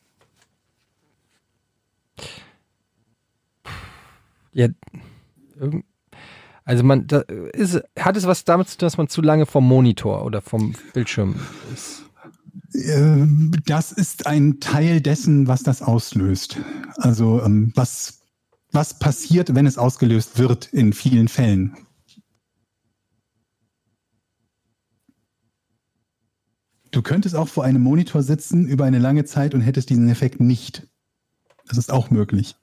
Ja, irgend- also man, da ist, hat es was damit zu tun, dass man zu lange vom Monitor oder vom Bildschirm ist? Ähm, Das ist ein Teil dessen, was das auslöst. Also ähm, was, was passiert, wenn es ausgelöst wird in vielen Fällen. Du könntest auch vor einem Monitor sitzen über eine lange Zeit und hättest diesen Effekt nicht. Das ist auch möglich.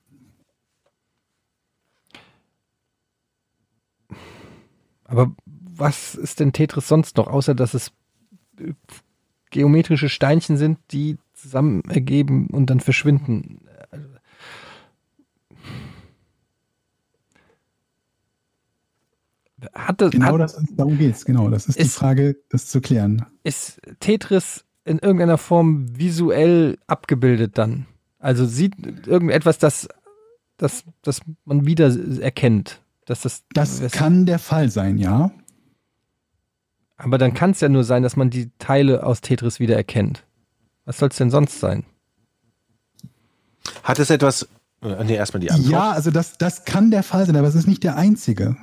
Aber was ist denn Tetris sonst noch, außer dass es äh, geometrische Steinchen sind, die zusammen ergeben und dann verschwinden? Hat das, Genau hat, das, darum geht's. Genau, das ist, die Ist- Frage, das zu klären. ist Tetris in irgendeiner Form visuell abgebildet dann? Also sieht irgendetwas, das, das, das man wieder erkennt? Dass das, Das kann der Fall sein, ja. aber dann kann es ja nur sein, dass man die Teile aus Tetris wieder erkennt. Was soll es denn sonst sein? Hat es etwas, äh, nee, erstmal die Antwort. Ja, also das, das kann der Fall sein, aber es ist nicht der einzige.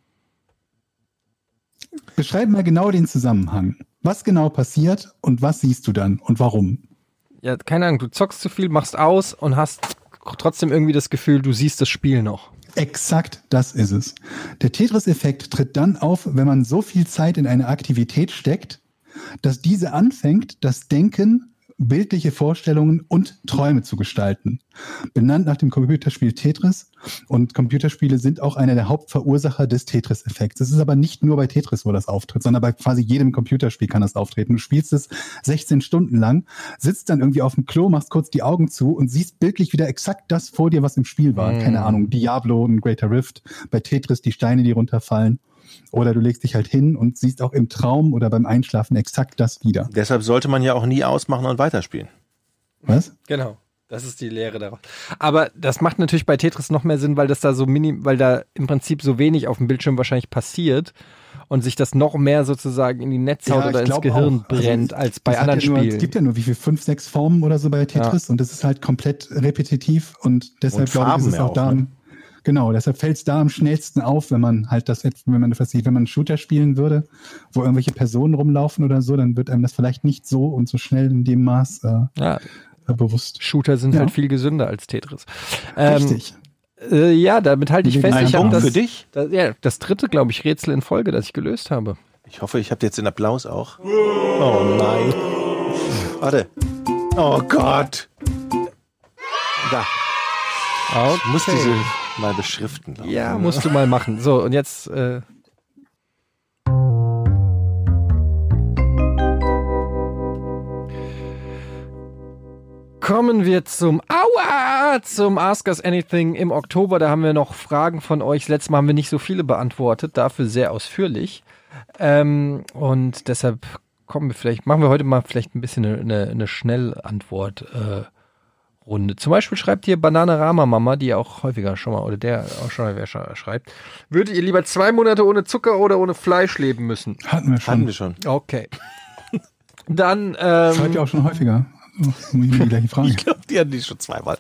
Beschreib mal genau den Zusammenhang. Was genau passiert und was siehst du dann und warum? Ja, keine Ahnung, du zockst zu viel, machst aus und hast trotzdem irgendwie das Gefühl, du siehst das Spiel noch. Exakt das ist es. Der Tetris-Effekt tritt dann auf, wenn man so viel Zeit in eine Aktivität steckt, dass diese anfängt, das Denken, bildliche Vorstellungen und Träume zu gestalten. Benannt nach dem Computerspiel Tetris. Und Computerspiele sind auch einer der Hauptverursacher des Tetris-Effekts. Es ist aber nicht nur bei Tetris, wo das auftritt, sondern bei quasi jedem Computerspiel kann das auftreten. Du spielst es sechzehn Stunden lang, sitzt dann irgendwie auf dem Klo, machst kurz die Augen zu und siehst bildlich wieder exakt das vor dir, was im Spiel war. Mm. Keine Ahnung, Diablo, ein Greater Rift, bei Tetris die Steine, die runterfallen. Oder du legst dich halt hin und siehst auch im Traum oder beim Einschlafen exakt das wieder. Deshalb sollte man ja auch nie ausmachen und weiterspielen. Was? Genau. Das ist die Lehre daraus. Aber das macht natürlich bei Tetris noch mehr Sinn, weil das da so mini, weil da im Prinzip so wenig auf dem Bildschirm wahrscheinlich passiert und sich das noch mehr sozusagen in die Netzhaut Ja, oder ich ins glaub Gehirn auch. Also, brennt als bei Das hat anderen ja nur, Spielen. Es gibt ja nur wie viel, fünf, sechs Formen oder so bei Tetris und das ist halt komplett repetitiv und deshalb Und glaube ich, ist Farben es mehr auch auch, da. ne? Genau, deshalb fällt es da am schnellsten auf, wenn man halt das, wenn man das sieht, wenn man einen Shooter spielen würde, wo irgendwelche Personen rumlaufen oder so, dann wird einem das vielleicht nicht so und so schnell in dem Maß äh, Ja, bewusst. Shooter sind Ja. halt viel gesünder als Tetris. Ähm, Richtig. Äh, ja, damit halte ich Ein fest. Ich hab Punkt das, für dich? Das, ja, das dritte, glaube ich, Rätsel in Folge, das ich gelöst habe. Ich hoffe, ich habe jetzt den Applaus auch. Oh nein. Warte. Oh Gott. Da. Okay. Ich muss diese mal beschriften. glaube ich. Ja, musst du mal machen. So, und jetzt äh, kommen wir zum Aua, zum Ask Us Anything im Oktober. Da haben wir noch Fragen von euch. Letztes Mal haben wir nicht so viele beantwortet, dafür sehr ausführlich. Ähm, und deshalb kommen wir vielleicht, machen wir heute mal vielleicht ein bisschen eine, eine, eine Schnellantwort äh, Runde. Zum Beispiel schreibt hier Bananarama Mama, die auch häufiger schon mal, oder der auch schon mal schreibt, würdet ihr lieber zwei Monate ohne Zucker oder ohne Fleisch leben müssen? Hatten wir schon. Hatten wir schon. Okay. Dann, ähm, Schreibt ihr auch schon häufiger. Oh, muss ich mir die gleiche Frage. Ich glaube, die hatten die schon zweimal.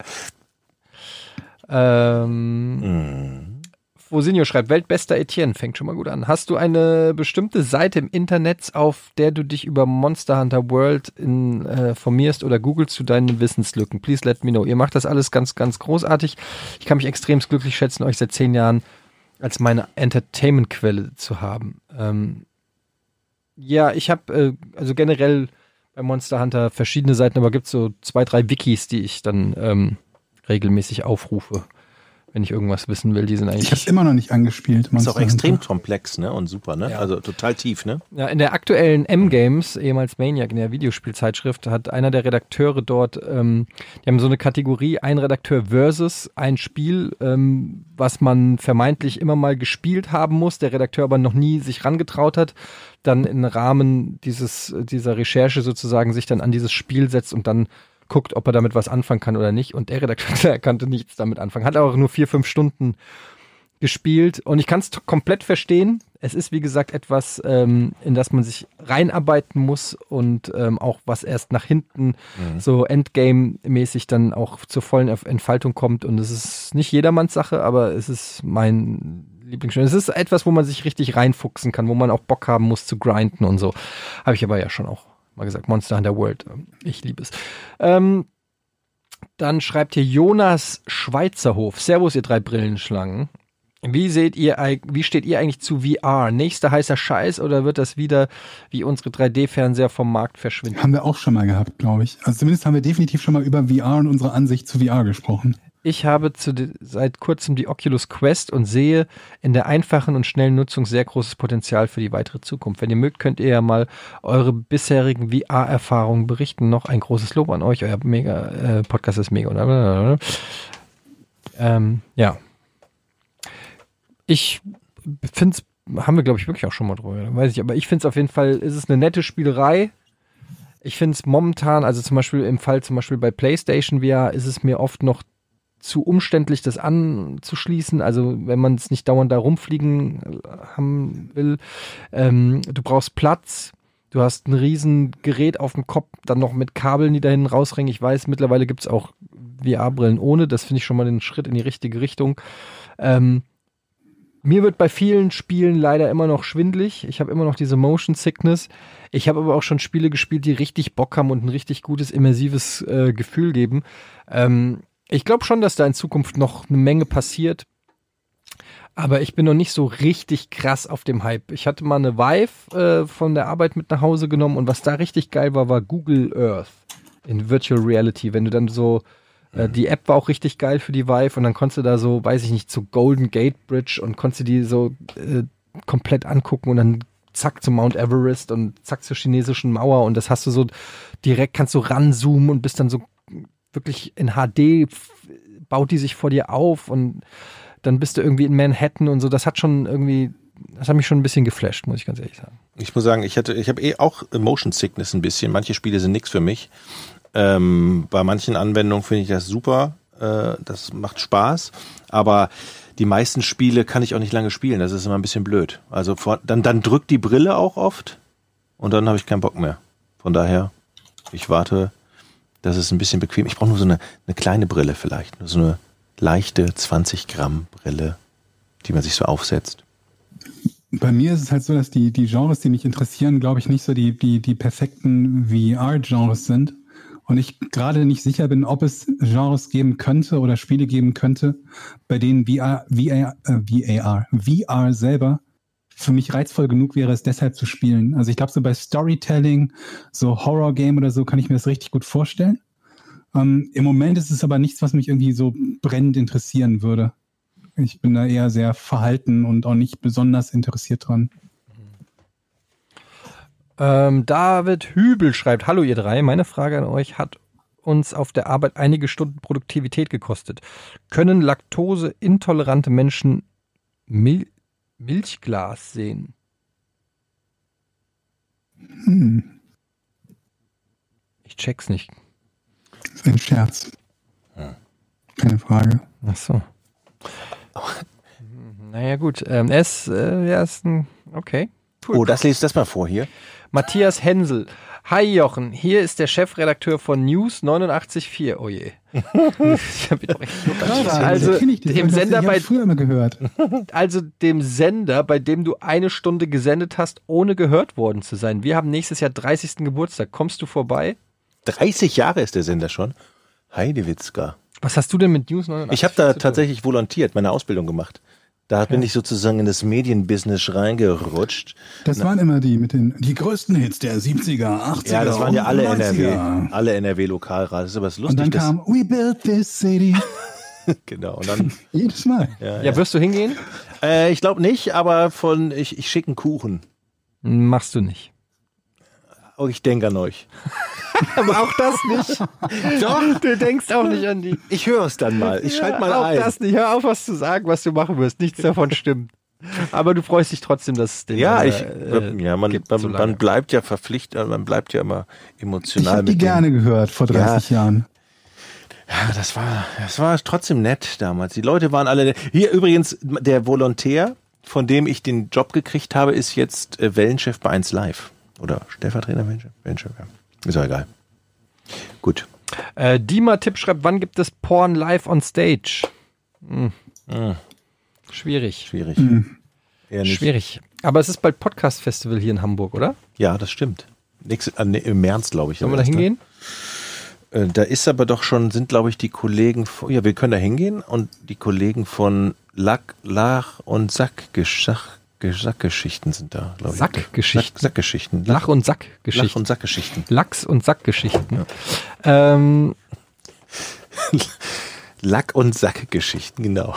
ähm, Hm. Fosinio schreibt, weltbester Etienne, fängt schon mal gut an. Hast du eine bestimmte Seite im Internet, auf der du dich über Monster Hunter World in, äh, informierst oder googelst zu deinen Wissenslücken? Please let me know. Ihr macht das alles ganz, ganz großartig. Ich kann mich extrem glücklich schätzen, euch seit zehn Jahren als meine Entertainment-Quelle zu haben. Ähm, ja, ich habe äh, also generell bei Monster Hunter verschiedene Seiten, aber gibt es so zwei, drei Wikis, die ich dann ähm, regelmäßig aufrufe, wenn ich irgendwas wissen will. Die sind Ich habe eigentlich es immer noch nicht angespielt. Ist Monster auch extrem Hunter. komplex, ne? Und super, ne? Ja. Also total tief, ne? ja, in der aktuellen M-Games, ehemals Maniac, in der Videospielzeitschrift, hat einer der Redakteure dort, ähm, die haben so eine Kategorie, ein Redakteur versus ein Spiel, ähm, was man vermeintlich immer mal gespielt haben muss, der Redakteur aber noch nie sich rangetraut hat, dann im Rahmen dieses, dieser Recherche sozusagen sich dann an dieses Spiel setzt und dann guckt, ob er damit was anfangen kann oder nicht. Und der Redakteur, der konnte nichts damit anfangen. Hat auch nur vier, fünf Stunden gespielt. Und ich kann es komplett verstehen. Es ist, wie gesagt, etwas, ähm, in das man sich reinarbeiten muss und ähm, auch was erst nach hinten Mhm. so Endgame-mäßig dann auch zur vollen Entfaltung kommt. Und es ist nicht jedermanns Sache, aber es ist mein Lieblingsspiel. Es ist etwas, wo man sich richtig reinfuchsen kann, wo man auch Bock haben muss zu grinden und so. Habe ich aber ja schon auch mal gesagt, Monster Hunter World. Ich liebe es. Ähm, dann schreibt hier Jonas Schweizerhof. Servus, ihr drei Brillenschlangen. Wie seht ihr, eig- wie steht ihr eigentlich zu V R? Nächster heißer Scheiß oder wird das wieder wie unsere drei D-Fernseher vom Markt verschwinden? Haben wir auch schon mal gehabt, glaube ich. Also zumindest haben wir definitiv schon mal über V R und unsere Ansicht zu V R gesprochen. Ich habe zu de- seit kurzem die Oculus Quest und sehe in der einfachen und schnellen Nutzung sehr großes Potenzial für die weitere Zukunft. Wenn ihr mögt, könnt ihr ja mal eure bisherigen V R-Erfahrungen berichten. Noch ein großes Lob an euch. Euer mega äh, Podcast ist mega. Oder? Ähm, ja. Ich finde es, haben wir glaube ich wirklich auch schon mal drüber, weiß ich, aber ich finde es auf jeden Fall, ist es eine nette Spielerei. Ich finde es momentan, also zum Beispiel im Fall zum Beispiel bei PlayStation V R ist es mir oft noch zu umständlich, das anzuschließen. Also wenn man es nicht dauernd da rumfliegen haben will. Ähm, du brauchst Platz. Du hast ein riesen Gerät auf dem Kopf, dann noch mit Kabeln, die da hinten rausringen. Ich weiß, mittlerweile gibt es auch V R-Brillen ohne. Das finde ich schon mal den Schritt in die richtige Richtung. Ähm, mir wird bei vielen Spielen leider immer noch schwindelig. Ich habe immer noch diese Motion Sickness. Ich habe aber auch schon Spiele gespielt, die richtig Bock haben und ein richtig gutes, immersives äh, Gefühl geben. Ähm, ich glaube schon, dass da in Zukunft noch eine Menge passiert. Aber ich bin noch nicht so richtig krass auf dem Hype. Ich hatte mal eine Vive äh, von der Arbeit mit nach Hause genommen und was da richtig geil war, war Google Earth in Virtual Reality. Wenn du dann so, äh, die App war auch richtig geil für die Vive und dann konntest du da so, weiß ich nicht, zur Golden Gate Bridge und konntest du die so äh, komplett angucken und dann zack zum Mount Everest und zack zur chinesischen Mauer und das hast du so direkt, kannst du ranzoomen und bist dann so wirklich in H D, baut die sich vor dir auf und dann bist du irgendwie in Manhattan und so. Das hat schon irgendwie, das hat mich schon ein bisschen geflasht, muss ich ganz ehrlich sagen. Ich muss sagen, ich hatte, ich habe eh auch Motion Sickness ein bisschen. Manche Spiele sind nichts für mich. Ähm, bei manchen Anwendungen finde ich das super. Äh, das macht Spaß. Aber die meisten Spiele kann ich auch nicht lange spielen. Das ist immer ein bisschen blöd. Also vor, dann, dann drückt die Brille auch oft und dann habe ich keinen Bock mehr. Von daher, ich warte, das ist ein bisschen bequem. Ich brauche nur so eine, eine kleine Brille vielleicht. Nur so eine leichte zwanzig Gramm Brille, die man sich so aufsetzt. Bei mir ist es halt so, dass die, die Genres, die mich interessieren, glaube ich, nicht so die, die, die perfekten V R-Genres sind. Und ich gerade nicht sicher bin, ob es Genres geben könnte oder Spiele geben könnte, bei denen V R, V R, äh, V R, V R selber für mich reizvoll genug wäre, es deshalb zu spielen. Also ich glaube, so bei Storytelling, so Horror-Game oder so, kann ich mir das richtig gut vorstellen. Um, Im Moment ist es aber nichts, was mich irgendwie so brennend interessieren würde. Ich bin da eher sehr verhalten und auch nicht besonders interessiert dran. Ähm, David Hübel schreibt, hallo ihr drei, meine Frage an euch hat uns auf der Arbeit einige Stunden Produktivität gekostet. Können laktoseintolerante Menschen Mil- Milchglas sehen? Hm. Ich check's nicht. Das ist ein Scherz. Keine Frage. Ach so. Naja gut, ähm, er ist, äh, er ist ein, okay. Cool. Oh, das lest das mal vor hier. Matthias Hensel. Hi Jochen, hier ist der Chefredakteur von News neunundachtzig Komma vier. Oh je. Ich hab ihn doch echt also dem Sender bei früher immer gehört. Also dem Sender, bei dem du eine Stunde gesendet hast, ohne gehört worden zu sein. Wir haben nächstes Jahr dreißigsten Geburtstag. Kommst du vorbei? dreißig Jahre ist der Sender schon. Heidewitzka. Was hast du denn mit News neunundachtzig? Ich habe da tatsächlich volontiert, meine Ausbildung gemacht. Da bin ja. ich sozusagen in das Medienbusiness reingerutscht. Das Na, waren immer die mit den die größten Hits der siebziger, achtziger. Ja, das waren ja alle neunziger. N R W, alle N R W-Lokalrate. Das ist aber lustig. Und dann kam We Built This City. Genau. Und dann jedes Mal. Ja, ja. ja, wirst du hingehen? Äh, ich glaube nicht, aber von ich, ich schicke einen Kuchen. Machst du nicht. Oh, ich denke an euch. Aber auch das nicht. Doch, du denkst auch nicht an die. Ich höre es dann mal. Ich schalte mal auch ein. Auch das nicht. Hör auf, was zu sagen, was du machen wirst. Nichts davon stimmt. Aber du freust dich trotzdem, dass es den Ja, äh, ich, äh, ja man, man, so man bleibt ja verpflichtet, man bleibt ja immer emotional. Ich habe die gerne gehört vor dreißig ja. Jahren. Ja, das war, das war trotzdem nett damals. Die Leute waren alle nett. Hier übrigens, der Volontär, von dem ich den Job gekriegt habe, ist jetzt äh, Wellenchef bei eins Live. Oder Stellvertreter Wellenchef? Wellenchef, ja. Ist ja egal. Gut. Äh, Dima Tipp schreibt, wann gibt es Porn live on stage? Hm. Mhm. Schwierig. Schwierig. Mhm. Eher nicht. Schwierig. Aber es ist bald Podcast-Festival hier in Hamburg, oder? Ja, das stimmt. Nächste, äh, nee, im März, glaube ich. Sollen wir da hingehen? Äh, da ist aber doch schon, sind glaube ich die Kollegen, von, ja, wir können da hingehen und die Kollegen von Lack, Lach und Sackgeschach Sackgeschichten sind da, glaube ich. Sackgeschichten. Sack, Sackgeschichten. Lach- und Sackgeschichten. Lach- und Sackgeschichten. Lachs- und Sackgeschichten. Ja. Ähm. Lack- und Sackgeschichten, genau.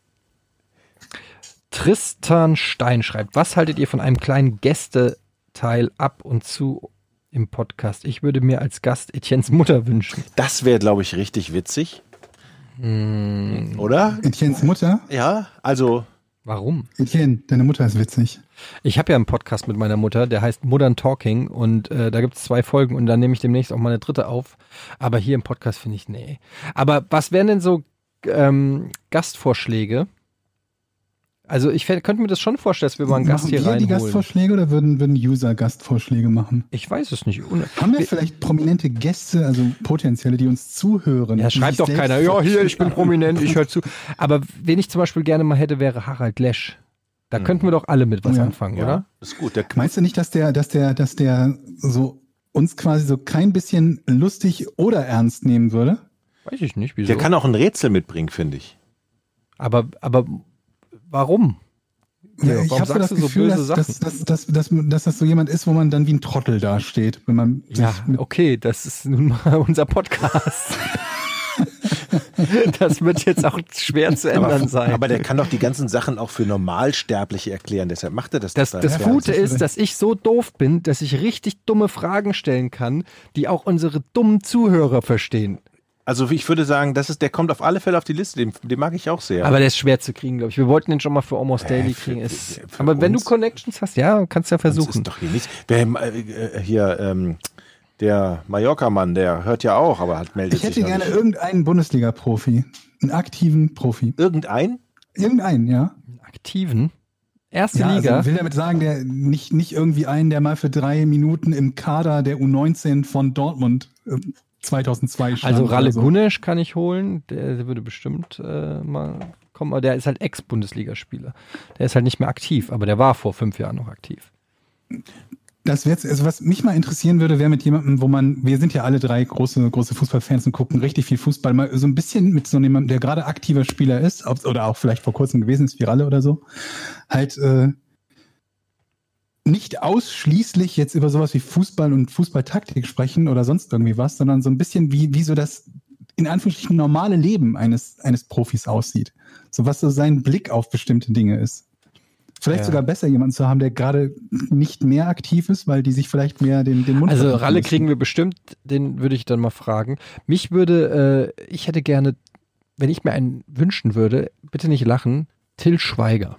Tristan Stein schreibt, was haltet ihr von einem kleinen Gästeteil ab und zu im Podcast? Ich würde mir als Gast Etiennes Mutter wünschen. Das wäre, glaube ich, richtig witzig. Hm. Oder? Etiennes Mutter? Ja, also... Warum? Etienne, deine Mutter ist witzig. Ich habe ja einen Podcast mit meiner Mutter, der heißt Modern Talking und äh, da gibt es zwei Folgen und dann nehme ich demnächst auch mal eine dritte auf. Aber hier im Podcast finde ich, nee. Aber was wären denn so ähm, Gastvorschläge? Also ich fänd, könnte mir das schon vorstellen, dass wir mal einen Gast Machen hier wir die reinholen. Gastvorschläge oder würden, würden User Gastvorschläge machen? Ich weiß es nicht. Un- Haben wir vielleicht prominente Gäste, also potenzielle, die uns zuhören? Ja, die schreibt sich doch selbst keiner, ja, hier, ich bin vorstellen? prominent, ich höre zu. Aber wen ich zum Beispiel gerne mal hätte, wäre Harald Lesch. Da könnten wir doch alle mit was Oh ja. anfangen, Ja, oder? das ist gut. Der, Meinst du nicht, dass der, dass der, dass der so uns quasi so kein bisschen lustig oder ernst nehmen würde? Weiß ich nicht, wieso. der kann auch ein Rätsel mitbringen, finde ich. aber, aber warum? Ja, ich warum habe so das sagst du so Gefühl, böse dass, dass, dass, dass, dass, dass das so jemand ist, wo man dann wie ein Trottel dasteht, wenn man Ja, sich mit okay, das ist nun mal unser Podcast. Das wird jetzt auch schwer zu ändern Aber, sein. aber der kann doch die ganzen Sachen auch für Normalsterbliche erklären, deshalb macht er das. Das, doch das dann. Gute das ist ist, dass ich so doof bin, dass ich richtig dumme Fragen stellen kann, die auch unsere dummen Zuhörer verstehen. Also ich würde sagen, das ist, der kommt auf alle Fälle auf die Liste, den, den mag ich auch sehr. Aber der ist schwer zu kriegen, glaube ich. Wir wollten den schon mal für Almost Daily für- kriegen. Ist, für aber wenn du uns? Connections hast, ja, kannst ja das versuchen. ist doch hier nichts. Wer, äh, hier, ähm, der Mallorca-Mann, der hört ja auch, aber hat meldet Ich hätte sich noch gerne nicht. irgendeinen Bundesliga-Profi, einen aktiven Profi. Irgendein? Irgendeinen, ja. Aktiven. Erste Ja, Liga. also ich will damit sagen, der nicht, nicht irgendwie einen, der mal für drei Minuten im Kader der U neunzehn von Dortmund äh, zweitausendzwei stand. Also Ralle oder so. Gunesch kann ich holen, der, der würde bestimmt äh, mal kommen, aber der ist halt Ex-Bundesligaspieler. Der ist halt nicht mehr aktiv, aber der war vor fünf Jahren noch aktiv. Das wäre also was mich mal interessieren würde, wäre mit jemandem, wo man, wir sind ja alle drei große, große Fußballfans und gucken richtig viel Fußball, mal so ein bisschen mit so jemandem, der gerade aktiver Spieler ist, ob, oder auch vielleicht vor kurzem gewesen ist, wie Ralle oder so, halt äh, nicht ausschließlich jetzt über sowas wie Fußball und Fußballtaktik sprechen oder sonst irgendwie was, sondern so ein bisschen wie, wie so das in Anführungsstrichen normale Leben eines, eines Profis aussieht. So was so sein Blick auf bestimmte Dinge ist. Vielleicht Ja. sogar besser, jemanden zu haben, der gerade nicht mehr aktiv ist, weil die sich vielleicht mehr den, den Mund Also verbieten Ralle müssen. kriegen wir bestimmt, den würde ich dann mal fragen. Mich würde, äh, ich hätte gerne, wenn ich mir einen wünschen würde, bitte nicht lachen, Till Schweiger.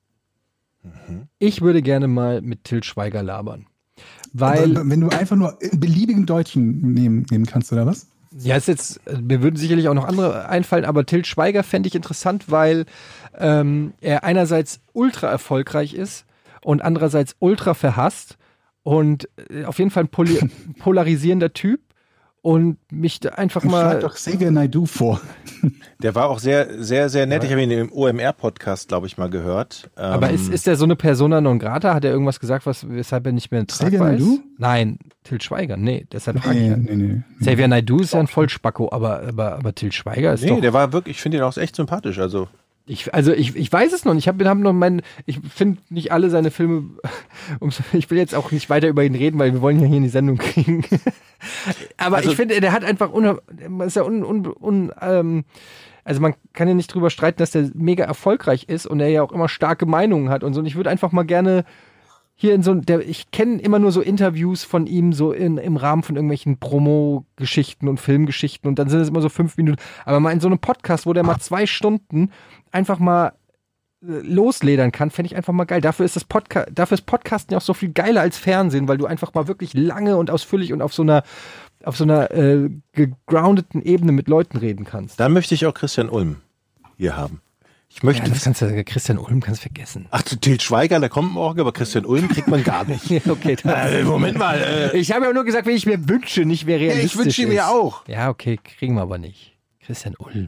Ich würde gerne mal mit Till Schweiger labern. Weil, Aber wenn du einfach nur einen beliebigen Deutschen nehmen, nehmen kannst, oder was? ja, ist jetzt, mir würden sicherlich auch noch andere einfallen, aber Till Schweiger fände ich interessant, weil ähm, er einerseits ultra erfolgreich ist und andererseits ultra verhasst und äh, auf jeden Fall ein poli polarisierender Typ und mich da einfach Schlag mal. doch Xavier Naidoo vor. Der war auch sehr, sehr, sehr nett. Ich habe ihn im O M R-Podcast, glaube ich, mal gehört. Aber Ähm, ist, ist er so eine Persona non grata? Hat er irgendwas gesagt, was, weshalb er nicht mehr Xavier tragbar ist? Naidoo? Nein, Till Schweiger, nee, deshalb frage ich Nee, ja. nee, nee. Xavier Naidoo ist ja ein Vollspacko, aber, aber, aber Till Schweiger ist nee, doch. der war wirklich, ich finde ihn auch echt sympathisch. Also Ich, also ich, ich weiß es noch nicht. Ich habe hab noch meinen, ich finde nicht alle seine Filme. ums- Ich will jetzt auch nicht weiter über ihn reden, weil wir wollen ja hier in die Sendung kriegen. Aber Also- ich finde, der hat einfach un, ist ja un, un, un, ähm, also man kann ja nicht drüber streiten, dass der mega erfolgreich ist und er ja auch immer starke Meinungen hat und so. Und ich würde einfach mal gerne hier in so der, ich kenne immer nur so Interviews von ihm so in, im Rahmen von irgendwelchen Promo-Geschichten und Filmgeschichten und dann sind es immer so fünf Minuten. Aber mal in so einem Podcast, wo der mal zwei Stunden einfach mal äh, losledern kann, fände ich einfach mal geil. Dafür ist das Podcast, dafür ist Podcasten ja auch so viel geiler als Fernsehen, weil du einfach mal wirklich lange und ausführlich und auf so einer auf so einer äh, gegroundeten Ebene mit Leuten reden kannst. dann möchte ich auch Christian Ulm hier haben. Ich Ja, möchte. das kannst du, Christian Ulm kannst vergessen. Ach, zu Til Schweiger, der kommt morgen, aber Christian Ulm kriegt man gar nicht. Okay, das, Äh, Moment mal. Äh, ich habe ja nur gesagt, wenn ich mir wünsche, nicht wer realistisch ich wünsche ihm ist. ja auch. Ja, okay, kriegen wir aber nicht. Christian Ulm.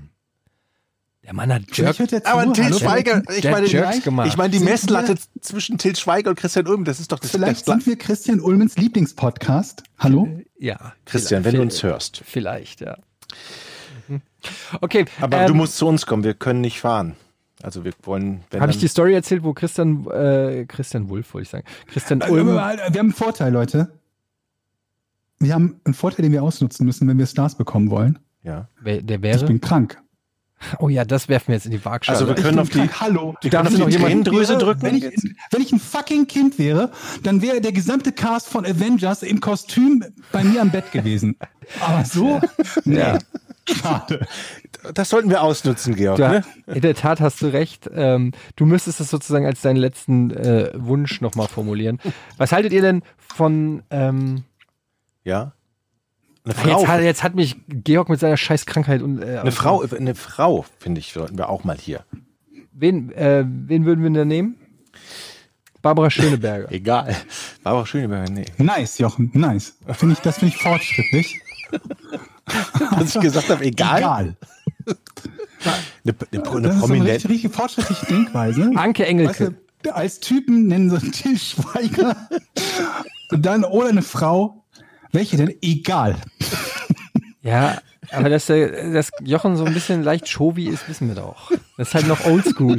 Der Mann hat Vielleicht Jerk, hört er zu, Aber Til hallo, Schweiger, ich der meine, hat Jerks gemacht. ich meine, die Sind Messlatte wir- zwischen Til Schweiger und Christian Ulm, das ist doch das Vielleicht das, sind wir Christian Ulmens Lieblingspodcast. Hallo? ja. Christian, vielleicht- wenn du uns hörst. Vielleicht, ja. Mhm. Okay. Aber ähm, du musst zu uns kommen, wir können nicht fahren. Also wir wollen. wenn Habe ich dann- die Story erzählt, wo Christian, äh, Christian Wulff, wollte ich sagen. Christian Also, Ulm. wir haben einen Vorteil, Leute. Wir haben einen Vorteil, den wir ausnutzen müssen, wenn wir Stars bekommen wollen. Ja. Wer, der Ich wäre? bin krank. Oh ja, das werfen wir jetzt in die Waagschale. Also wir Ich können bin auf die, krank. Hallo. wir Darf können noch auf die jemand- Tränendrüse wäre, drücken. Wenn ich, wenn ich ein fucking Kind wäre, dann wäre der gesamte Cast von Avengers im Kostüm bei mir am Bett gewesen. Aber so? Nee. Ja. Schade. Das sollten wir ausnutzen, Georg. Ja, Ne? in der Tat hast du recht. Ähm, du müsstest es sozusagen als deinen letzten äh, Wunsch nochmal formulieren. Was haltet ihr denn von ähm, Ja. Eine Frau. jetzt, hat, jetzt hat mich Georg mit seiner Scheißkrankheit und äh, Eine Frau, eine Frau, finde ich, sollten wir auch mal hier. wen, äh, wen würden wir denn nehmen? Barbara Schöneberger. Egal. Barbara Schöneberger, nee. Nice, Jochen, nice. Find ich, das finde ich fortschrittlich. Was ich gesagt habe, egal. Egal. Eine, eine, eine Das ist so eine prominente. richtig, richtig fortschrittliche Denkweise. Anke Engelke. Weißt du, als Typen nennen sie Til Schweiger und dann oder eine Frau. Welche denn? Egal. Ja, aber dass, der, dass Jochen so ein bisschen leicht Chauvi ist, wissen wir doch. Das ist halt noch oldschool.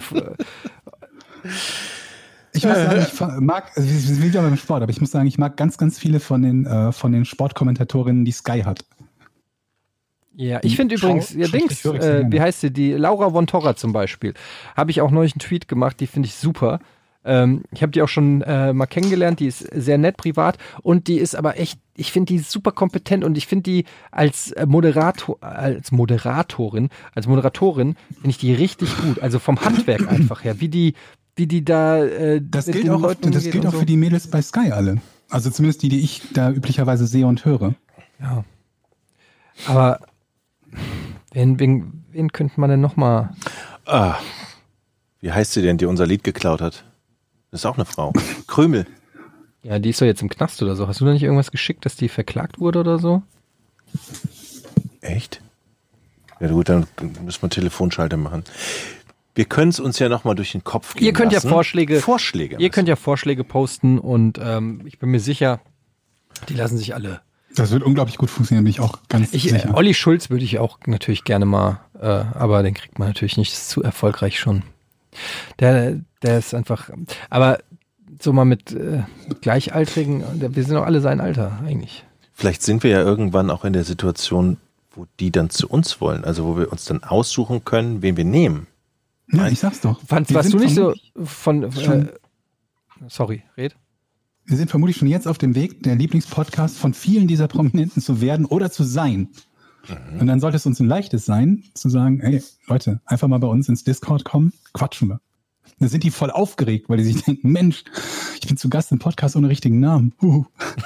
Ich muss sagen, ich mag, also wir sind wieder beim Sport, aber ich muss sagen, ich mag ganz, ganz viele von den, äh, von den Sportkommentatorinnen, die Sky hat. Ja, ich finde übrigens, ja, Dings, äh, wie heißt sie, die Laura von Torra zum Beispiel, habe ich auch neulich einen Tweet gemacht, die finde ich super. Ähm, ich habe die auch schon äh, mal kennengelernt, die ist sehr nett privat und die ist aber echt, ich finde die super kompetent und ich finde die als Moderator, als Moderatorin, als Moderatorin finde ich die richtig gut, also vom Handwerk einfach her, wie die, wie die da äh, Das mit gilt den auch, Leuten das umgeht gilt und auch so. für die Mädels bei Sky alle. Also zumindest die, die ich da üblicherweise sehe und höre. Ja. Aber wen, wen, wen könnte man denn noch mal? Ah, wie heißt sie denn, die unser Lied geklaut hat? Das ist auch eine Frau. Krümel. Ja, die ist doch jetzt im Knast oder so. Hast du da nicht irgendwas geschickt, dass die verklagt wurde oder so? Echt? Ja gut, dann müssen wir Telefonschalter machen. Wir können es uns ja nochmal durch den Kopf gehen Ihr könnt lassen. ja Vorschläge, Vorschläge. ihr könnt ja Vorschläge posten und ähm, ich bin mir sicher, die lassen sich alle. Das wird unglaublich gut funktionieren, bin ich auch ganz Ich, äh, sicher. Olli Schulz würde ich auch natürlich gerne mal, äh, aber den kriegt man natürlich nicht, ist zu erfolgreich schon. Der, der ist einfach, aber so mal mit äh, Gleichaltrigen, wir sind doch alle sein Alter eigentlich. Vielleicht sind wir ja irgendwann auch in der Situation, wo die dann zu uns wollen. Also wo wir uns dann aussuchen können, wen wir nehmen. Ja, ich sag's doch. Fand, Wir warst du sind nicht so vermutlich- von, äh, schon- sorry, red. Wir sind vermutlich schon jetzt auf dem Weg, der Lieblingspodcast von vielen dieser Prominenten zu werden oder zu sein. Mhm. Und dann sollte es uns ein leichtes sein, zu sagen, ey, Leute, einfach mal bei uns ins Discord kommen, quatschen wir. Dann sind die voll aufgeregt, weil die sich denken, Mensch, ich bin zu Gast im Podcast ohne richtigen Namen. Huhu.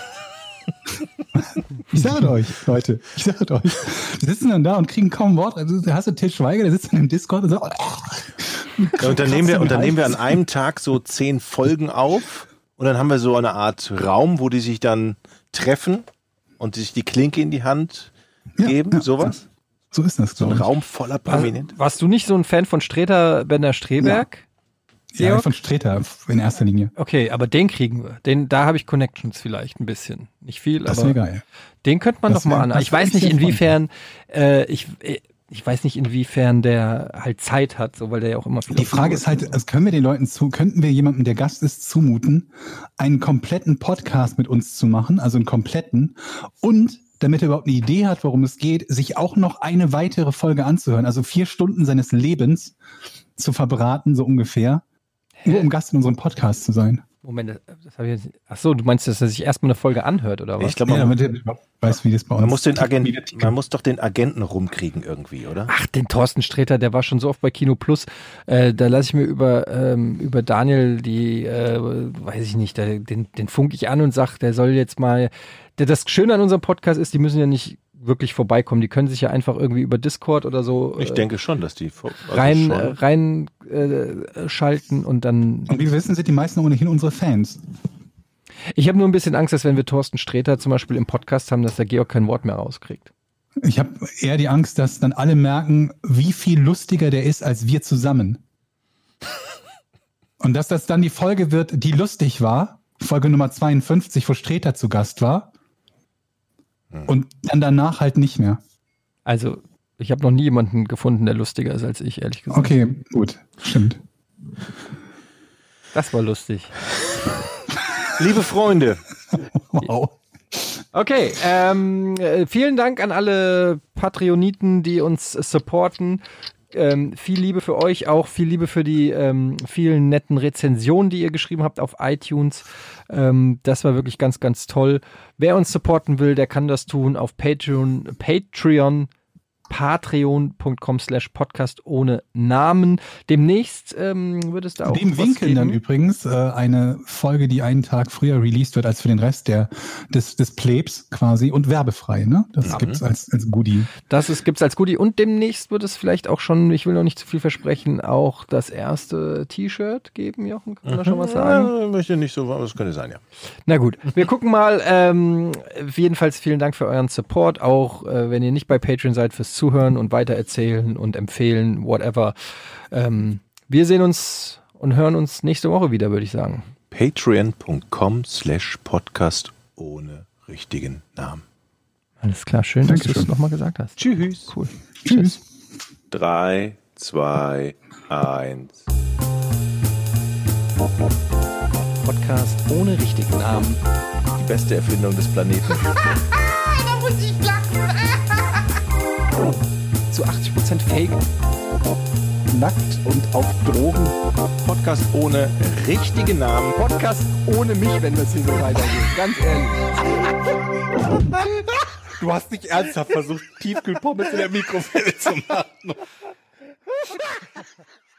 Ich sage euch, Leute, ich sage euch, die sitzen dann da und kriegen kaum ein Wort. Also, da hast du Til Schweiger, der sitzt dann im Discord und sagt, Ja, und dann nehmen wir, und dann nehmen wir an einem Tag so zehn Folgen auf und dann haben wir so eine Art Raum, wo die sich dann treffen und sich die Klinke in die Hand Ja, geben, ja, sowas. so ist das, So ein glaube ich. Raum voller War, Prominente. warst du nicht so ein Fan von Streter Bender-Streberg? Ja, Georg? von Streter in erster Linie. Okay, aber den kriegen wir. Den, da habe ich Connections vielleicht ein bisschen. Nicht viel, Das aber wäre geil. den könnte man Das doch mal wär- an. das Ich weiß würd ich nicht, sehr inwiefern, äh, ich, ich weiß nicht, inwiefern der halt Zeit hat, so, weil der ja auch immer viel. Die auf Frage Tour ist halt, also können wir den Leuten zu, könnten wir jemandem, der Gast ist, zumuten, einen kompletten Podcast mit uns zu machen, also einen kompletten, und damit er überhaupt eine Idee hat, worum es geht, sich auch noch eine weitere Folge anzuhören, also vier Stunden seines Lebens zu verbraten, so ungefähr, nur um Gast in unserem Podcast zu sein. Moment, das, das habe ich jetzt. Ach so, du meinst, dass er sich erstmal eine Folge anhört oder was? Ich glaube, Ja, man, damit er überhaupt weiß, wie das bei uns man muss den tickt, wie Agenten, der tickt. man muss doch den Agenten rumkriegen irgendwie, oder? Ach, den Thorsten Sträter, der war schon so oft bei Kino Plus. Äh, da lasse ich mir über, ähm, über Daniel die, äh, weiß ich nicht, der, den, den funk ich an und sag, der soll jetzt mal. Der, das Schöne an unserem Podcast ist, die müssen ja nicht wirklich vorbeikommen. Die können sich ja einfach irgendwie über Discord oder so Ich äh, denke schon, dass die vor- also rein, schon. äh, rein äh, schalten und dann. Und wie wir wissen, sind die meisten ohnehin unsere Fans. Ich habe nur ein bisschen Angst, dass wenn wir Thorsten Sträter zum Beispiel im Podcast haben, dass der Georg kein Wort mehr rauskriegt. Ich habe eher die Angst, dass dann alle merken, wie viel lustiger der ist als wir zusammen. Und dass das dann die Folge wird, die lustig war, Folge Nummer zweiundfünfzig, wo Sträter zu Gast war. Und dann danach halt nicht mehr. Also, ich habe noch nie jemanden gefunden, der lustiger ist als ich, ehrlich gesagt. Okay, gut, stimmt. Das war lustig. Liebe Freunde, Wow. Okay, ähm, äh, vielen Dank an alle Patreoniten, die uns supporten. Ähm, viel Liebe für euch, auch viel Liebe für die ähm, vielen netten Rezensionen, die ihr geschrieben habt auf iTunes. Ähm, das war wirklich ganz, ganz toll. Wer uns supporten will, der kann das tun auf Patreon, Patreon patreon.com slash podcast ohne Namen. Demnächst ähm, wird es da auch Dem was winkeln dann geben. übrigens äh, eine Folge, die einen Tag früher released wird als für den Rest der, des, des Plebs quasi und werbefrei. Ne? Das Mhm. gibt's als, als Goodie. Das ist, gibt's als Goodie. Und demnächst wird es vielleicht auch schon, ich will noch nicht zu viel versprechen, auch das erste T-Shirt geben, Jochen. Kann man da schon was sagen? Ja, möchte nicht so, aber das könnte sein, ja. Na gut, wir gucken mal. Ähm, jedenfalls vielen Dank für euren Support. Auch äh, wenn ihr nicht bei Patreon seid, fürs Zuhören und weitererzählen und empfehlen, whatever. Ähm, wir sehen uns und hören uns nächste Woche wieder, würde ich sagen. Patreon.com slash Podcast ohne richtigen Namen. Alles klar, schön, dass du Dankeschön. es nochmal gesagt hast. Tschüss. Cool. Tschüss. Drei, zwei, eins. Podcast ohne richtigen Namen. Die beste Erfindung des Planeten. Da muss ich lachen. Zu achtzig Prozent Fake. Nackt und auf Drogen. Podcast ohne richtigen Namen. Podcast ohne mich, wenn das hier so weitergeht. Ganz ehrlich. Du hast nicht ernsthaft versucht, Tiefkühlpommes in der Mikrowelle zu machen.